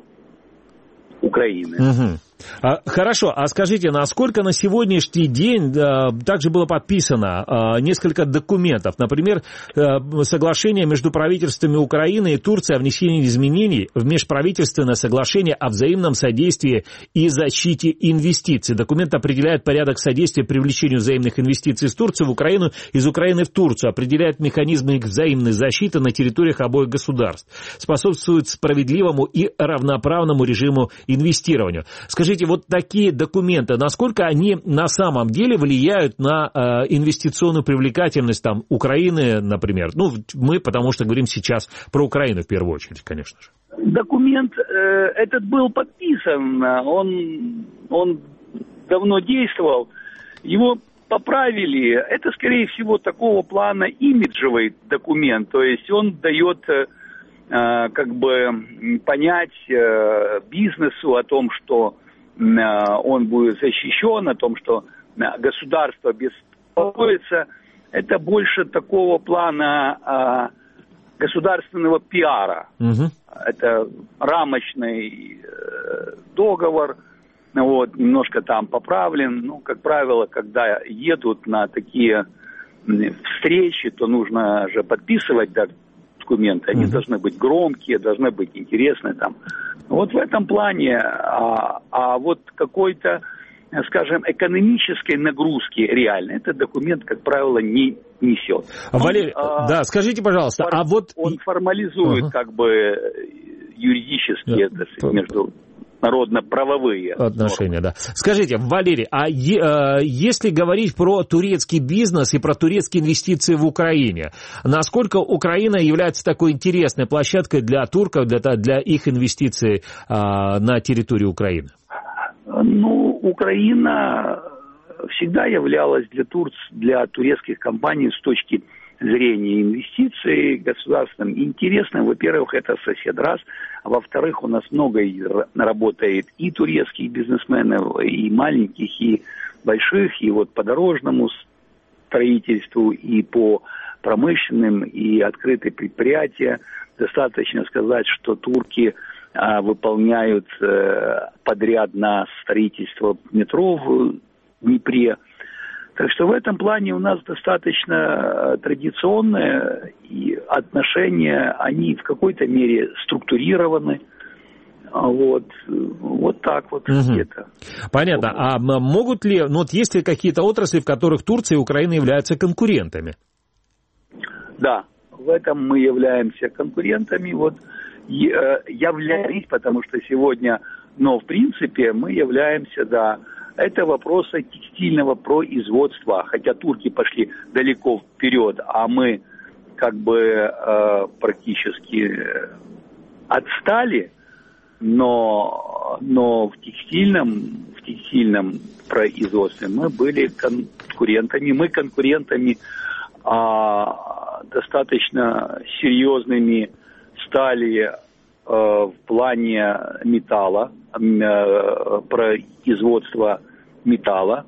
Украины. Угу. А, хорошо, а скажите, насколько на сегодняшний день а, также было подписано а, несколько документов, например, а, соглашение между правительствами Украины и Турции о внесении изменений в межправительственное соглашение о взаимном содействии и защите инвестиций. Документ определяет порядок содействия привлечению взаимных инвестиций из Турции в Украину, из Украины в Турцию, определяет механизмы их взаимной защиты на территориях обоих государств, способствует справедливому и равноправному режиму инвестирования. Скажите, вот такие документы, насколько они на самом деле влияют на э, инвестиционную привлекательность там, Украины, например? Ну, мы потому что говорим сейчас про Украину в первую очередь, конечно же. Документ э, этот был подписан, он, он давно действовал, его поправили. Это, скорее всего, такого плана имиджевый документ, то есть он дает... Э, как бы понять э, бизнесу о том, что э, он будет защищен, о том, что э, государство беспокоится. это больше такого плана а, государственного пиара. Угу. Это рамочный э, договор, вот, немножко там поправлен. Ну, как правило, когда едут на такие встречи, то нужно же подписывать документы. Они угу. должны быть громкие, должны быть интересные там. Вот в этом плане, а, а вот какой-то, скажем, экономической нагрузки реально этот документ, как правило, не несет. Валерий, он, да, скажите, пожалуйста, фор, а вот... Он формализует, uh-huh. как бы, юридические, yeah. это, между... народно-правовые отношения, нормы. Да. Скажите, Валерий, а е, если говорить про турецкий бизнес и про турецкие инвестиции в Украине, насколько Украина является такой интересной площадкой для турков, для, для их инвестиций а, на территории Украины? Ну, Украина всегда являлась для, тур... для турецких компаний с точки зрения инвестиций государственным интересным. Во-первых, это сосед раз, а во-вторых, у нас много работает и турецких бизнесменов, и маленьких, и больших, и вот по дорожному строительству, и по промышленным, и открытые предприятия. Достаточно сказать, что турки а, выполняют а, подряд на строительство метро в Днепре. Так что в этом плане у нас достаточно традиционные и отношения, они в какой-то мере структурированы. Вот, вот так вот угу. где-то. Понятно. А могут ли, ну вот есть ли какие-то отрасли, в которых Турция и Украина являются конкурентами? Да, в этом мы являемся конкурентами. Вот являлись, потому что сегодня, но в принципе мы являемся, да. Это вопросы текстильного производства, хотя турки пошли далеко вперед, а мы как бы э, практически отстали, но, но в текстильном, в текстильном производстве мы были конкурентами, мы конкурентами а, достаточно серьезными стали в плане металла, производства металла.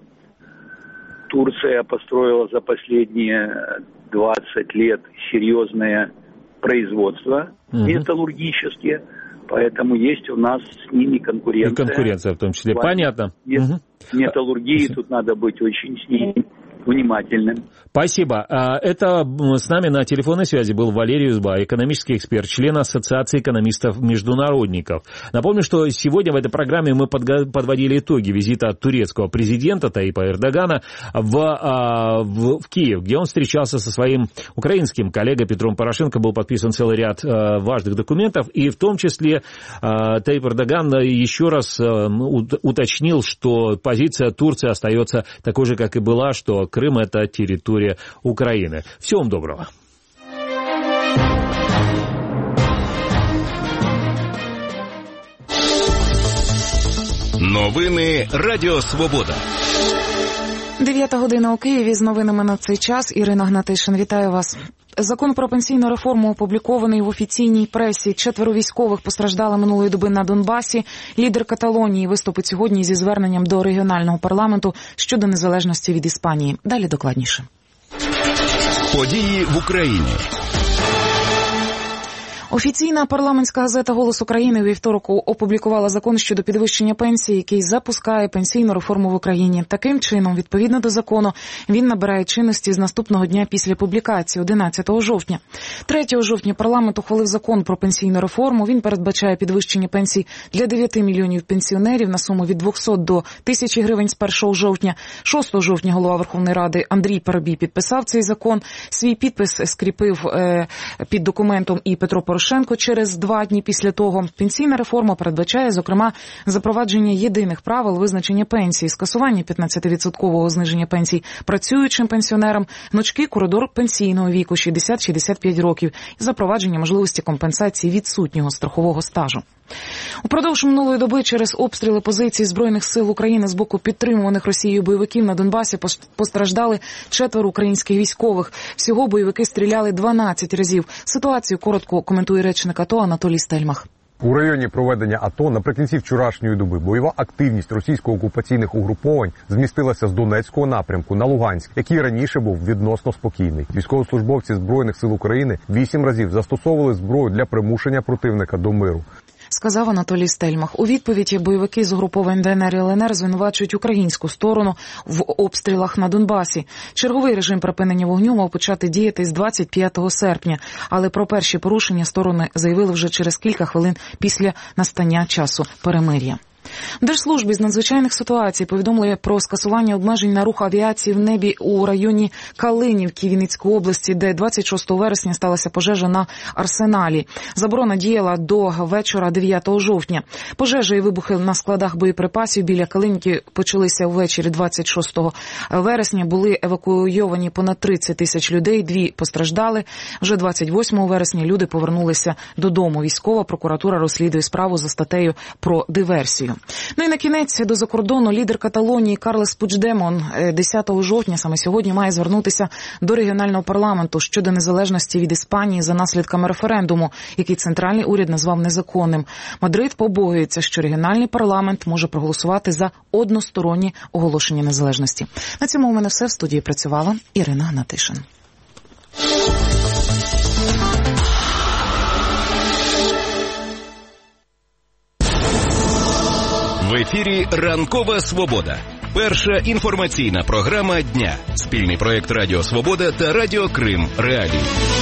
Турция построила за последние двадцать лет серьезное производство угу. металлургические, поэтому есть у нас с ними конкуренция. И конкуренция в том числе. Понятно. Мет- металлургии, тут надо быть очень с ней внимательным. Спасибо. Это с нами на телефонной связи был Валерий Узба, экономический эксперт, член Ассоциации экономистов-международников. Напомню, что сегодня в этой программе мы подводили итоги визита турецкого президента Таипа Эрдогана в, в, в Киев, где он встречался со своим украинским коллегой Петром Порошенко. Был подписан целый ряд важных документов, и в том числе Таип Эрдоган еще раз уточнил, что позиция Турции остается такой же, как и была, что Крым — это территория Украины. Всего вам доброго. Новини Радіо Свобода. Дев'ята година у Києві. З новинами на цей час. Ірина Гнатишин. Вітаю вас. Закон про пенсійну реформу опублікований в офіційній пресі. Четверо військових постраждали минулої доби на Донбасі. Лідер Каталонії виступить сьогодні зі зверненням до регіонального парламенту щодо незалежності від Іспанії. Далі докладніше. Події в Україні. Офіційна парламентська газета «Голос України» у вівторок опублікувала закон щодо підвищення пенсії, який запускає пенсійну реформу в Україні. Таким чином, відповідно до закону, він набирає чинності з наступного дня після публікації, одинадцятого жовтня. третього жовтня парламент ухвалив закон про пенсійну реформу. Він передбачає підвищення пенсій для дев'яти мільйонів пенсіонерів на суму від двохсот до тисячі гривень з першого жовтня. шостого жовтня голова Верховної Ради Андрій Парубій підписав цей закон. Свій підпис скріпив е, під документом і Петро Порошенко. Через два дні після того. Пенсійна реформа передбачає, зокрема, запровадження єдиних правил визначення пенсій, скасування п'ятнадцятивідсоткового зниження пенсій працюючим пенсіонерам, гнучкий коридор пенсійного віку шістдесят - шістдесят п'ять років і запровадження можливості компенсації відсутнього страхового стажу. Упродовж минулої доби через обстріли позицій Збройних сил України з боку підтримуваних Росією бойовиків на Донбасі постраждали четверо українських військових. Всього бойовики стріляли дванадцять разів. Ситуацію коротко коментує речник АТО Анатолій Стельмах. У районі проведення АТО наприкінці вчорашньої доби бойова активність російсько-окупаційних угруповань змістилася з Донецького напрямку на Луганськ, який раніше був відносно спокійний. Військовослужбовці Збройних сил України вісім разів застосовували зброю для примушення противника до миру. Сказав Анатолій Стельмах. У відповіді бойовики з угруповань ДНР і ЛНР звинувачують українську сторону в обстрілах на Донбасі. Черговий режим припинення вогню мав почати діяти з двадцять п'ятого серпня, але про перші порушення сторони заявили вже через кілька хвилин після настання часу перемир'я. В Держслужбі з надзвичайних ситуацій повідомили про скасування обмежень на рух авіації в небі у районі Калинівки Вінницької області, де двадцять шостого вересня сталася пожежа на Арсеналі. Заборона діяла до вечора дев'ятого жовтня. Пожежа і вибухи на складах боєприпасів біля Калинівки почалися ввечері двадцять шостого вересня. Були евакуйовані понад тридцять тисяч людей, дві постраждали. Вже двадцять восьмого вересня люди повернулися додому. Військова прокуратура розслідує справу за статтею про диверсію. Ну і на кінець до закордону лідер Каталонії Карлес Пучдемон десятого жовтня, саме сьогодні, має звернутися до регіонального парламенту щодо незалежності від Іспанії за наслідками референдуму, який центральний уряд назвав незаконним. Мадрид побоюється, що регіональний парламент може проголосувати за одностороннє оголошення незалежності. На цьому у мене все. В студії працювала Ірина Гнатишин. В ефірі «Ранкова Свобода». Перша інформаційна програма дня. Спільний проєкт Радіо Свобода та Радіо Крим Реалії.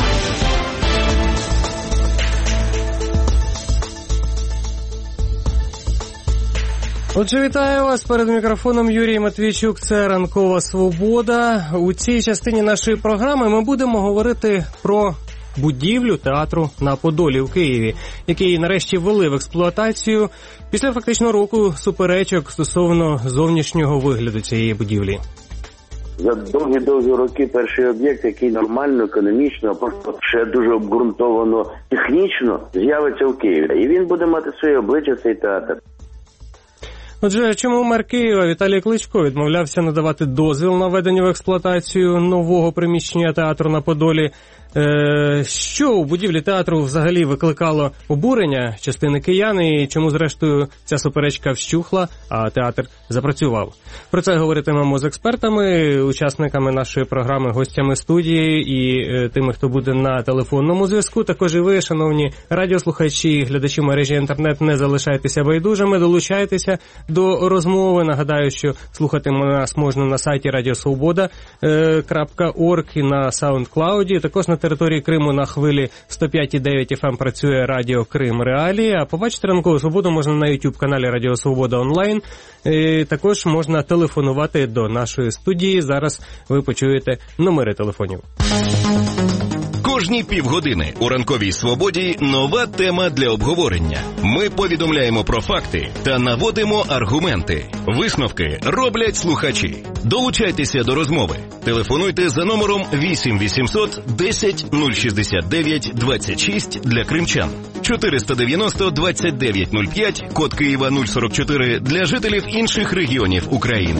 Отже, вітаю вас. Перед мікрофоном Юрій Матвійчук. Це «Ранкова Свобода». У цій частині нашої програми ми будемо говорити про будівлю театру на Подолі в Києві, який нарешті ввели в експлуатацію після фактично року суперечок стосовно зовнішнього вигляду цієї будівлі. За довгі-довгі роки перший об'єкт, який нормально, економічно, а просто ще дуже обґрунтовано технічно з'явиться в Києві. І він буде мати своє обличчя, цей театр. Отже, чому мер Києва Віталій Кличко відмовлявся надавати дозвіл на введення в експлуатацію нового приміщення театру на Подолі? Е, що у будівлі театру взагалі викликало обурення частини киян і чому, зрештою, ця суперечка вщухла, а театр запрацював? Про це говоритимемо з експертами, учасниками нашої програми, гостями студії і е, тими, хто буде на телефонному зв'язку. Також і ви, шановні радіослухачі, глядачі мережі інтернет, не залишайтеся байдужими, долучайтеся до розмови. Нагадаю, що слухати нас можна на сайті радіосвобода крапка орг і на SoundCloud. Також на території Криму на хвилі сто п'ять і дев'ять еф ем працює Радіо Крим Реалії, а побачити «Ранкову Свободу» можна на YouTube-каналі Радіо Свобода онлайн. І також можна телефонувати до нашої студії. Зараз ви почуєте номери телефонів. Кожні півгодини у «Ранковій Свободі» нова тема для обговорення. Ми повідомляємо про факти та наводимо аргументи. Висновки роблять слухачі. Долучайтеся до розмови. Телефонуйте за номером вісім вісімсот десять нуль шістдесят дев'ять двадцять шість для кримчан. чотириста дев'яносто двадцять дев'ять нуль п'ять, код Києва нуль сорок чотири для жителів інших регіонів України.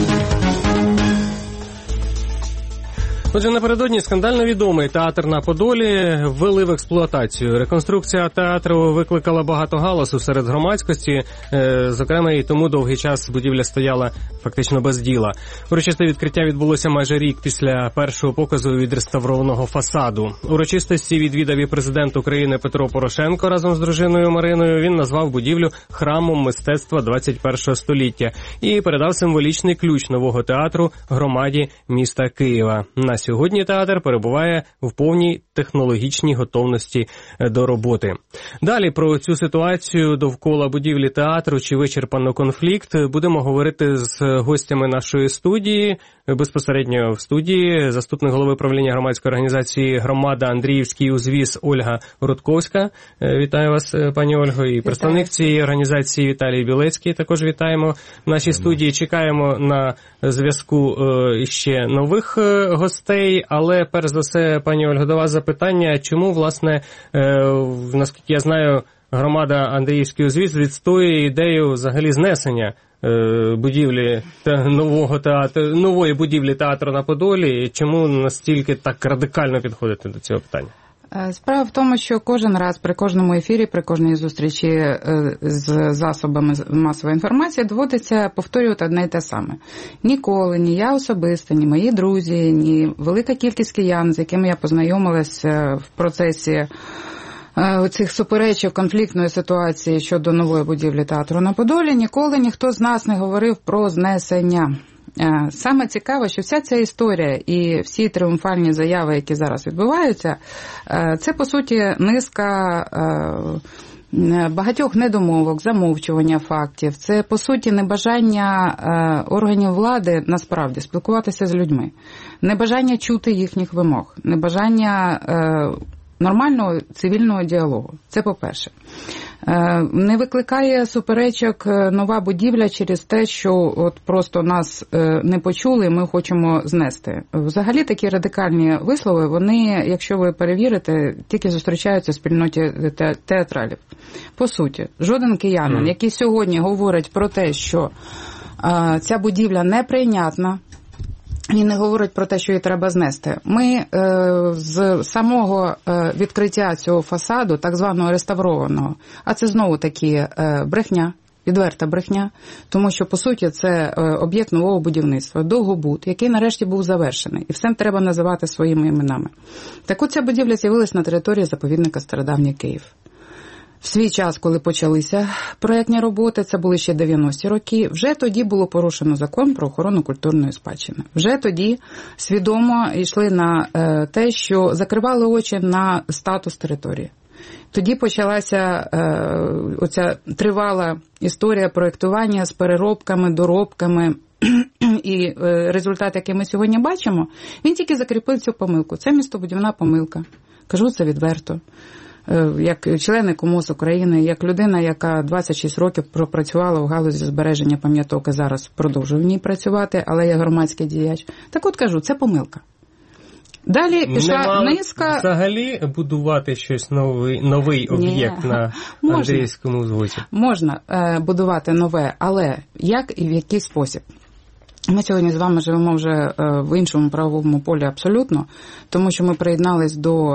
Отже, напередодні скандально відомий театр на Подолі ввели в експлуатацію. Реконструкція театру викликала багато галасу серед громадськості, зокрема і тому довгий час будівля стояла фактично без діла. Урочисте відкриття відбулося майже рік після першого показу відреставрованого фасаду. Урочистості відвідав і президент України Петро Порошенко разом з дружиною Мариною. Він назвав будівлю храмом мистецтва двадцять першого століття і передав символічний ключ нового театру громаді міста Києва. На сьогодні театр перебуває в повній технологічній готовності до роботи. Далі про цю ситуацію довкола будівлі театру, чи вичерпано конфлікт, будемо говорити з гостями нашої студії. Безпосередньо в студії заступник голови правління громадської організації «Громада» Андріївський узвіз Ольга Рудковська. Вітаю вас, пані Ольго. І представник цієї організації Віталій Білецький. Також вітаємо в нашій студії. Чекаємо на зв'язку ще нових гостей. Але, перш за все, пані Ольго, до вас запитання. Чому, власне, наскільки я знаю, громада Андріївський узвіз відстоює ідею взагалі знесення будівлі нового театру, нової будівлі театру на Подолі, і чому настільки так радикально підходити до цього питання? Справа в тому, що кожен раз при кожному ефірі, при кожній зустрічі з засобами масової інформації доводиться повторювати одне й те саме. Ніколи ні я особисто, ні мої друзі, ні велика кількість киян, з якими я познайомилася в процесі оцих суперечок, конфліктної ситуації щодо нової будівлі театру на Подолі, ніколи ніхто з нас не говорив про знесення. Саме цікаве, що вся ця історія і всі тріумфальні заяви, які зараз відбуваються, це, по суті, низка багатьох недомовок, замовчування фактів. Це, по суті, небажання органів влади, насправді, спілкуватися з людьми. Небажання чути їхніх вимог. Небажання нормального цивільного діалогу. Це по-перше. Не викликає суперечок нова будівля через те, що от просто нас не почули, і ми хочемо знести. Взагалі такі радикальні вислови, вони, якщо ви перевірите, тільки зустрічаються в спільноті театралів. По суті, жоден киянин, який сьогодні говорить про те, що ця будівля неприйнятна, він не говорить про те, що її треба знести. Ми е, з самого е, відкриття цього фасаду, так званого реставрованого, а це знову-таки е, брехня, відверта брехня, тому що, по суті, це е, об'єкт нового будівництва, довгобуд, який нарешті був завершений. І все треба називати своїми іменами. Так от ця будівля з'явилась на території заповідника Стародавній Київ. В свій час, коли почалися проєктні роботи, це були ще дев'яності роки, вже тоді було порушено закон про охорону культурної спадщини. Вже тоді свідомо йшли на те, що закривали очі на статус території. Тоді почалася е, оця тривала історія проєктування з переробками, доробками, і е, результат, який ми сьогодні бачимо, він тільки закріпив цю помилку. Це містобудівна помилка. Кажу це відверто. Як член КУМОС України, як людина, яка двадцять шість років пропрацювала в галузі збереження пам'яток і зараз продовжує в ній працювати, але я громадський діяч. Так от кажу, це помилка. Далі пішла низка... Взагалі будувати щось новий, новий об'єкт Ні. на Андріївському узвозі? Можна е, будувати нове, але як і в який спосіб? Ми сьогодні з вами живемо вже в іншому правовому полі абсолютно, тому що ми приєднались до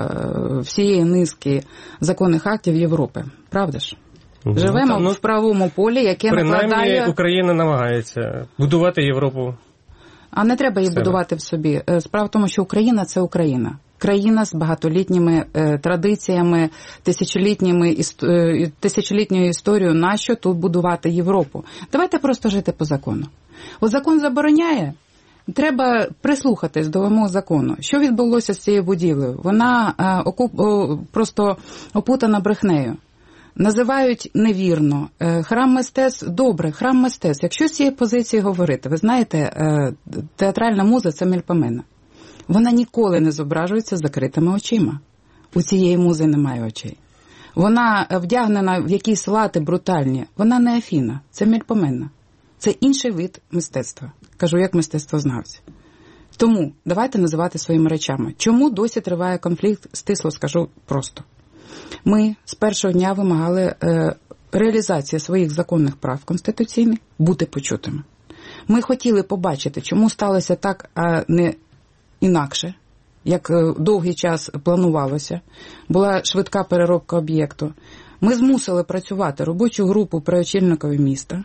всієї низки законних актів Європи. Правда ж? Живемо ну, в правовому полі, яке принаймні, накладає... Принаймні Україна намагається будувати Європу. А не треба її будувати в собі. Справа в тому, що Україна – це Україна. Країна з багатолітніми е, традиціями, тисячолітніми, е, тисячолітньою історією. Нащо тут будувати Європу? Давайте просто жити по закону. От закон забороняє, треба прислухатись до вимог закону. Що відбулося з цією будівлею? Вона е, окуп, о, просто опутана брехнею. Називають невірно. Е, храм мистецтв – добре, храм мистецтв. Якщо з цієї позиції говорити, ви знаєте, е, театральна муза – це Мельпомена. Вона ніколи не зображується з закритими очима. У цієї музи немає очей. Вона вдягнена в якісь лати брутальні. Вона не Афіна, це Мельпомена. Це інший вид мистецтва. Кажу, як мистецтвознавці. Тому давайте називати своїми речами. Чому досі триває конфлікт? Стисло скажу просто. Ми з першого дня вимагали е, реалізації своїх законних прав конституційних бути почутими. Ми хотіли побачити, чому сталося так, а не інакше, як довгий час планувалося. Була швидка переробка об'єкту. Ми змусили працювати робочу групу при очільникові міста.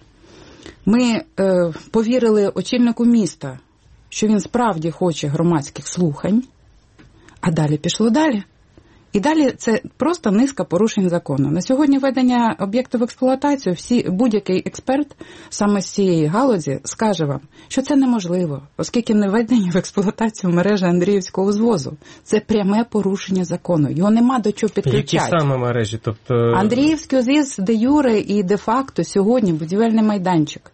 Ми е, повірили очільнику міста, що він справді хоче громадських слухань, а далі пішло далі. І далі це просто низка порушень закону. На сьогодні введення об'єкту в експлуатацію, всі, будь-який експерт саме з цієї галузі скаже вам, що це неможливо, оскільки не введення в експлуатацію мережі Андріївського узвозу. Це пряме порушення закону. Його нема до чого підключати. Які саме мережі? Тобто... Андріївський узвіз де юре і де факто сьогодні будівельний майданчик.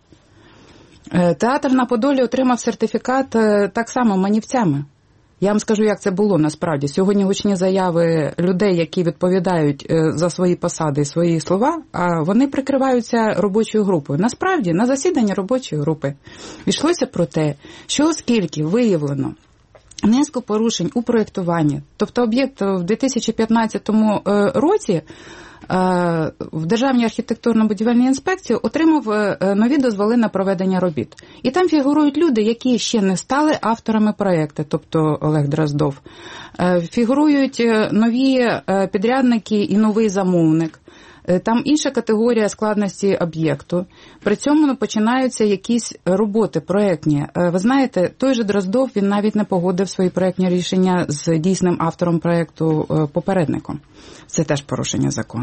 Театр на Подолі отримав сертифікат так само манівцями. Я вам скажу, як це було насправді. Сьогодні гучні заяви людей, які відповідають за свої посади і свої слова, а вони прикриваються робочою групою. Насправді, на засіданні робочої групи йшлося про те, що оскільки виявлено низку порушень у проєктуванні, тобто об'єкт в дві тисячі п'ятнадцятому році в Державній архітектурно-будівельній інспекції отримав нові дозволи на проведення робіт. І там фігурують люди, які ще не стали авторами проєкту, тобто Олег Дроздов. Фігурують нові підрядники і новий замовник. Там інша категорія складності об'єкту. При цьому починаються якісь роботи проєктні. Ви знаєте, той же Дроздов, він навіть не погодив свої проєктні рішення з дійсним автором проєкту попередником. Це теж порушення закону.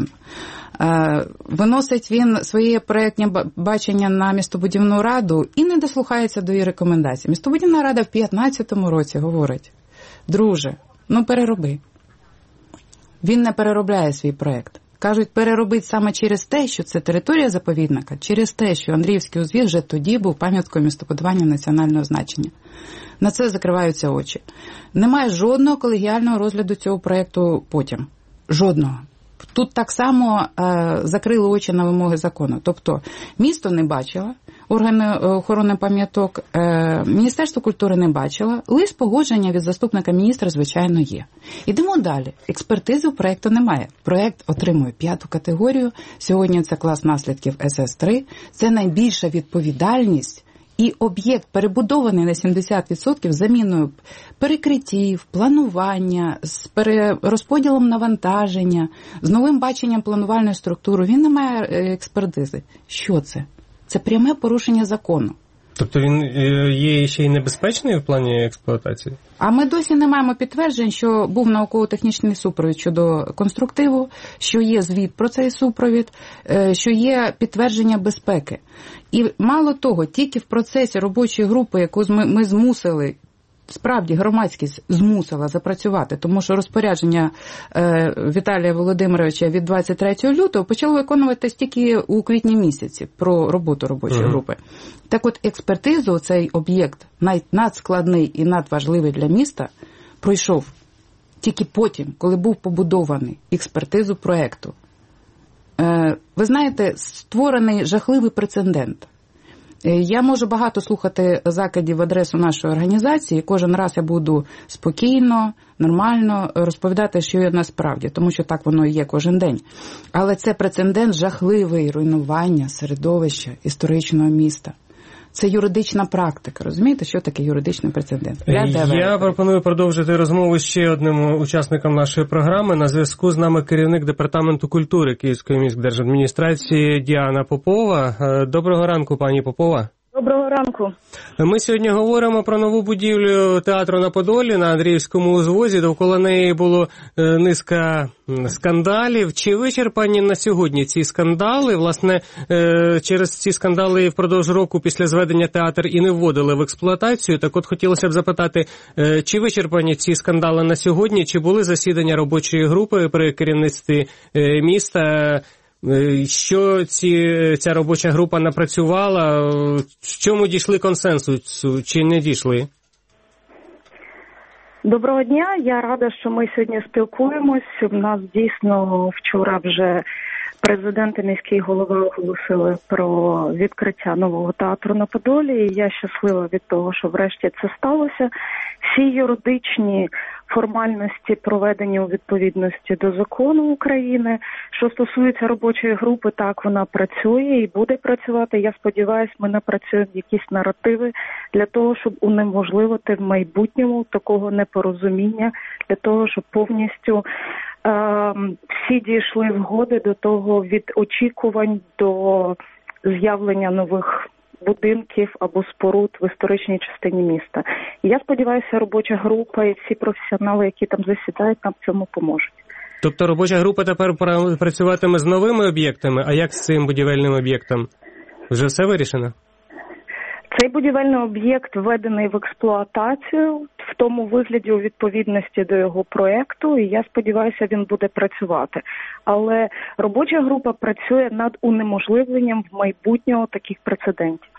Виносить він своє проєктне бачення на містобудівну раду і не дослухається до її рекомендацій. Містобудівна рада в п'ятнадцятому році говорить: друже, ну перероби. Він не переробляє свій проєкт. Кажуть, переробить саме через те, що це територія заповідника, через те, що Андріївський узвіз вже тоді був пам'яткою містобудування національного значення. На це закриваються очі. Немає жодного колегіального розгляду цього проєкту потім. Жодного. Тут так само е, закрили очі на вимоги закону. Тобто місто не бачило, органи охорони пам'яток, е, Міністерство культури не бачило, лист погодження від заступника міністра, звичайно, є. Ідемо далі. Експертизи проєкту немає. Проєкт отримує п'яту категорію. Сьогодні це клас наслідків ес ес три. Це найбільша відповідальність. І об'єкт перебудований на сімдесят відсотків заміною перекриттів, планування, з перерозподілом навантаження, з новим баченням планувальної структури. Він не має експертизи. Що це? Це пряме порушення закону. Тобто він є ще й небезпечний в плані експлуатації? А ми досі не маємо підтверджень, що був науково-технічний супровід щодо конструктиву, що є звіт про цей супровід, що є підтвердження безпеки. І мало того, тільки в процесі робочої групи, яку ми, ми змусили, справді громадськість змусила запрацювати, тому що розпорядження е, Віталія Володимировича від двадцять третього лютого почало виконуватись тільки у квітні місяці про роботу робочої uh-huh. групи. Так от експертизу цей об'єкт, надскладний і надважливий для міста, пройшов тільки потім, коли був побудований, експертизу проєкту. Е, ви знаєте, створений жахливий прецедент. Я можу багато слухати закидів в адресу нашої організації. Кожен раз я буду спокійно, нормально розповідати, що є насправді, тому що так воно і є кожен день. Але це прецедент жахливий руйнування середовища історичного міста. Це юридична практика. Розумієте, що таке юридичний прецедент? Я пропоную продовжити розмову з ще одним учасником нашої програми. На зв'язку з нами керівник Департаменту культури Київської міськдержадміністрації Діана Попова. Доброго ранку, пані Попова. Доброго ранку. Ми сьогодні говоримо про нову будівлю театру на Подолі на Андріївському узвозі. Довкола неї було низка скандалів. Чи вичерпані на сьогодні ці скандали? Власне, через ці скандали впродовж року після зведення театр і не вводили в експлуатацію. Так от хотілося б запитати, чи вичерпані ці скандали на сьогодні? Чи були засідання робочої групи при керівництві міста? Що ці, ця робоча група напрацювала? В чому дійшли консенсусу, чи не дійшли? Доброго дня, я рада, що ми сьогодні спілкуємось. У нас дійсно вчора вже президент і міський голова оголосили про відкриття нового театру на Подолі. І я щаслива від того, що врешті це сталося. Всі юридичні формальності проведені у відповідності до закону України. Що стосується робочої групи, так, вона працює і буде працювати. Я сподіваюся, ми напрацюємо якісь наративи для того, щоб унеможливити в майбутньому такого непорозуміння, для того, щоб повністю е- всі дійшли згоди до того, від очікувань до з'явлення нових будинків або споруд в історичній частині міста. І я сподіваюся, робоча група і всі професіонали, які там засідають, нам в цьому поможуть. Тобто робоча група тепер працюватиме з новими об'єктами, а як з цим будівельним об'єктом? Вже все вирішено? Цей будівельний об'єкт введений в експлуатацію в тому вигляді у відповідності до його проєкту, і я сподіваюся, він буде працювати. Але робоча група працює над унеможливленням в майбутнього таких прецедентів.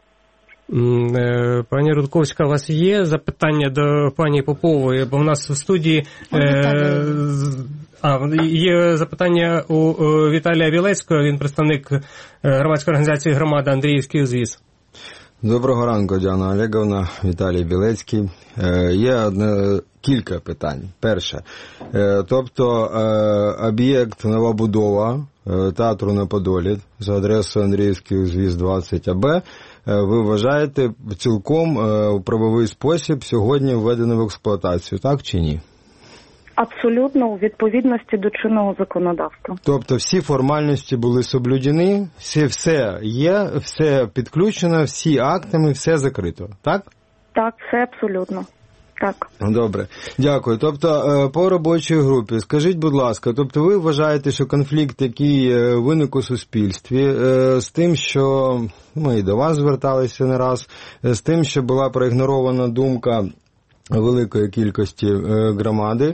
Пані Рудковська, у вас є запитання до пані Попової? Бо в нас в студії е, а, є запитання у Віталія Білецького, він представник громадської організації «Громада Андріївський узвіз». Доброго ранку, Діана Олеговна, Віталій Білецький. Е, є одне, кілька питань. Перше, е, тобто е, об'єкт новобудова е, театру на Подолі за адресою Андріївський узвіз двадцять А Б, е, ви вважаєте цілком е, у правовий спосіб сьогодні введено в експлуатацію, так чи ні? Абсолютно у відповідності до чинного законодавства. Тобто всі формальності були соблюдені, все, все є, все підключено, всі актами, все закрито, так? Так, все абсолютно. Так. Добре, дякую. Тобто по робочій групі, скажіть, будь ласка, тобто ви вважаєте, що конфлікт, який виник у суспільстві, з тим, що ми і до вас зверталися не раз, з тим, що була проігнорована думка великої кількості громади,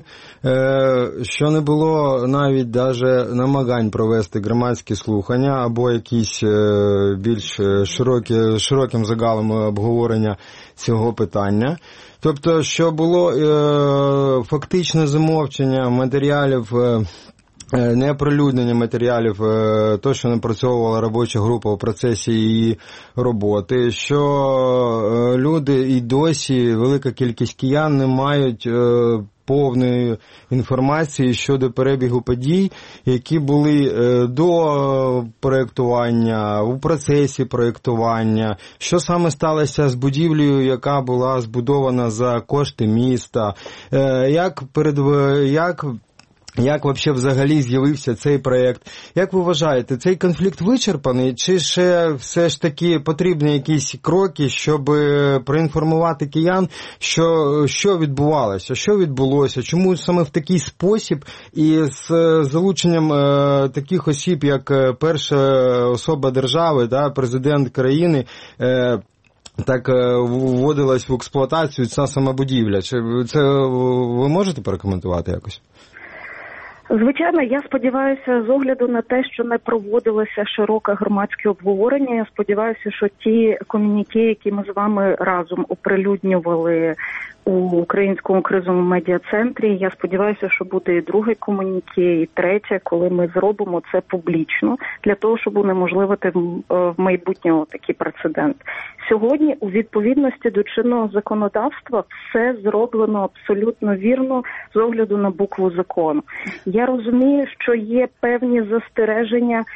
що не було навіть даже намагань провести громадські слухання або якісь більш широкі, широким загалом обговорення цього питання. Тобто, що було фактичне замовчення матеріалів, неоприлюднення матеріалів, то, що напрацьовувала робоча група у процесі її роботи, що люди і досі, велика кількість киян не мають повної інформації щодо перебігу подій, які були до проєктування, у процесі проєктування, що саме сталося з будівлею, яка була збудована за кошти міста, як перед як Як вообще взагалі з'явився цей проєкт? Як ви вважаєте, цей конфлікт вичерпаний, чи ще все ж таки потрібні якісь кроки, щоб проінформувати киян, що, що відбувалося, що відбулося, чому саме в такий спосіб і з залученням е, таких осіб, як перша особа держави, да, президент країни, е, так вводилась в експлуатацію ця сама будівля? Чи це ви можете прокоментувати якось? Звичайно, я сподіваюся, з огляду на те, що не проводилося широке громадське обговорення, я сподіваюся, що ті комюніке, які ми з вами разом оприлюднювали у Українському кризовому медіа-центрі, я сподіваюся, що буде і друге комюніке, і третє, коли ми зробимо це публічно, для того, щоб унеможливити в майбутньому такий прецедент. Сьогодні, у відповідності до чинного законодавства, все зроблено абсолютно вірно з огляду на букву закону. Я розумію, що є певні застереження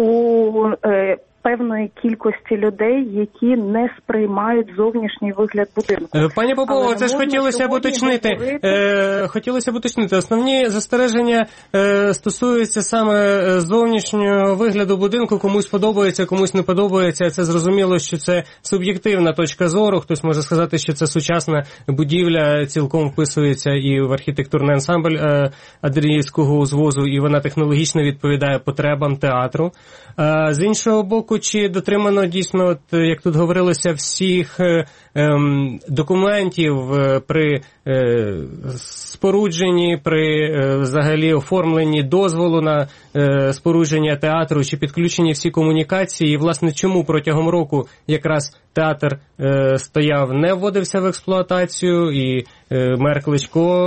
у е, певної кількості людей, які не сприймають зовнішній вигляд будинку. Пані Попова, це ж хотілося б уточнити. Говорити... Е, хотілося б уточнити. Основні застереження е, стосуються саме зовнішнього вигляду будинку. Комусь подобається, комусь не подобається. Це зрозуміло, що це суб'єктивна точка зору. Хтось може сказати, що це сучасна будівля, цілком вписується і в архітектурний ансамбль е, Андріївського узвозу, і вона технологічно відповідає потребам театру. Е, з іншого боку, чи дотримано дійсно, от, як тут говорилося, всіх е, е, документів е, при е, спорудженні, при е, взагалі оформленні дозволу на е, спорудження театру, чи підключені всі комунікації, і, власне, чому протягом року якраз театр е, стояв, не вводився в експлуатацію, і е, мер Кличко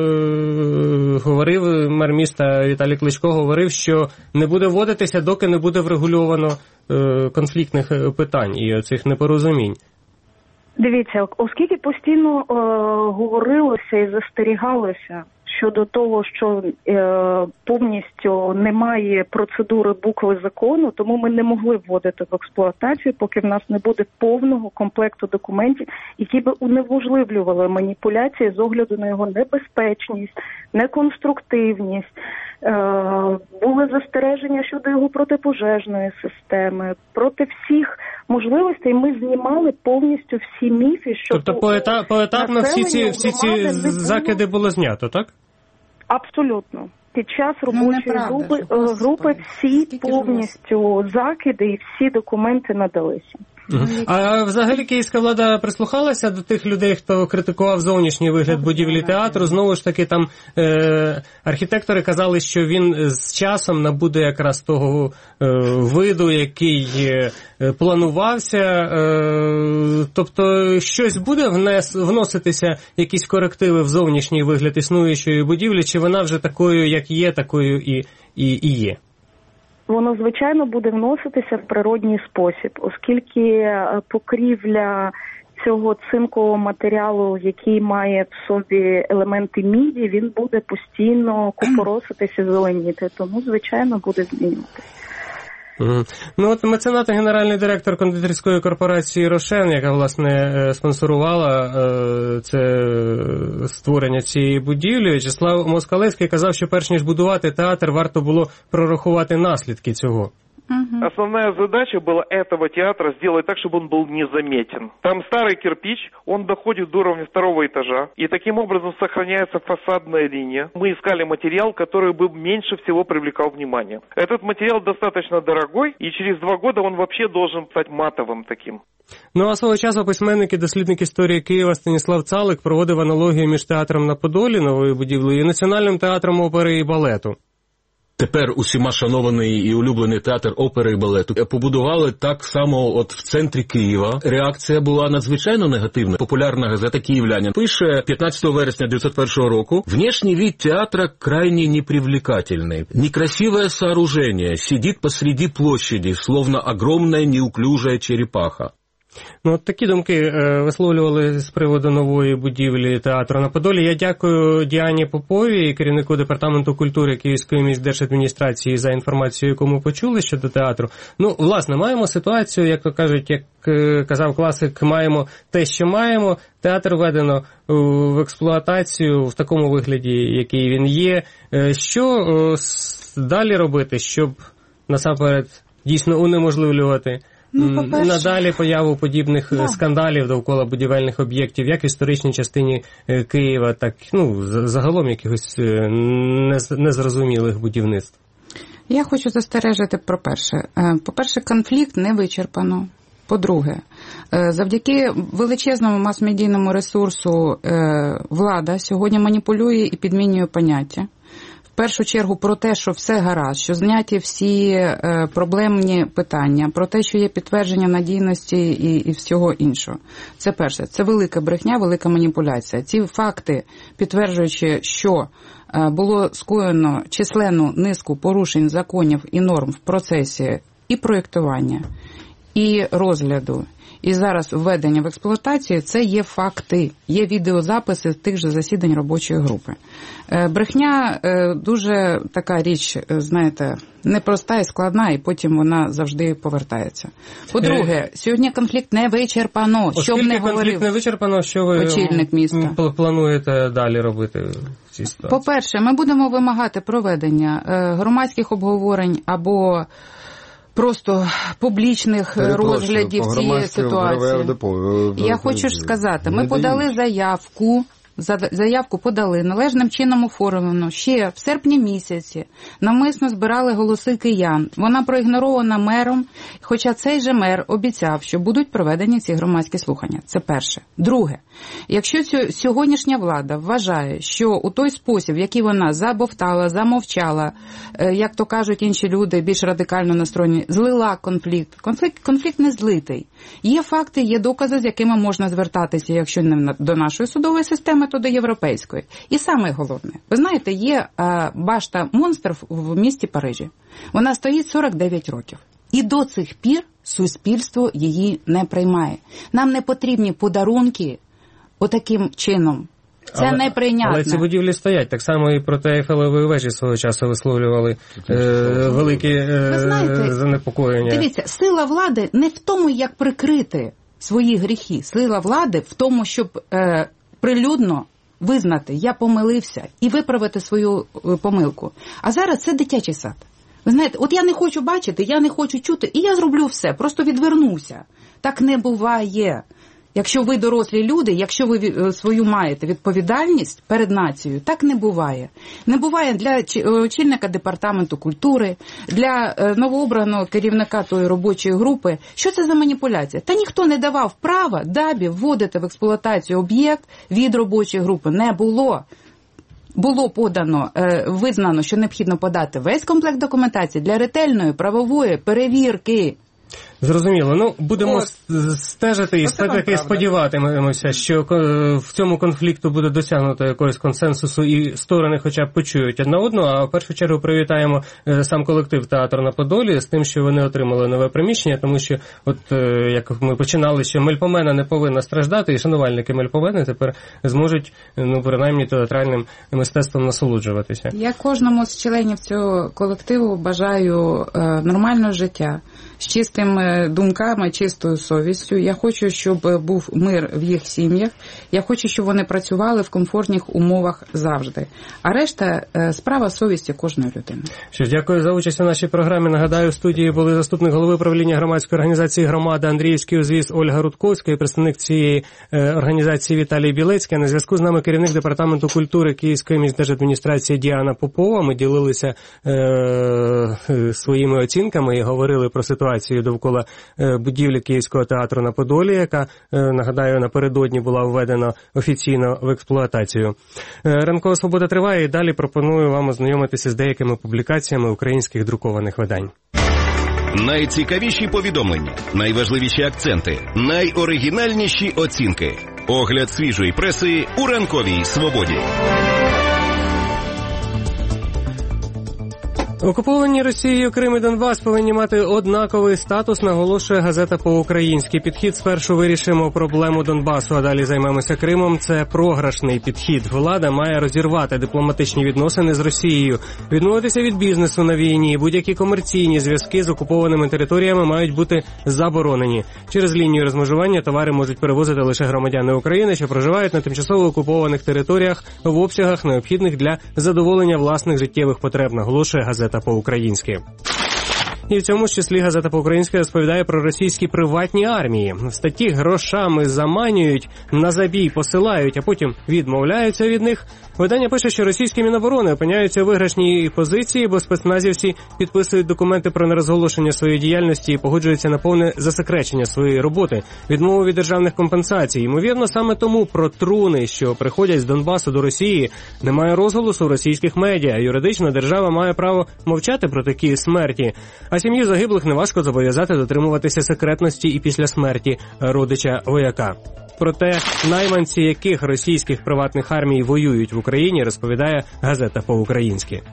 е, говорив, мер міста Віталій Кличко говорив, що не буде вводитися, доки не буде врегульовано е, конфліктних питань і цих непорозумінь. Дивіться, оскільки постійно е, говорилося і застерігалося щодо того, що е, повністю немає процедури букви закону, тому ми не могли вводити в експлуатацію, поки в нас не буде повного комплекту документів, які би унеможливлювали маніпуляції з огляду на його небезпечність, неконструктивність. Е, були застереження щодо його протипожежної системи, проти всіх можливостей ми знімали повністю всі міфи, що тобто поета, поетапно всі ці, всі ці закиди було знято, так? Абсолютно. Під час робочої ну, групи, групи всі повністю закиди і всі документи надалися. Угу. А взагалі київська влада прислухалася до тих людей, хто критикував зовнішній вигляд будівлі театру? Знову ж таки, там е, архітектори казали, що він з часом набуде якраз того е, виду, який е, планувався. Е, тобто щось буде внес, вноситися, якісь корективи в зовнішній вигляд існуючої будівлі, чи вона вже такою, як є, такою і, і, і є? воно, звичайно, буде вноситися в природній спосіб, оскільки покрівля цього цинкового матеріалу, який має в собі елементи міді, він буде постійно купороситися, зеленіти, тому, звичайно, буде змінюватися. Mm. Ну от меценат і генеральний директор кондитерської корпорації «Рошен», яка, власне, спонсорувала е, це створення цієї будівлі, В'ячеслав Москалевський казав, що перш ніж будувати театр, варто було прорахувати наслідки цього. Угу. Основная задача была этого театра сделать так, чтобы он был незаметен. Там старый кирпич, он доходит до уровня второго этажа, и таким образом сохраняется фасадная линия. Мы искали материал, который бы меньше всего привлекал внимание. Этот материал достаточно дорогой, и через два года он вообще должен стать матовым таким. Ну а свого часу письменник і дослідник історії Києва Станіслав Цалик проводив аналогію між театром на Подолі, новою будівлею, і Національним театром опери і балету. Тепер усіма шанований і улюблений театр опери і балету побудували так само от в центрі Києва. Реакція була надзвичайно негативна. Популярна газета «Київлянин» пише пятнадцатого вересня девятьсот первого року: «Внешний вид театра крайне непривлекательный. Некрасивое сооружение сидит посреди площади, словно огромная неуклюжая черепаха». Ну, от такі думки е, висловлювали з приводу нової будівлі театру на Подолі. Я дякую Діані Поповій, керівнику департаменту культури Київської міськдержадміністрації, за інформацію, яку ми почули щодо театру. Ну, власне, маємо ситуацію, як то кажуть, як е, казав класик, маємо те, що маємо. Театр введено в експлуатацію в такому вигляді, який він є. Е, що е, далі робити, щоб насамперед дійсно унеможливлювати Ну, надалі появу подібних да. скандалів довкола будівельних об'єктів, як в історичній частині Києва, так ну загалом якихось незрозумілих будівництв? Я хочу застережити про перше. По-перше, конфлікт не вичерпано. По-друге, завдяки величезному мас-медійному ресурсу влада сьогодні маніпулює і підмінює поняття. В першу чергу про те, що все гаразд, що зняті всі е, проблемні питання, про те, що є підтвердження надійності і, і всього іншого. Це перше. Це велика брехня, велика маніпуляція. Ці факти, підтверджуючи, що е, було скоєно численну низку порушень законів і норм в процесі і проєктування, і розгляду, і зараз введення в експлуатацію, це є факти, є відеозаписи тих же засідань робочої групи. Брехня дуже така річ, знаєте, непроста і складна, і потім вона завжди повертається. По-друге, сьогодні конфлікт не вичерпано, Оскільки щоб не говорив конфлікт не вичерпано, що ви очільник міста плануєте далі робити в цій ситуації? По-перше, ми будемо вимагати проведення громадських обговорень або просто публічних розглядів цієї ситуації. Я хочу ж сказати, ми подали заявку, заявку подали належним чином оформлено ще в серпні місяці. Навмисно збирали голоси киян. Вона проігнорована мером, хоча цей же мер обіцяв, що будуть проведені ці громадські слухання. Це перше. Друге. Якщо сьогоднішня влада вважає, що у той спосіб, в який вона забовтала, замовчала, як то кажуть інші люди, більш радикально настроєні, злила конфлікт. Конфлікт, конфлікт не злитий. Є факти, є докази, з якими можна звертатися, якщо не до нашої судової системи, то до європейської. І саме головне, ви знаєте, є а, башта монстрів в місті Парижі. Вона стоїть сорок дев'ять років. І до цих пір суспільство її не приймає. Нам не потрібні подарунки отаким чином. Це але, неприйнятно. Але ці будівлі стоять. Так само і проти Ейфелевої вежі свого часу висловлювали е, великі е, знаєте, занепокоєння. Дивіться, сила влади не в тому, як прикрити свої гріхи. Сила влади в тому, щоб е, прилюдно визнати, я помилився, і виправити свою е, помилку. А зараз це дитячий сад. Ви знаєте, от я не хочу бачити, я не хочу чути, і я зроблю все, просто відвернуся. Так не буває. Якщо ви дорослі люди, якщо ви свою маєте відповідальність перед нацією, так не буває. Не буває для очільника департаменту культури, для новообраного керівника тої робочої групи. Що це за маніпуляція? Та ніхто не давав права ДАБІ вводити в експлуатацію об'єкт від робочої групи. Не було. Було подано, визнано, що необхідно подати весь комплект документації для ретельної правової перевірки. Зрозуміло. Ну, будемо От. стежити і все-таки сподіватимемося, що в цьому конфлікту буде досягнуто якогось консенсусу і сторони хоча б почують одна одну, а в першу чергу привітаємо сам колектив «Театр на Подолі» з тим, що вони отримали нове приміщення, тому що, от як ми починали, що Мельпомена не повинна страждати, і шанувальники Мельпомени тепер зможуть, ну, принаймні, театральним мистецтвом насолоджуватися. Я кожному з членів цього колективу бажаю е, нормального життя, з чистими думками, чистою совістю. Я хочу, щоб був мир в їх сім'ях. Я хочу, щоб вони працювали в комфортних умовах завжди. А решта – справа совісті кожної людини. Що ж, дякую за участь у нашій програмі. Нагадаю, в студії були заступник голови правління громадської організації «Громада» Андріївський узвіз Ольга Рудковська і представник цієї організації Віталій Білецький. На зв'язку з нами керівник департаменту культури Київської міськдержадміністрації Діана Попова. Ми ділилися е, своїми оцінками і говорили про ситуацію довкола будівлі Київського театру на Подолі, яка, нагадаю, напередодні була введена офіційно в експлуатацію. Ранкова свобода триває і далі пропоную вам ознайомитися з деякими публікаціями українських друкованих видань. Найцікавіші повідомлення, найважливіші акценти, найоригінальніші оцінки. Огляд свіжої преси у ранковій свободі. Окуповані Росією Крим і Донбас повинні мати однаковий статус, наголошує газета «По-українськи». Підхід спершу вирішимо проблему Донбасу, а далі займемося Кримом. Це програшний підхід. Влада має розірвати дипломатичні відносини з Росією, відмовитися від бізнесу на війні. Будь-які комерційні зв'язки з окупованими територіями мають бути заборонені. Через лінію розмежування товари можуть перевозити лише громадяни України, що проживають на тимчасово окупованих територіях в обсягах, необхідних для задоволення власних життєвих потреб, наголошує газета «По-українськи». І в цьому ж числі газета «По-українськи» розповідає про російські приватні армії. В статті грошами заманюють, на забій посилають, а потім відмовляються від них. Видання пише, що російські міноборони опиняються у виграшній позиції, бо спецназівці підписують документи про нерозголошення своєї діяльності і погоджуються на повне засекречення своєї роботи, відмову від державних компенсацій. Ймовірно, саме тому про труни, що приходять з Донбасу до Росії, немає розголосу в російських медіа. Юридично держава має право мовчати про такі смерті. А сім'ю загиблих неважко зобов'язати дотримуватися секретності і після смерті родича вояка. Про те, найманці яких російських приватних армій воюють в Україні, розповідає газета «По-українськи».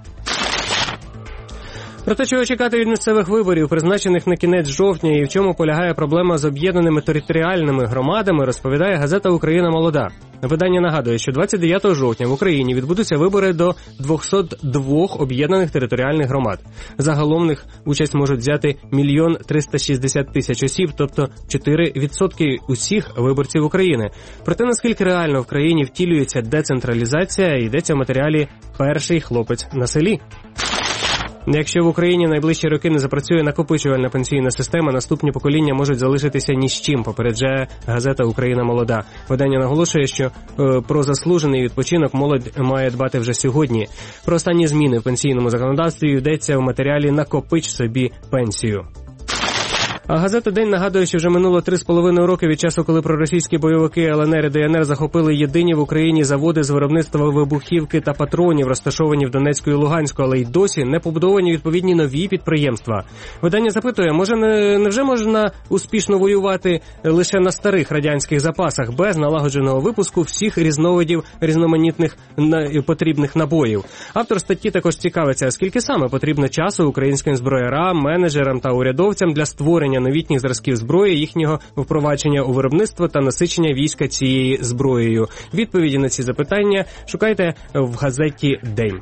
Про те, чого чекати від місцевих виборів, призначених на кінець жовтня, і в чому полягає проблема з об'єднаними територіальними громадами, розповідає газета «Україна молода». Видання нагадує, що двадцять дев'ятого жовтня в Україні відбудуться вибори до двохсот двох об'єднаних територіальних громад. Загалом в них участь можуть взяти мільйон триста шістдесят тисяч осіб, тобто чотири відсотки усіх виборців України. Проте, наскільки реально в країні втілюється децентралізація, йдеться в матеріалі «Перший хлопець на селі». Якщо в Україні найближчі роки не запрацює накопичувальна пенсійна система, наступні покоління можуть залишитися ні з чим, попереджає газета «Україна молода». Видання наголошує, що е, про заслужений відпочинок молодь має дбати вже сьогодні. Про останні зміни в пенсійному законодавстві йдеться в матеріалі «Накопич собі пенсію». А газета «День» нагадує, що вже минуло три з половиною роки від часу, коли проросійські бойовики Л Н Р і Д Н Р захопили єдині в Україні заводи з виробництва вибухівки та патронів, розташовані в Донецьку і Луганську, але й досі не побудовані відповідні нові підприємства. Видання запитує, може не, невже можна успішно воювати лише на старих радянських запасах, без налагодженого випуску всіх різновидів різноманітних на, потрібних набоїв? Автор статті також цікавиться, скільки саме потрібно часу українським зброярам, менеджерам та урядовцям для створення новітніх зразків зброї, їхнього впровадження у виробництво та насичення війська цією зброєю. Відповіді на ці запитання шукайте в газеті «День».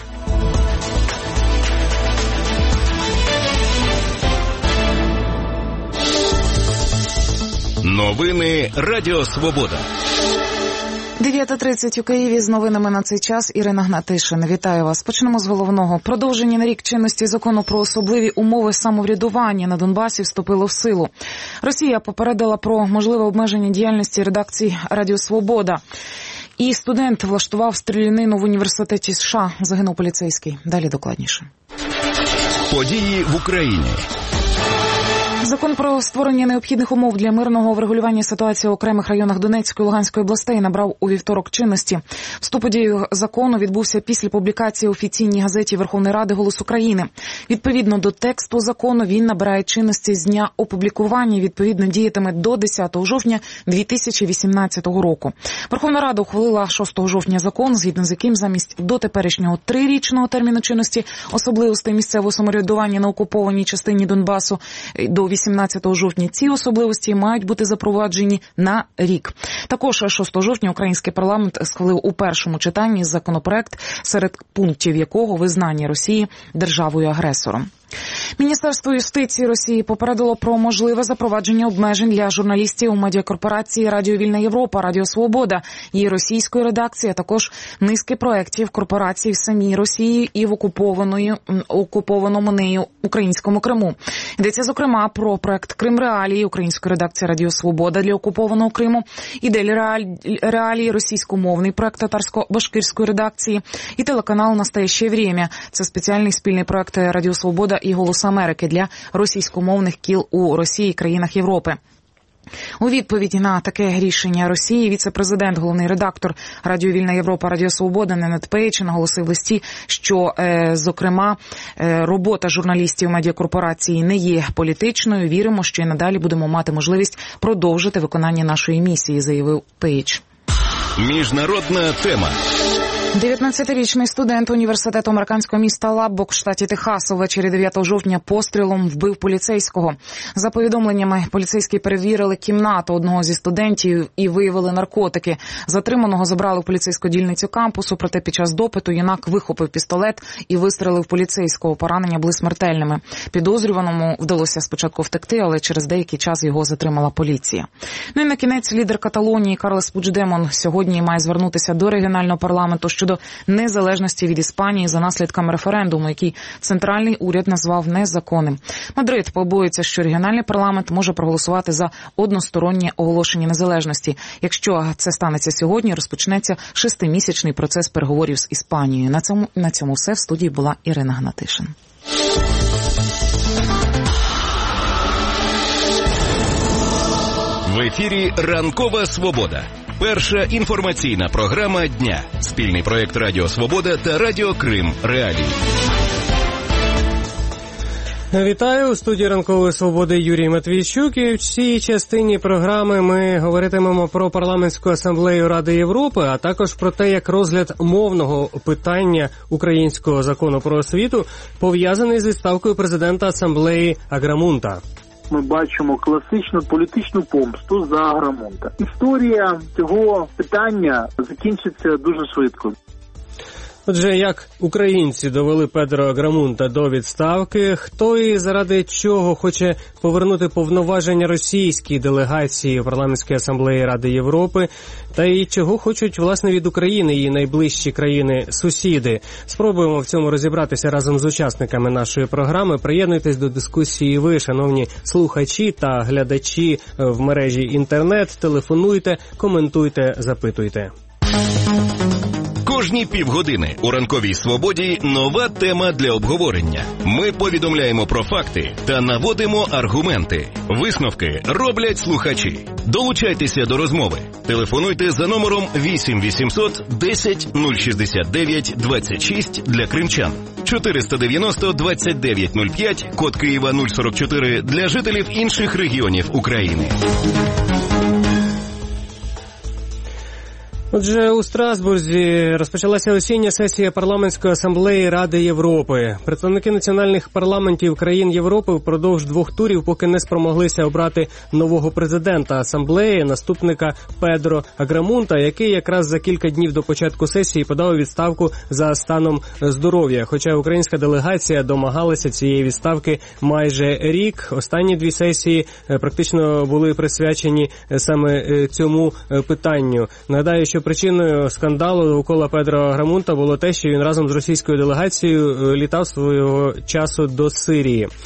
Новини Радіо Свобода. дев'ята тридцять у Києві. З новинами на цей час Ірина Гнатишин. Вітаю вас. Почнемо з головного. Продовження на рік чинності закону про особливі умови самоврядування на Донбасі вступило в силу. Росія попередила про можливе обмеження діяльності редакції Радіо Свобода. І студент влаштував стрілянину в університеті США. Загинув поліцейський. Далі докладніше. Події в Україні. Закон про створення необхідних умов для мирного врегулювання ситуації в окремих районах Донецької і Луганської областей набрав у вівторок чинності. Вступ у дію закону відбувся після публікації в офіційній газеті Верховної Ради «Голос України». Відповідно до тексту закону він набирає чинності з дня опублікування і відповідно діятиме до десятого жовтня дві тисячі вісімнадцятого року. Верховна Рада ухвалила шостого жовтня закон, згідно з яким замість дотеперішнього трирічного терміну чинності особливостей місцевого самоврядування на окупованій частині Донбасу до вісімнадцятого жовтня ці особливості мають бути запроваджені на рік. Також шостого жовтня український парламент схвалив у першому читанні законопроект, серед пунктів якого визнання Росії державою-агресором. Міністерство юстиції Росії попередило про можливе запровадження обмежень для журналістів у медіакорпорації «Радіо Вільна Європа», «Радіо Свобода», її російської редакції, а також низки проєктів корпорацій в самій Росії і в окупованому нею українському Криму. Йдеться, зокрема, про проєкт «Крим Реалії» української редакції «Радіо Свобода» для окупованого Криму, «Ідель Реалії» російськомовний проєкт татарсько-башкирської редакції і телеканал «Настоящее время». Це спеціальний спільний проєкт «Радіо Свобода» і «Голос Америки» для російськомовних кіл у Росії і країнах Європи. У відповіді на таке рішення Росії віце-президент, головний редактор Радіо Вільна Європа, Радіо Свобода Ненет Пейдж наголосив в листі, що, е, зокрема, е, робота журналістів медіакорпорації не є політичною. Віримо, що і надалі будемо мати можливість продовжити виконання нашої місії, заявив Пейдж. Міжнародна тема. дев'ятнадцятирічний студент університету американського міста Лаббок в штаті Техас увечері дев'ятого жовтня пострілом вбив поліцейського. За повідомленнями, поліцейські перевірили кімнату одного зі студентів і виявили наркотики. Затриманого забрали в поліцейську дільницю кампусу, проте під час допиту юнак вихопив пістолет і вистрелив поліцейського. Поранення були смертельними. Підозрюваному вдалося спочатку втекти, але через деякий час його затримала поліція. Ну і на кінець лідер Каталонії Карлес Пучдемон сьогодні має звернутися до регіонального парламенту щодо незалежності від Іспанії за наслідками референдуму, який центральний уряд назвав незаконним. Мадрид побоюється, що регіональний парламент може проголосувати за одностороннє оголошення незалежності. Якщо це станеться сьогодні, розпочнеться шестимісячний процес переговорів з Іспанією. На цьому, на цьому все. В студії була Ірина Гнатишин. В ефірі «Ранкова свобода». Перша інформаційна програма дня. Спільний проєкт Радіо Свобода та Радіо Крим Реалії. Вітаю, у студії «Ранкової свободи» Юрій Матвійчук. І в цій частині програми ми говоритимемо про парламентську асамблею Ради Європи, а також про те, як розгляд мовного питання українського закону про освіту пов'язаний з відставкою президента асамблеї Аграмунта. Ми бачимо класичну політичну помсту за Аграмунта. Історія цього питання закінчиться дуже швидко. Отже, як українці довели Педро Аграмунта до відставки, хто і заради чого хоче повернути повноваження російській делегації парламентської асамблеї Ради Європи, та й чого хочуть, власне, від України її найближчі країни-сусіди. Спробуємо в цьому розібратися разом з учасниками нашої програми. Приєднуйтесь до дискусії ви, шановні слухачі та глядачі в мережі інтернет. Телефонуйте, коментуйте, запитуйте. Кожні півгодини у «Ранковій свободі» нова тема для обговорення. Ми повідомляємо про факти та наводимо аргументи. Висновки роблять слухачі. Долучайтеся до розмови. Телефонуйте за номером вісім вісімсот десять нуль шістдесят дев'ять двадцять шість для кримчан, чотириста дев'яносто двадцять дев'ять нуль п'ять, код Києва нуль сорок чотири для жителів інших регіонів України. Отже, у Страсбурзі розпочалася осіння сесія парламентської асамблеї Ради Європи. Представники національних парламентів країн Європи впродовж двох турів поки не спромоглися обрати нового президента асамблеї, наступника Педро Аграмунта, який якраз за кілька днів до початку сесії подав відставку за станом здоров'я. Хоча українська делегація домагалася цієї відставки майже рік. Останні дві сесії практично були присвячені саме цьому питанню. Нагадаю, що причиною скандалу довкола Педро Аграмунта було те, що він разом з російською делегацією літав свого часу до Сирії.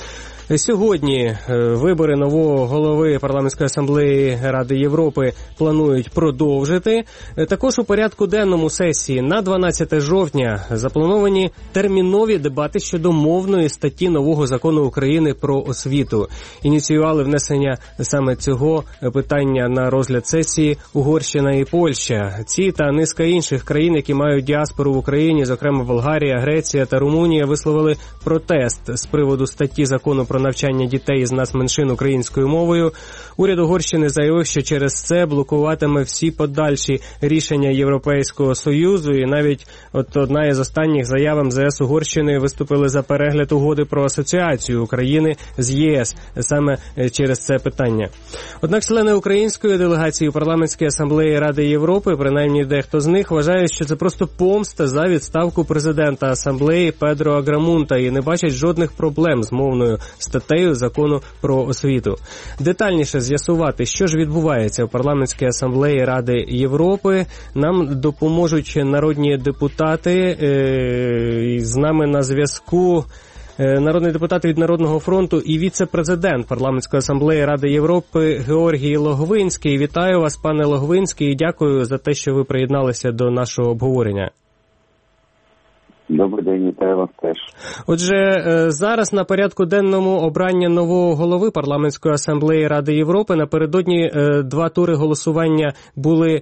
Сьогодні вибори нового голови Парламентської асамблеї Ради Європи планують продовжити. Також у порядку денному сесії на дванадцяте жовтня заплановані термінові дебати щодо мовної статті нового закону України про освіту. Ініціювали внесення саме цього питання на розгляд сесії Угорщина і Польща. Ці та низка інших країн, які мають діаспору в Україні, зокрема Болгарія, Греція та Румунія, висловили протест з приводу статті закону про навчання дітей з нацменшин українською мовою. Уряд Угорщини заявив, що через це блокуватиме всі подальші рішення Європейського Союзу. І навіть от одна із останніх заяв ем зе ес Угорщини виступили за перегляд угоди про асоціацію України з є ес саме через це питання. Однак члени української делегації у Парламентській асамблеї Ради Європи, принаймні дехто з них, вважають, що це просто помста за відставку президента асамблеї Педро Аграмунта і не бачать жодних проблем з мовною статтею закону про освіту. Детальніше з'ясувати, що ж відбувається в Парламентській асамблеї Ради Європи, нам допоможуть народні депутати. З нами на зв'язку народний депутат від Народного фронту і віце-президент Парламентської асамблеї Ради Європи Георгій Логвинський. Вітаю вас, пане Логвинський, і дякую за те, що ви приєдналися до нашого обговорення. Добрий день, вітаю вас теж. Отже, зараз на порядку денному обрання нового голови Парламентської асамблеї Ради Європи. Напередодні два тури голосування були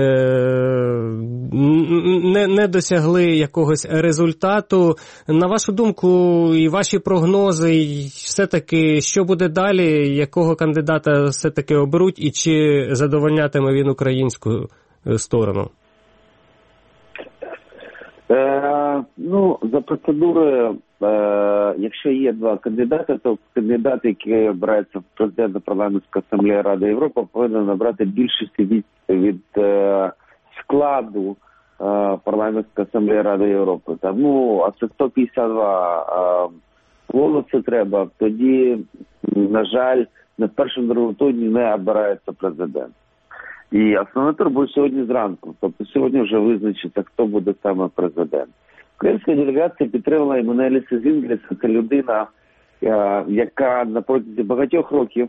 не, не досягли якогось результату. На вашу думку і ваші прогнози, і все-таки, що буде далі, якого кандидата все-таки оберуть і чи задовольнятиме він українську сторону? Е, ну, за процедурою, е, якщо є два кандидати, то кандидат, який обирається в президента Парламентської асамблеї Ради Європи, повинен набрати більшості від, від е, складу е, Парламентської асамблеї Ради Європи. Там, ну, а це сто п'ятдесят два е, голоси треба, тоді, на жаль, на першому другому турі не обирається президент. І основний тур буде сьогодні зранку. Тобто сьогодні вже визначиться, хто буде саме президент. Українська делегація підтримала Еммануеля Зінгріса. Це людина, яка на протязі багатьох років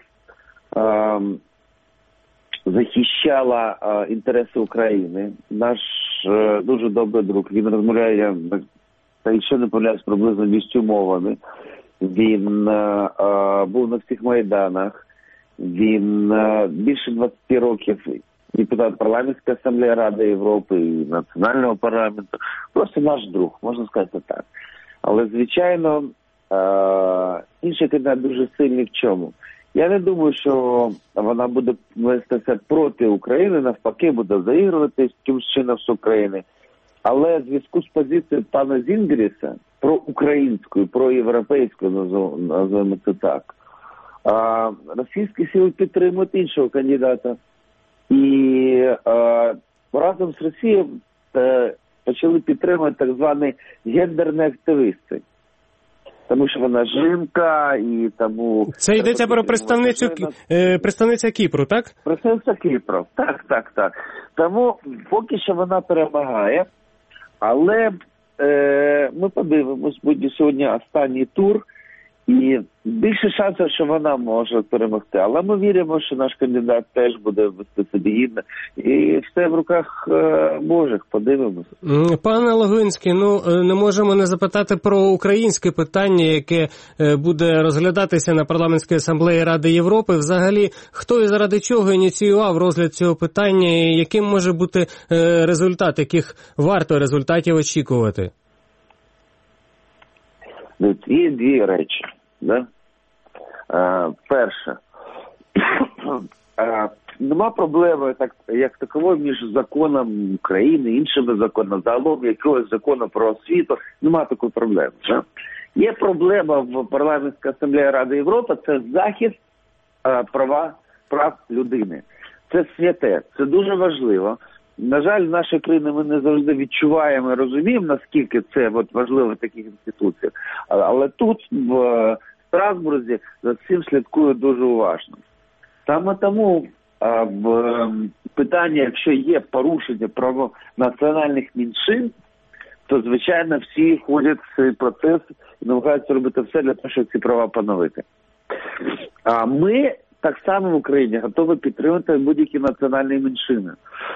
захищала інтереси України. Наш дуже добрий друг. Він розмовляє, та якщо не помиляюсь, приблизно вісьмома мовами. Він був на всіх майданах. Він більше двадцять років депутат Парламентської асамблеї Ради Європи і Національного парламенту. Просто наш друг, можна сказати так. Але, звичайно, інший кандидат дуже сильний в чому. Я не думаю, що вона буде вестися проти України, навпаки, буде заігрувати якимось чином з України. Але в зв'язку з позицією пана Зінгріса про українську, про європейську, називаємо це так, А, російські сили підтримують іншого кандидата. І а, разом з Росією а, почали підтримувати так звані гендерні активісти. Тому що вона жінка і тому... Це йдеться про представницю, е, представниця Кіпру, так? Представниця Кіпру, так, так, так. Тому поки що вона перемагає, але е, ми подивимось, буде сьогодні останній тур, і більше шансів, що вона може перемогти. Але ми віримо, що наш кандидат теж буде вести себе гідно. І все в руках е, Божих. Подивимося. Пане Логвинський, ну не можемо не запитати про українське питання, яке буде розглядатися на Парламентській асамблеї Ради Європи. Взагалі, хто і заради чого ініціював розгляд цього питання, і яким може бути результат, яких варто результатів очікувати? Є дві речі. Да? А, перше, а, нема проблеми так, як такової між законом України, іншими законами, загалом якогось закону про освіту, нема такої проблеми. Да? Є проблема в Парламентській асамблеї Ради Європи, це захист а, права, прав людини. Це святе, це дуже важливо. На жаль, в нашій країні ми не завжди відчуваємо і розуміємо, наскільки це от, важливо в таких інституціях. Але, але тут, в Страсбурзі, за цим слідкують дуже уважно. Саме тому а, в питанні, якщо є порушення прав національних меншин, то, звичайно, всі ходять в цей процес і намагаються робити все для того, щоб ці права поновити. А ми так само в Україні готові підтримати будь-які національні меншини.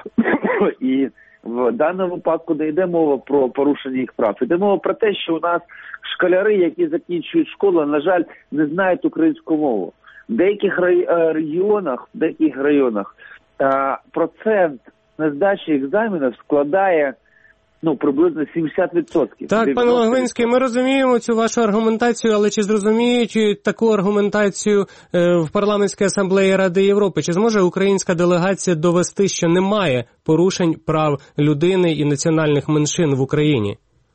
І в даному випадку не йде мова про порушення їх прав. Йде мова про те, що у нас школяри, які закінчують школу, на жаль, не знають українську мову. В деяких регіонах, в деяких районах процент нездачі екзаменів складає ну, приблизно сімдесят відсотків. Так, пане Логвинський, ми розуміємо цю вашу аргументацію, але чи зрозуміють таку аргументацію в Парламентській асамблеї Ради Європи? Чи зможе українська делегація довести, що немає порушень прав людини і національних меншин в Україні?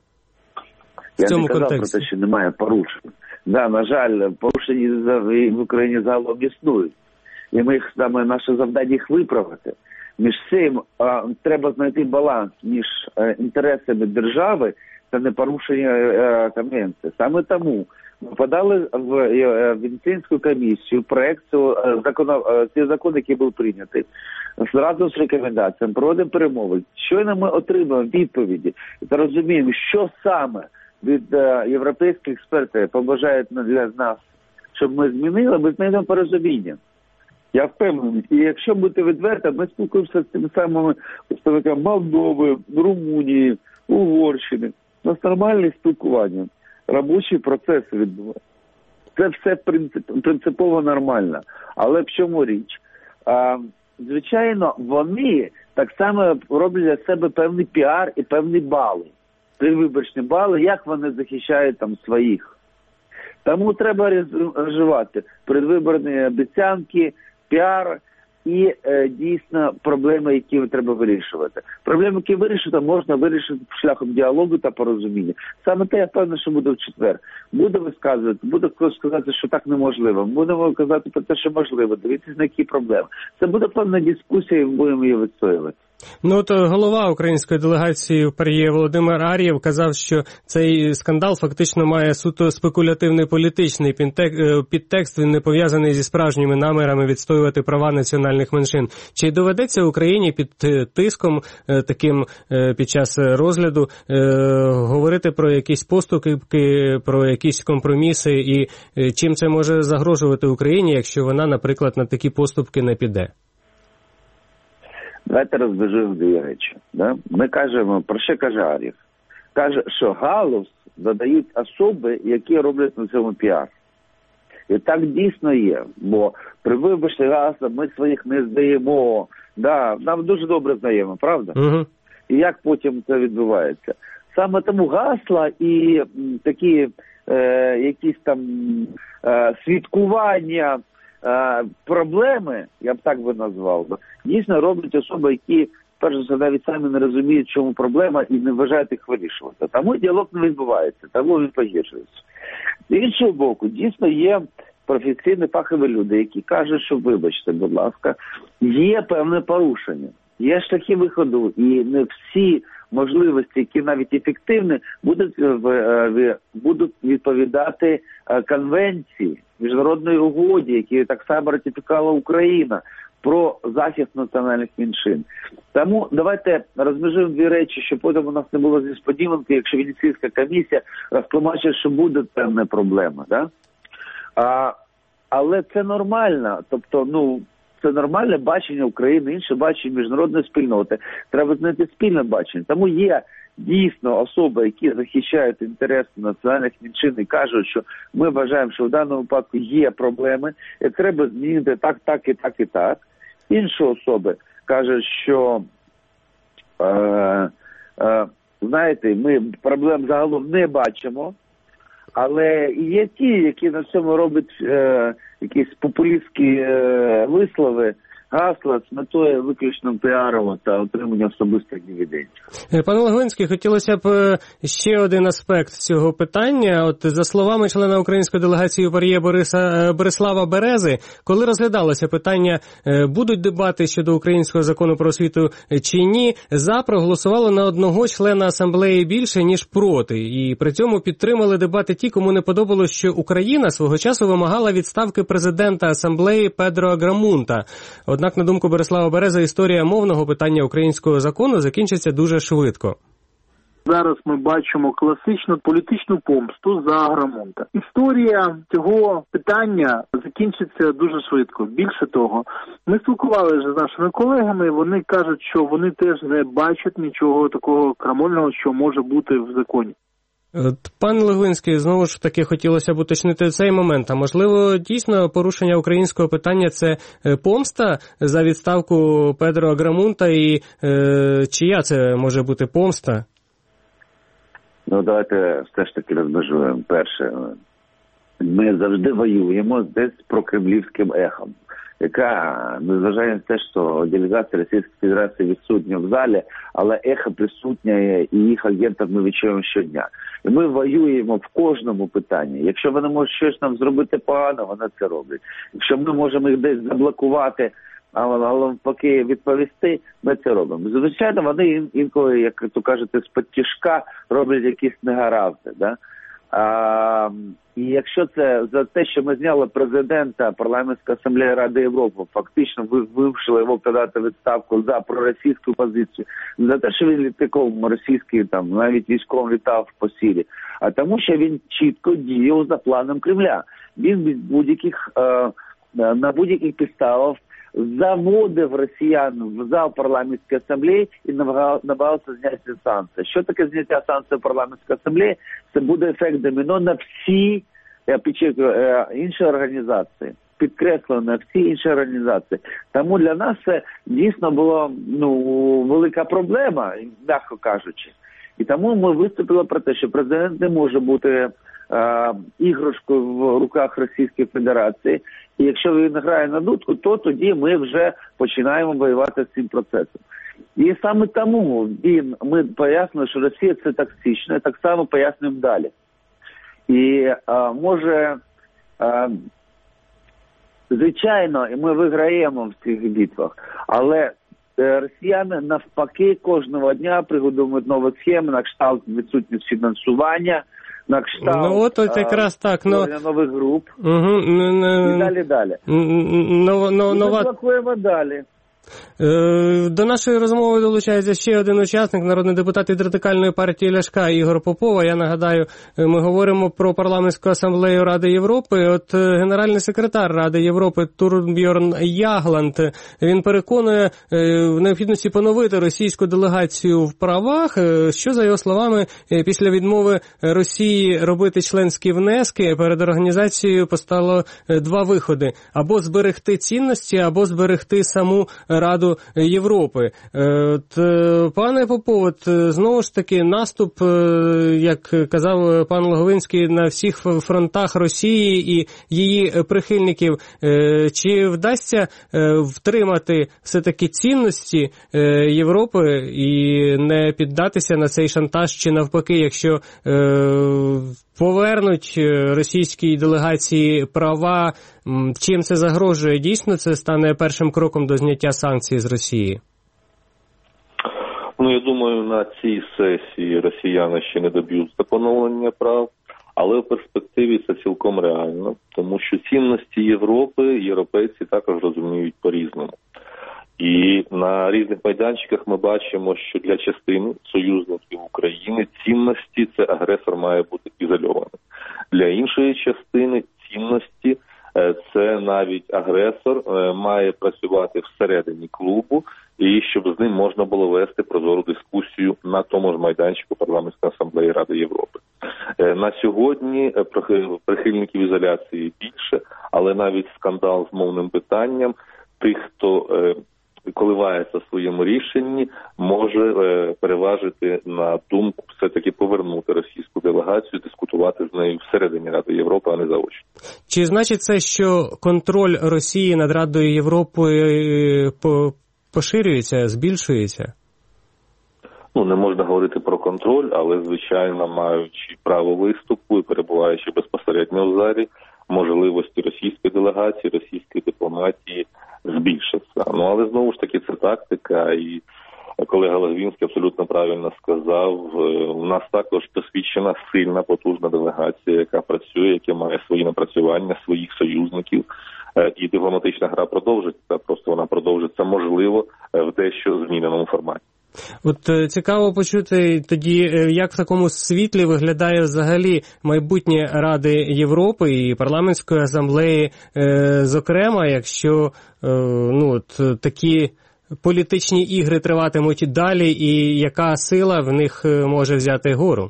В Я цьому не казав контексті. про те, що немає порушень. Да, на жаль, порушення в Україні загалом існують. І ми їх, саме наше завдання їх виправити. Між цим а, треба знайти баланс між а, інтересами держави та непорушення а, конвенції. Саме тому ми подали в а, Венеційську комісію проект цього закону, цей закон, який був прийнятий, зразу з рекомендаціями, проводимо перемови. Щойно ми отримаємо відповіді та розуміємо, що саме від а, європейських експертів побажають для нас, щоб ми змінили, ми знайдемо порозуміння. Я впевнений. І якщо бути відвертим, ми спілкуємося з тими самими представниками Молдови, Румунії, Угорщини. У нас нормальне спілкування. Робочі процеси відбуваються. Це все принцип, принципово нормально. Але в чому річ? А, звичайно, вони так само роблять для себе певний піар і певні бали. Виборчні бали, як вони захищають там своїх. Тому треба розживати предвиборні обіцянки, піар і е, дійсно проблеми, які треба вирішувати. Проблеми, які вирішити, можна вирішити шляхом діалогу та порозуміння. Саме те, я впевнений, що буде в четвер. Буде висказувати, буде хтось сказати, що так неможливо. Будемо казати про те, що можливо. Дивіться, на які проблеми. Це буде певна дискусія, і ми будемо її відстоювати. Ну, от голова української делегації в ПАРЄ Володимир Ар'єв казав, що цей скандал фактично має суто спекулятивний політичний підтекст, він не пов'язаний зі справжніми намірами відстоювати права національних меншин. Чи доведеться Україні під тиском таким під час розгляду говорити про якісь поступки, про якісь компроміси, і чим це може загрожувати Україні, якщо вона, наприклад, на такі поступки не піде? Давайте розбіжимо дві речі. Да? Ми кажемо, про що каже Ар'єв? Каже, що галузь додають особи, які роблять на цьому піар. І так дійсно є, бо при виборчних гаслах ми своїх не здаємо. Да, нам дуже добре знаємо, правда? Угу. І як потім це відбувається? Саме тому гасла і м, такі е, якісь там е, свідкування, проблеми, я б так би назвав, дійсно роблять особи, які, перш за все, навіть самі не розуміють, чому проблема, і не вважають їх вирішувати. Тому діалог не відбувається, тому він погіршується. З іншого боку, дійсно є професійні фахові люди, які кажуть, що, вибачте, будь ласка, є певне порушення, є шляхи виходу, і не всі можливості, які навіть ефективні, будуть, будуть відповідати конвенції, міжнародної угоді, які так само ратифікувала Україна, про захист національних меншин. Тому давайте розмежуємо дві речі, щоб потім у нас не було несподіванки, якщо Венеційська комісія розтлумачить, що буде певна проблема. Да? А, але це нормально, тобто, ну, це нормальне бачення України, інше бачення міжнародної спільноти. Треба знайти спільне бачення. Тому є дійсно особи, які захищають інтереси національних меншин і кажуть, що ми вважаємо, що в даному випадку є проблеми, і треба змінити так, так і так і так. Інші особи кажуть, що е, е, знаєте, ми проблем загалом не бачимо, але є ті, які на цьому роблять е, якісь популістські е, вислови, гасла з метою виключно піару та отримання особистих дивідендів. Пане Логвинський, хотілося б ще один аспект цього питання. От за словами члена української делегації у ПАРЄ Бориса Борислава Берези, коли розглядалося питання, будуть дебати щодо українського закону про освіту чи ні, за проголосувало на одного члена асамблеї більше, ніж проти. І при цьому підтримали дебати ті, кому не подобалось, що Україна свого часу вимагала відставки президента асамблеї Педро Аграмунта. Однак, на думку Борислава Берези, історія мовного питання українського закону закінчиться дуже швидко. Зараз ми бачимо класичну політичну помсту за Аграмунта. Історія цього питання закінчиться закінчиться дуже швидко. Більше того, ми спілкувалися з нашими колегами, вони кажуть, що вони теж не бачать нічого такого крамольного, що може бути в законі. Пан Логвинський, знову ж таки хотілося б уточнити цей момент. А можливо, дійсно, порушення українського питання – це помста за відставку Педро Аграмунта, і е, чия це може бути помста? Ну, давайте все ж таки розмежуємо. Перше, ми завжди воюємо десь прокремлівським ехом, яка, незважаючи на те, що делегація Російської Федерації відсутня в залі, але ехо присутнє і їх агентів ми відчуємо щодня. І ми воюємо в кожному питанні. Якщо вони можуть щось нам зробити погано, вони це роблять. Якщо ми можемо їх десь заблокувати, але поки відповісти, ми це робимо. Звичайно, вони інколи, як то кажете, з-під тяжка роблять якісь негаразди, да? А, і якщо це за те, що ми зняли президента Парламентської асамблеї Ради Європи, фактично вивчили його подати відставку за проросійську позицію, за те, що він літаком російський, там, навіть військовим літав по Сирії, а тому, що він чітко діяв за планом Кремля. Він без будь-яких, е, на будь-яких підставах заводив росіян в зал парламентської асамблеї і намагався зняти санкції. Що таке зняття санкцій парламентської асамблеї? Це буде ефект доміно на всі, я підчеркую, інші організації. Підкреслено на всі інші організації. Тому для нас це дійсно була ну, велика проблема, м'яко кажучи. І тому ми виступили про те, що президент не може бути е, іграшкою в руках Російської Федерації. І якщо він грає на дудку, то тоді ми вже починаємо воювати з цим процесом. І саме тому він, ми пояснили, що Росія це токсично, і так само пояснюємо далі. І е, може, е, звичайно, ми виграємо в цих битвах, але росіяни навпаки кожного дня приготують нові схеми на кшталт відсутність фінансування, на кшталт ну, от, от якраз так, ну, нових груп угу, і далі-далі. Ну, ну, і ми блокуємо далі. До нашої розмови долучається ще один учасник, народний депутат від Радикальної партії Ляшка Ігор Попов. Я нагадаю, ми говоримо про парламентську асамблею Ради Європи. От генеральний секретар Ради Європи Турбьорн Ягланд, він переконує в необхідності поновити російську делегацію в правах, що, за його словами, після відмови Росії робити членські внески перед організацією постало два виходи. Або зберегти цінності, або зберегти саму Раду Європи. От, пане Попов, от, знову ж таки, наступ, як казав пан Логвинський, на всіх фронтах Росії і її прихильників. Чи вдасться втримати все-таки цінності Європи і не піддатися на цей шантаж, чи навпаки, якщо повернуть російській делегації права, чим це загрожує? Дійсно, це стане першим кроком до зняття санкцій з Росії? Ну, я думаю, на цій сесії росіяни ще не доб'ються поновлення прав, але в перспективі це цілком реально, тому що цінності Європи європейці також розуміють по-різному. І на різних майданчиках ми бачимо, що для частини союзників України цінності – це агресор має бути ізольований. Для іншої частини цінності – це навіть агресор має працювати всередині клубу, і щоб з ним можна було вести прозору дискусію на тому ж майданчику Парламентської асамблеї Ради Європи. На сьогодні прихильників ізоляції більше, але навіть скандал з мовним питанням тих, хто коливається в своєму рішенні, може е, переважити на думку все-таки повернути російську делегацію, дискутувати з нею всередині Ради Європи, а не заочно. Чи значить це, що контроль Росії над Радою Європи е, по, поширюється, збільшується? Ну, не можна говорити про контроль, але, звичайно, маючи право виступу і перебуваючи безпосередньо в залі, можливості російської делегації, російської дипломатії збільшиться. Ну, але знову ж таки це тактика, і колега Логвинський абсолютно правильно сказав, у нас також досвідчена сильна, потужна делегація, яка працює, яка має свої напрацювання, своїх союзників, і дипломатична гра продовжиться, просто вона продовжиться, можливо, в дещо зміненому форматі. От цікаво почути тоді, як в такому світлі виглядає взагалі майбутнє Ради Європи і парламентської асамблеї, зокрема, якщо ну, от, такі політичні ігри триватимуть і далі, і яка сила в них може взяти гору?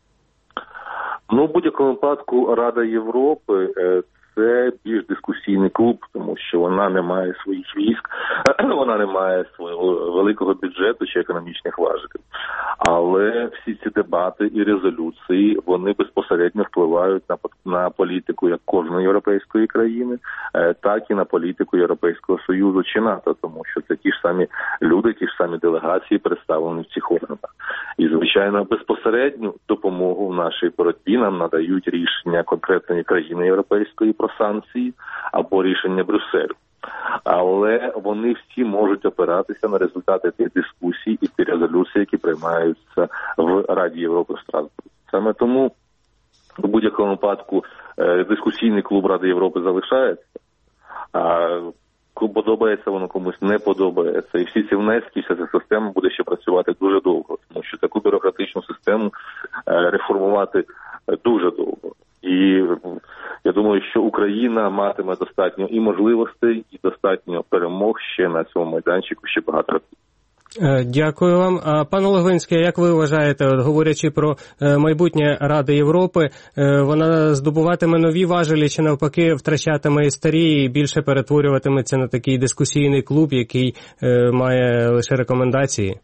Ну, в будь-якому випадку Рада Європи – це більш дискусійний клуб, тому що вона не має своїх військ, вона не має свого великого бюджету чи економічних важелів. Але всі ці дебати і резолюції, вони безпосередньо впливають на, на політику як кожної європейської країни, так і на політику Європейського Союзу чи НАТО, тому що це ті ж самі люди, ті ж самі делегації представлені в цих органах. І, звичайно, безпосередню допомогу в нашій боротьбі нам надають рішення конкретної країни європейської про санкції або рішення Брюсселю. Але вони всі можуть опиратися на результати тих дискусій і тих резолюцій, які приймаються в Раді Європи в Страсбурзі. Саме тому в будь-якому випадку дискусійний клуб Ради Європи залишається, а подобається воно комусь, не подобається. І всі ці внески, вся ця система буде ще працювати дуже довго, тому що таку бюрократичну систему реформувати дуже довго. І я думаю, що Україна матиме достатньо і можливостей, і достатньо перемог ще на цьому майданчику ще багато років. Дякую вам. Пане Логвинський, як ви вважаєте, от, говорячи про майбутнє Ради Європи, вона здобуватиме нові важелі чи навпаки втрачатиме і старі і більше перетворюватиметься на такий дискусійний клуб, який має лише рекомендації?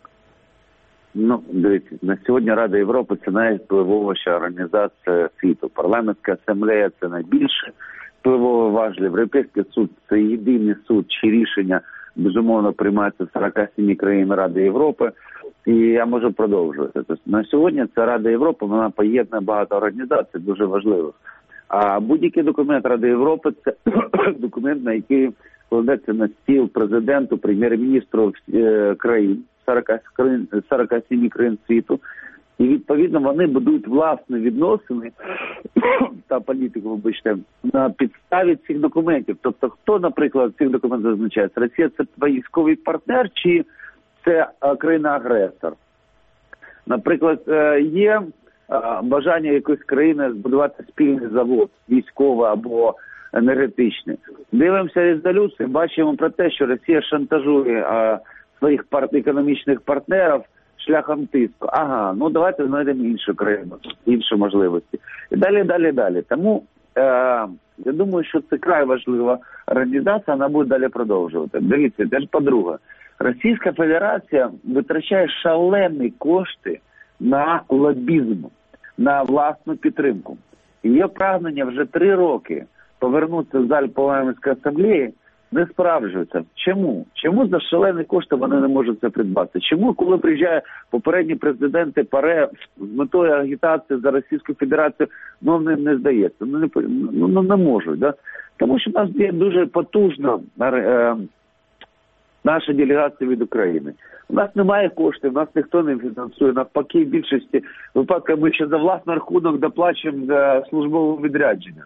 Ну, дивіться, на сьогодні Рада Європи – це найвпливовіша організація світу. Парламентська асамблея – це найбільше впливовий важливий. Європейський суд – це єдиний суд, чи рішення, безумовно, приймається в сорока семи країн Ради Європи. І я можу продовжувати. Тобто, на сьогодні ця Рада Європи, вона поєднує багато організацій, дуже важливих. А будь-який документ Ради Європи – це документ, на який кладеться на стіл президенту, прем'єр-міністру країн. сорока семи країн світу. І, відповідно, вони будують власні відносини та політику, вибачте, на підставі цих документів. Тобто, хто, наприклад, цих документів зазначає? Росія – це військовий партнер чи це країна-агресор? Наприклад, є бажання якоїсь країни збудувати спільний завод, військовий або енергетичний. Дивимося резолюції, бачимо про те, що Росія шантажує своїх пар... економічних партнерів шляхом тиску. Ага, ну давайте знайдемо іншу країну, інші можливості. І далі, далі, далі. Тому е- я думаю, що це край важлива організація, вона буде далі продовжувати. Дивіться, теж по-друге, Російська Федерація витрачає шалені кошти на лобізм, на власну підтримку. Її прагнення вже три роки повернутися в зал парламентської асамблеї не справджуються. Чому? Чому за шалені кошти вони не можуть це придбати? Чому, коли приїжджає попередні президенти ПАРЕ з метою агітації за Російську Федерацію, ну не, не здається, ну не, ну, не можуть. Да? Тому що в нас є дуже потужна е, наша делегація від України. У нас немає коштів, у нас ніхто не фінансує. Навпаки, в більшості випадків ми ще за власний рахунок доплачуємо за службове відрядження.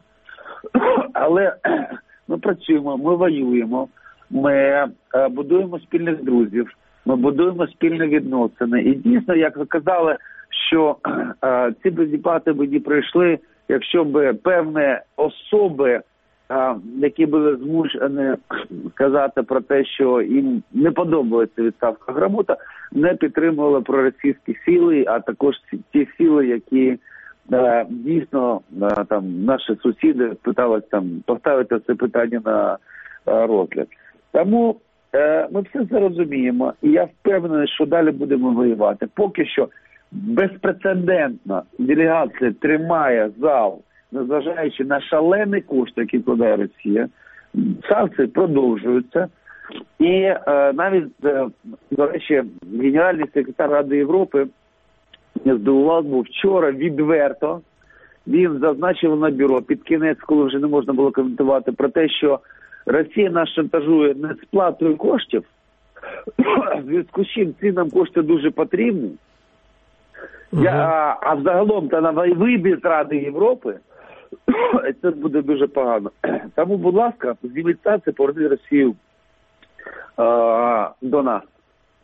Але ми працюємо, ми воюємо, ми е, будуємо спільних друзів, ми будуємо спільні відносини. І дійсно, як ви казали, що е, ці дебати б не пройшли, якщо б певні особи, е, які були змушені казати про те, що їм не подобається відставка Грамута, не підтримували проросійські сили, а також ті сили, які дійсно там наші сусіди питалися там поставити це питання на розгляд. Тому е, ми все це розуміємо, і я впевнений, що далі будемо воювати. Поки що безпрецедентна делегація тримає зал, незважаючи на шалені кошти, які вкладає Росія. Санкції продовжуються. І е, навіть, е, до речі, генеральний секретар Ради Європи не здивував, бо вчора відверто він зазначив на бюро під кінець, коли вже не можна було коментувати, про те, що Росія нас шантажує не сплатою коштів, в зв'язку з чим ці нам кошти дуже потрібні. Uh-huh. Я, а, а взагалом та на вибір Ради Європи це буде дуже погано. Тому, будь ласка, зніміть санкції, поверніть Росію а, до нас.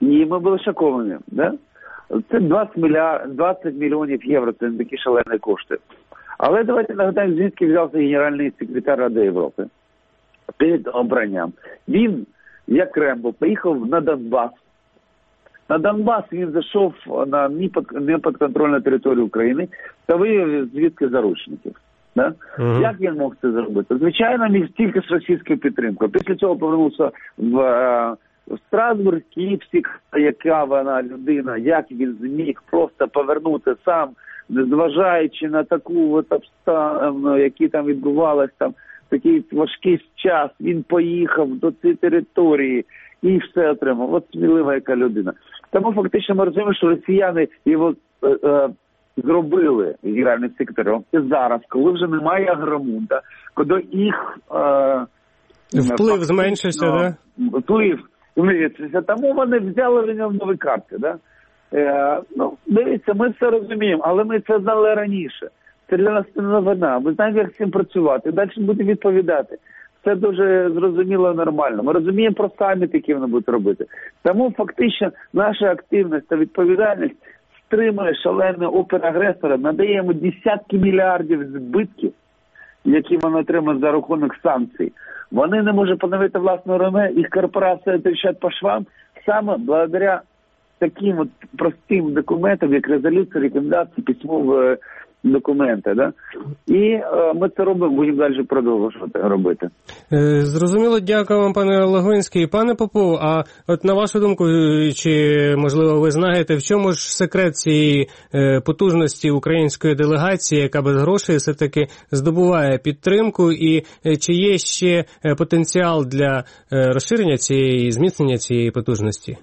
І ми були шоковані. Да? Це двадцять, мільярд, двадцять мільйонів євро, це не такі шалені кошти. Але давайте нагадаємо, звідки взявся генеральний секретар Ради Європи перед обранням. Він, як Рембо, поїхав на Донбас. На Донбас він зайшов на непідконтрольну територію України та виявив звідки заручників. Да? Uh-huh. Як він мог це зробити? Звичайно, міг тільки з російською підтримкою. Після цього повернувся в, в Страсбург, Київський, яка вона людина, як він зміг просто повернути сам, незважаючи на таку от обставину, які там відбувалися, там такий важкий час, він поїхав до цієї території і все отримав. От смілива яка людина. Тому фактично ми розуміємо, що росіяни його е, е, зробили генеральним секретарем. І зараз, коли вже немає Агромунта, коли їх е, вплив зменшився, да? Вплив зменшився, тому вони взяли в нього нові карти, да? Е, ну, дивіться, ми це розуміємо, але ми це знали раніше. Це для нас не новина. Ми знаємо, як з цим працювати. Далі будемо відповідати. Це дуже зрозуміло і нормально. Ми розуміємо про саміт, які вони будуть робити. Тому фактично наша активність та відповідальність стримує шалений опір агресора, надає йому десятки мільярдів збитків, які вони отримують за рахунок санкцій. Вони не можуть поновити власну РНЕ, їх корпорація тріщать по швам саме благодаря таким от простим документам, як резолюція, рекомендації, письмові документи, да? І е, ми це робимо, будемо далі продовжувати робити. Е, зрозуміло, дякую вам, пане Логвинський. Пане Попов, а от на вашу думку, чи, можливо, ви знаєте, в чому ж секрет цієї е, потужності української делегації, яка без грошей все-таки здобуває підтримку, і е, чи є ще потенціал для е, розширення цієї, зміцнення цієї потужності?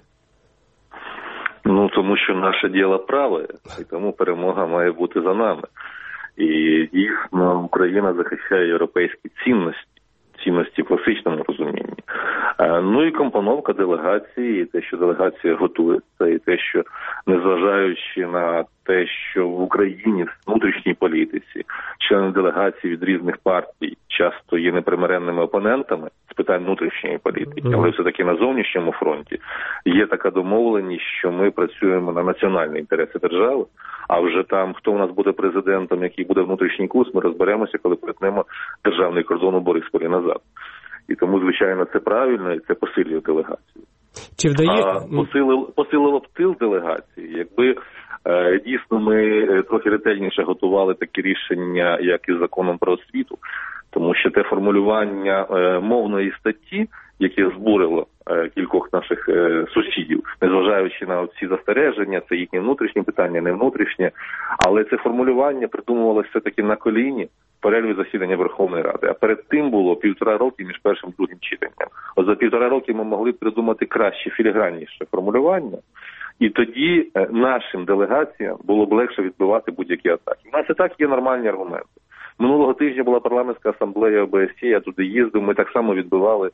Ну, тому що наше діло праве, і тому перемога має бути за нами. І дійсно Україна захищає європейські цінності, цінності в класичному розумінні. Ну і компоновка делегації, і те, що делегація готується, і те, що незважаючи на те, що в Україні в внутрішній політиці члени делегації від різних партій часто є непримиренними опонентами з питань внутрішньої політики, mm. але все-таки на зовнішньому фронті є така домовленість, що ми працюємо на національні інтереси держави, а вже там, хто у нас буде президентом, який буде внутрішній курс, ми розберемося, коли перетнемо державний кордон у Борисполі назад. І тому, звичайно, це правильно, і це посилює делегацію. Чи вдає... А посилило, посилило б тил делегації, якби е, дійсно ми трохи ретельніше готували такі рішення, як із законом про освіту, тому що те формулювання е, мовної статті, яке збурило е, кількох наших е, сусідів, незважаючи на ці застереження, це їхнє внутрішнє питання, не внутрішнє, але це формулювання придумувалося все-таки на коліні, перерві засідання Верховної Ради. А перед тим було півтора роки між першим і другим читанням. От за півтора роки ми могли придумати краще, філігранніше формулювання, і тоді нашим делегаціям було б легше відбивати будь-які атаки. У нас і так є нормальні аргументи. Минулого тижня була парламентська асамблея О Б С Є, я туди їздив, ми так само відбивали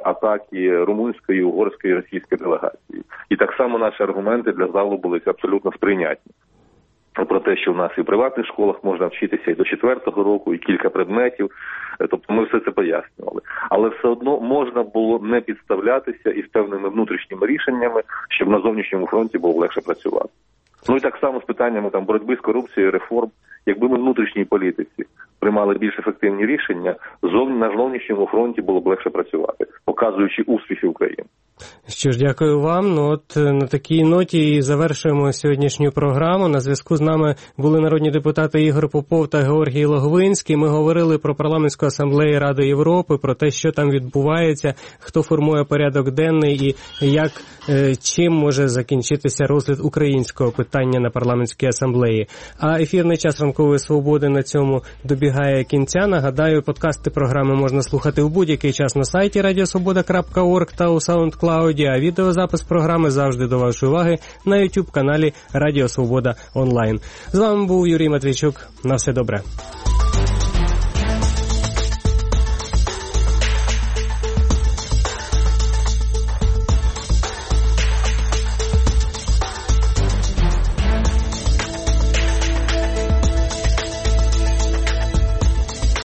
атаки румунської, угорської, російської делегації. І так само наші аргументи для залу були абсолютно сприйнятні. Про те, що в нас і в приватних школах можна вчитися і до четвертого року, і кілька предметів. Тобто ми все це пояснювали. Але все одно можна було не підставлятися із певними внутрішніми рішеннями, щоб на зовнішньому фронті було легше працювати. Ну і так само з питаннями там боротьби з корупцією, реформ. Якби ми в внутрішній політиці приймали більш ефективні рішення, зовні на зовнішньому фронті було б легше працювати, показуючи успіхи України. Що ж, дякую вам. Ну от на такій ноті і завершуємо сьогоднішню програму. На зв'язку з нами були народні депутати Ігор Попов та Георгій Логвинський. Ми говорили про парламентську асамблею Ради Європи, про те, що там відбувається, хто формує порядок денний і як, чим може закінчитися розгляд українського питання на парламентській асамблеї. А ефірний час Ранкової Свободи на цьому добігає кінця. Нагадаю, подкасти програми можна слухати в будь-який час на сайті радіосвобода крапка орг та у SoundCloud, а відеозапис програми завжди до вашої уваги на YouTube-каналі Радіо Свобода онлайн. З вами був Юрій Матвійчук. На все добре.